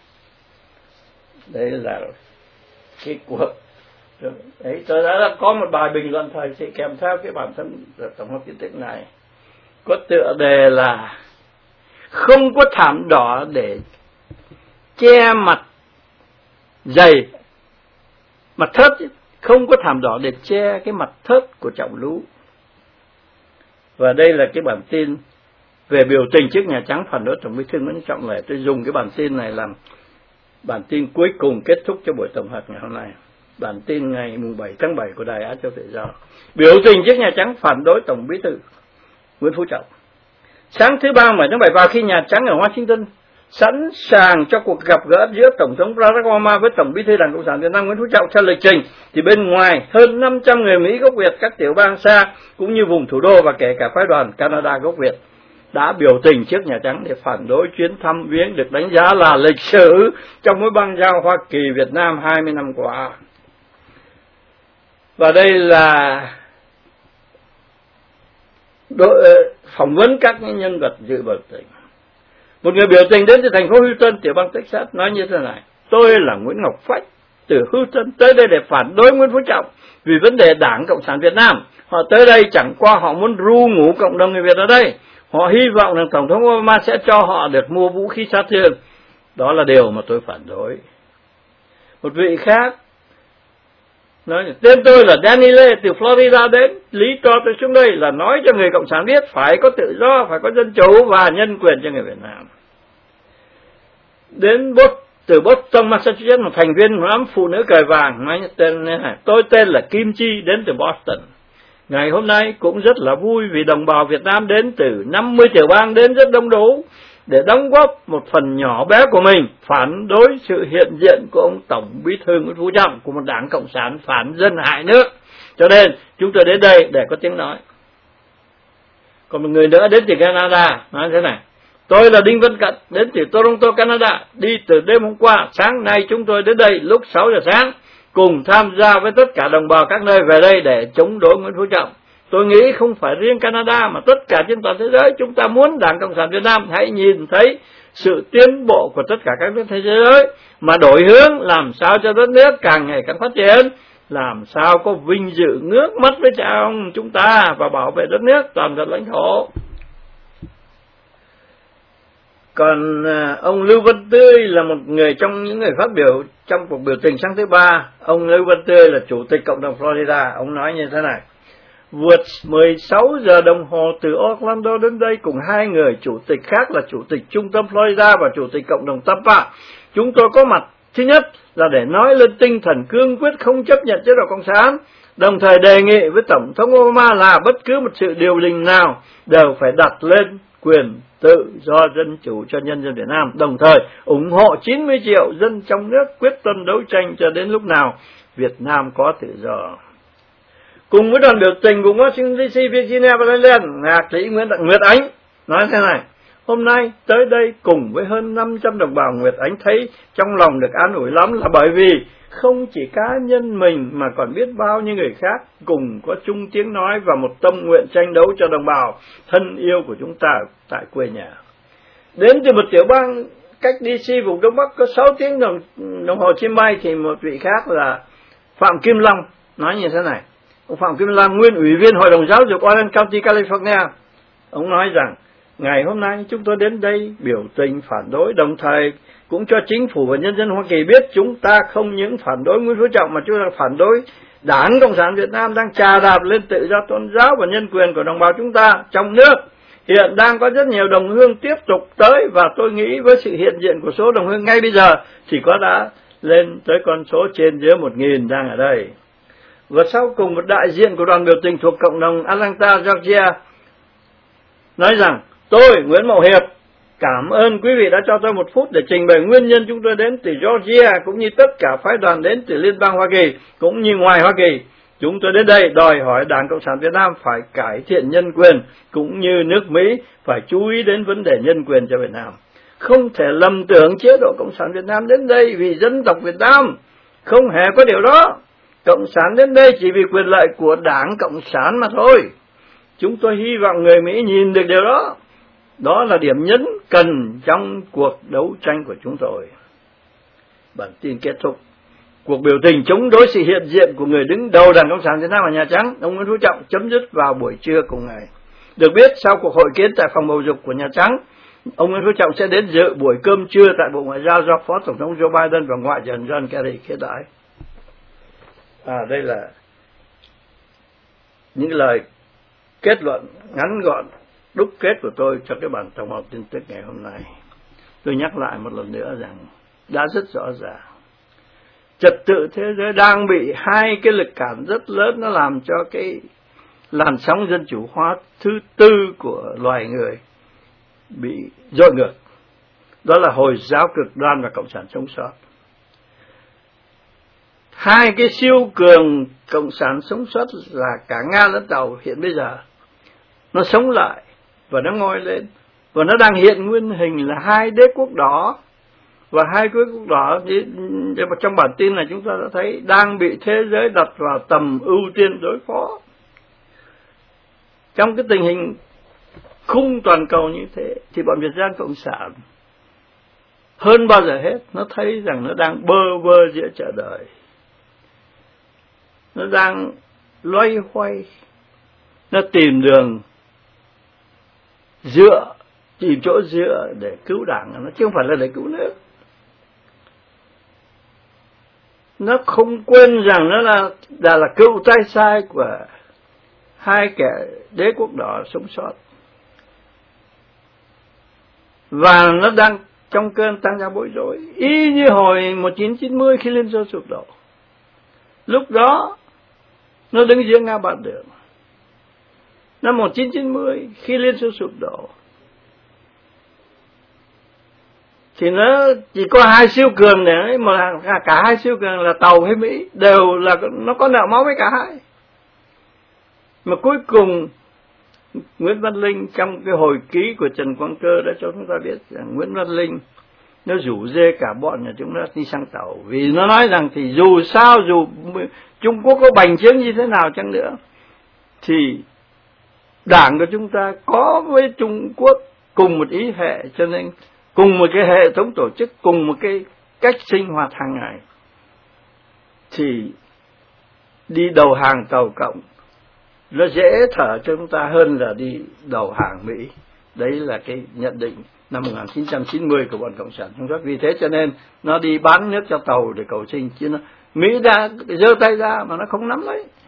Đây là cái cuộc. Đấy, tôi đã có một bài bình luận thời sự kèm theo cái bản thân tổng hợp kiến thức này, có tựa đề là không có thảm đỏ để che mặt dày, mặt thớt, không có thảm đỏ để che cái mặt thớt của Trọng Lú. Và đây là cái bản tin về biểu tình trước Nhà Trắng phản đối Tổng Bí thư Nguyễn Phú Trọng. Này tôi dùng cái bản tin này làm bản tin cuối cùng kết thúc cho buổi tổng hợp ngày hôm nay. Bản tin ngày bảy tháng bảy của Đài Á Châu Tự Do. Biểu tình trước Nhà Trắng phản đối Tổng Bí thư Nguyễn Phú Trọng. Sáng thứ ba bảy tháng bảy, vào khi Nhà Trắng ở Washington sẵn sàng cho cuộc gặp gỡ giữa Tổng thống Barack Obama với Tổng Bí thư Đảng Cộng sản Việt Nam Nguyễn Phú Trọng theo lịch trình, thì bên ngoài hơn năm trăm người Mỹ gốc Việt các tiểu bang xa cũng như vùng thủ đô và kể cả phái đoàn Canada gốc Việt đã biểu tình trước Nhà Trắng để phản đối chuyến thăm viếng được đánh giá là lịch sử trong mối bang giao Hoa Kỳ Việt Nam hai mươi năm qua. Và đây là đội, phỏng vấn các nhân vật dự biểu tình. Một người biểu tình đến từ thành phố Houston, tiểu bang Texas, nói như thế này: tôi là Nguyễn Ngọc Phách từ Houston, tới đây để phản đối Nguyễn Phú Trọng vì vấn đề Đảng Cộng sản Việt Nam. Họ tới đây chẳng qua họ muốn ru ngủ cộng đồng người Việt ở đây. Họ hy vọng rằng Tổng thống Obama sẽ cho họ được mua vũ khí sát thương. Đó là điều mà tôi phản đối. Một vị khác nói: tên tôi là Danny Lê từ Florida đến, lý do tôi xuống đây là nói cho người Cộng sản biết phải có tự do, phải có dân chủ và nhân quyền cho người Việt Nam. Đến Boston, từ Boston, Massachusetts, một thành viên nhóm phụ nữ cờ vàng nói tên này: tôi tên là Kim Chi, đến từ Boston. Ngày hôm nay cũng rất là vui vì đồng bào Việt Nam đến từ năm mươi tiểu bang đến rất đông đủ để đóng góp một phần nhỏ bé của mình phản đối sự hiện diện của ông Tổng Bí thư Nguyễn Phú Trọng, của một đảng Cộng sản phản dân hại nước. Cho nên chúng tôi đến đây để có tiếng nói. Còn một người nữa đến từ Canada nói thế này: tôi là Đinh Văn Cận, đến từ Toronto, Canada, đi từ đêm hôm qua. Sáng nay chúng tôi đến đây lúc sáu giờ sáng, cùng tham gia với tất cả đồng bào các nơi về đây để chống đối Nguyễn Phú Trọng. Tôi nghĩ không phải riêng Canada mà tất cả trên toàn thế giới, chúng ta muốn Đảng Cộng sản Việt Nam hãy nhìn thấy sự tiến bộ của tất cả các nước thế giới, mà đổi hướng làm sao cho đất nước càng ngày càng phát triển, làm sao có vinh dự ngước mắt với cha ông chúng ta và bảo vệ đất nước toàn vẹn lãnh thổ. Còn ông Lưu Văn Tươi là một người trong những người phát biểu trong cuộc biểu tình sáng thứ ba. Ông Lưu Văn Tươi là chủ tịch cộng đồng Florida. Ông nói như thế này: vượt mười sáu giờ đồng hồ từ Orlando đến đây cùng hai người chủ tịch khác là chủ tịch trung tâm Florida và chủ tịch cộng đồng Tampa. Chúng tôi có mặt thứ nhất là để nói lên tinh thần cương quyết không chấp nhận chế độ cộng sản, đồng thời đề nghị với Tổng thống Obama là bất cứ một sự điều đình nào đều phải đặt lên quyền tự do dân chủ cho nhân dân Việt Nam, đồng thời ủng hộ chín mươi triệu dân trong nước quyết tâm đấu tranh cho đến lúc nào Việt Nam có tự do. Cùng với đoàn biểu tình của Washington đê xê, Virginia và Maryland, nhạc sĩ Nguyễn Nguyệt Ánh nói thế này: hôm nay tới đây cùng với hơn năm trăm đồng bào Nguyệt Ánh thấy trong lòng được an ủi lắm, là bởi vì không chỉ cá nhân mình mà còn biết bao nhiêu người khác cùng có chung tiếng nói và một tâm nguyện tranh đấu cho đồng bào thân yêu của chúng ta tại quê nhà. Đến từ một tiểu bang cách đê xê vùng Đông Bắc có sáu tiếng đồng, đồng hồ chim bay thì một vị khác là Phạm Kim Long nói như thế này. Ông Phạm Kim Long, nguyên ủy viên Hội đồng Giáo dục Orange County, California, ông nói rằng ngày hôm nay chúng tôi đến đây biểu tình phản đối, đồng thời cũng cho chính phủ và nhân dân Hoa Kỳ biết chúng ta không những phản đối Nguyễn Phú Trọng mà chúng ta phản đối Đảng Cộng sản Việt Nam đang chà đạp lên tự do tôn giáo và nhân quyền của đồng bào chúng ta trong nước. Hiện đang có rất nhiều đồng hương tiếp tục tới, và tôi nghĩ với sự hiện diện của số đồng hương ngay bây giờ chỉ có đã lên tới con số trên dưới một nghìn đang ở đây. Và sau cùng một đại diện của đoàn biểu tình thuộc cộng đồng Atlanta, Georgia nói rằng: tôi, Nguyễn Mậu Hiệp, cảm ơn quý vị đã cho tôi một phút để trình bày nguyên nhân chúng tôi đến từ Georgia, cũng như tất cả phái đoàn đến từ Liên bang Hoa Kỳ, cũng như ngoài Hoa Kỳ. Chúng tôi đến đây đòi hỏi Đảng Cộng sản Việt Nam phải cải thiện nhân quyền, cũng như nước Mỹ phải chú ý đến vấn đề nhân quyền cho Việt Nam. Không thể lầm tưởng chế độ Cộng sản Việt Nam đến đây vì dân tộc Việt Nam. Không hề có điều đó. Cộng sản đến đây chỉ vì quyền lợi của Đảng Cộng sản mà thôi. Chúng tôi hy vọng người Mỹ nhìn được điều đó. Đó là điểm nhấn cần trong cuộc đấu tranh của chúng tôi. Bản tin kết thúc. Cuộc biểu tình chống đối sự hiện diện của người đứng đầu Đảng Cộng sản Việt Nam ở Nhà Trắng, ông Nguyễn Phú Trọng, chấm dứt vào buổi trưa cùng ngày. Được biết, sau cuộc hội kiến tại phòng bầu dục của Nhà Trắng, ông Nguyễn Phú Trọng sẽ đến dự buổi cơm trưa tại Bộ Ngoại giao do Phó Tổng thống Joe Biden và Ngoại trưởng John Kerry kế đãi. À, đây là những lời kết luận ngắn gọn, đúc kết của tôi cho cái bản tổng hợp tin tức ngày hôm nay. Tôi nhắc lại một lần nữa rằng đã rất rõ ràng, trật tự thế giới đang bị hai cái lực cản rất lớn, nó làm cho cái làn sóng dân chủ hóa thứ tư của loài người bị dội ngược. Đó là Hồi giáo cực đoan và Cộng sản sống sót. Hai cái siêu cường Cộng sản sống sót là cả Nga lẫn Tàu hiện bây giờ nó sống lại và nó ngoi lên, và nó đang hiện nguyên hình là hai đế quốc đỏ Và hai khối quốc đỏ trong bản tin này chúng ta đã thấy đang bị thế giới đặt vào tầm ưu tiên đối phó. Trong cái tình hình khung toàn cầu như thế thì bọn Việt Nam Cộng sản hơn bao giờ hết nó thấy rằng nó đang bơ vơ giữa chợ đời, nó đang loay hoay, nó tìm đường dựa, tìm chỗ dựa để cứu đảng, nó chứ không phải là để cứu nước. Nó không quên rằng nó là là, là cựu tay sai của hai kẻ đế quốc đỏ sống sót, và nó đang trong cơn tăng ra bối rối, y như hồi một nghìn chín trăm chín mươi khi Liên Xô sụp đổ. Lúc đó nó đứng giữa ngã ba đường. Năm một nghìn chín trăm chín mươi khi Liên Xô sụp đổ thì nó chỉ có hai siêu cường để mà cả hai siêu cường là Tàu hay Mỹ đều là nó có nợ máu với cả hai. Mà cuối cùng Nguyễn Văn Linh trong cái hồi ký của Trần Quang Cơ đã cho chúng ta biết rằng Nguyễn Văn Linh nó rủ dê cả bọn nhà chúng ta đi sang Tàu, vì nó nói rằng thì dù sao, dù Trung Quốc có bành trướng như thế nào chăng nữa thì đảng của chúng ta có với Trung Quốc cùng một ý hệ, cho nên cùng một cái hệ thống tổ chức, cùng một cái cách sinh hoạt hàng ngày, thì đi đầu hàng Tàu Cộng nó dễ thở cho chúng ta hơn là đi đầu hàng Mỹ. Đấy là cái nhận định năm một nghìn chín trăm chín mươi của bọn Cộng sản Trung Quốc. Vì thế cho nên nó đi bán nước cho Tàu để cầu sinh, chứ nó Mỹ đã giơ tay ra mà nó không nắm lấy.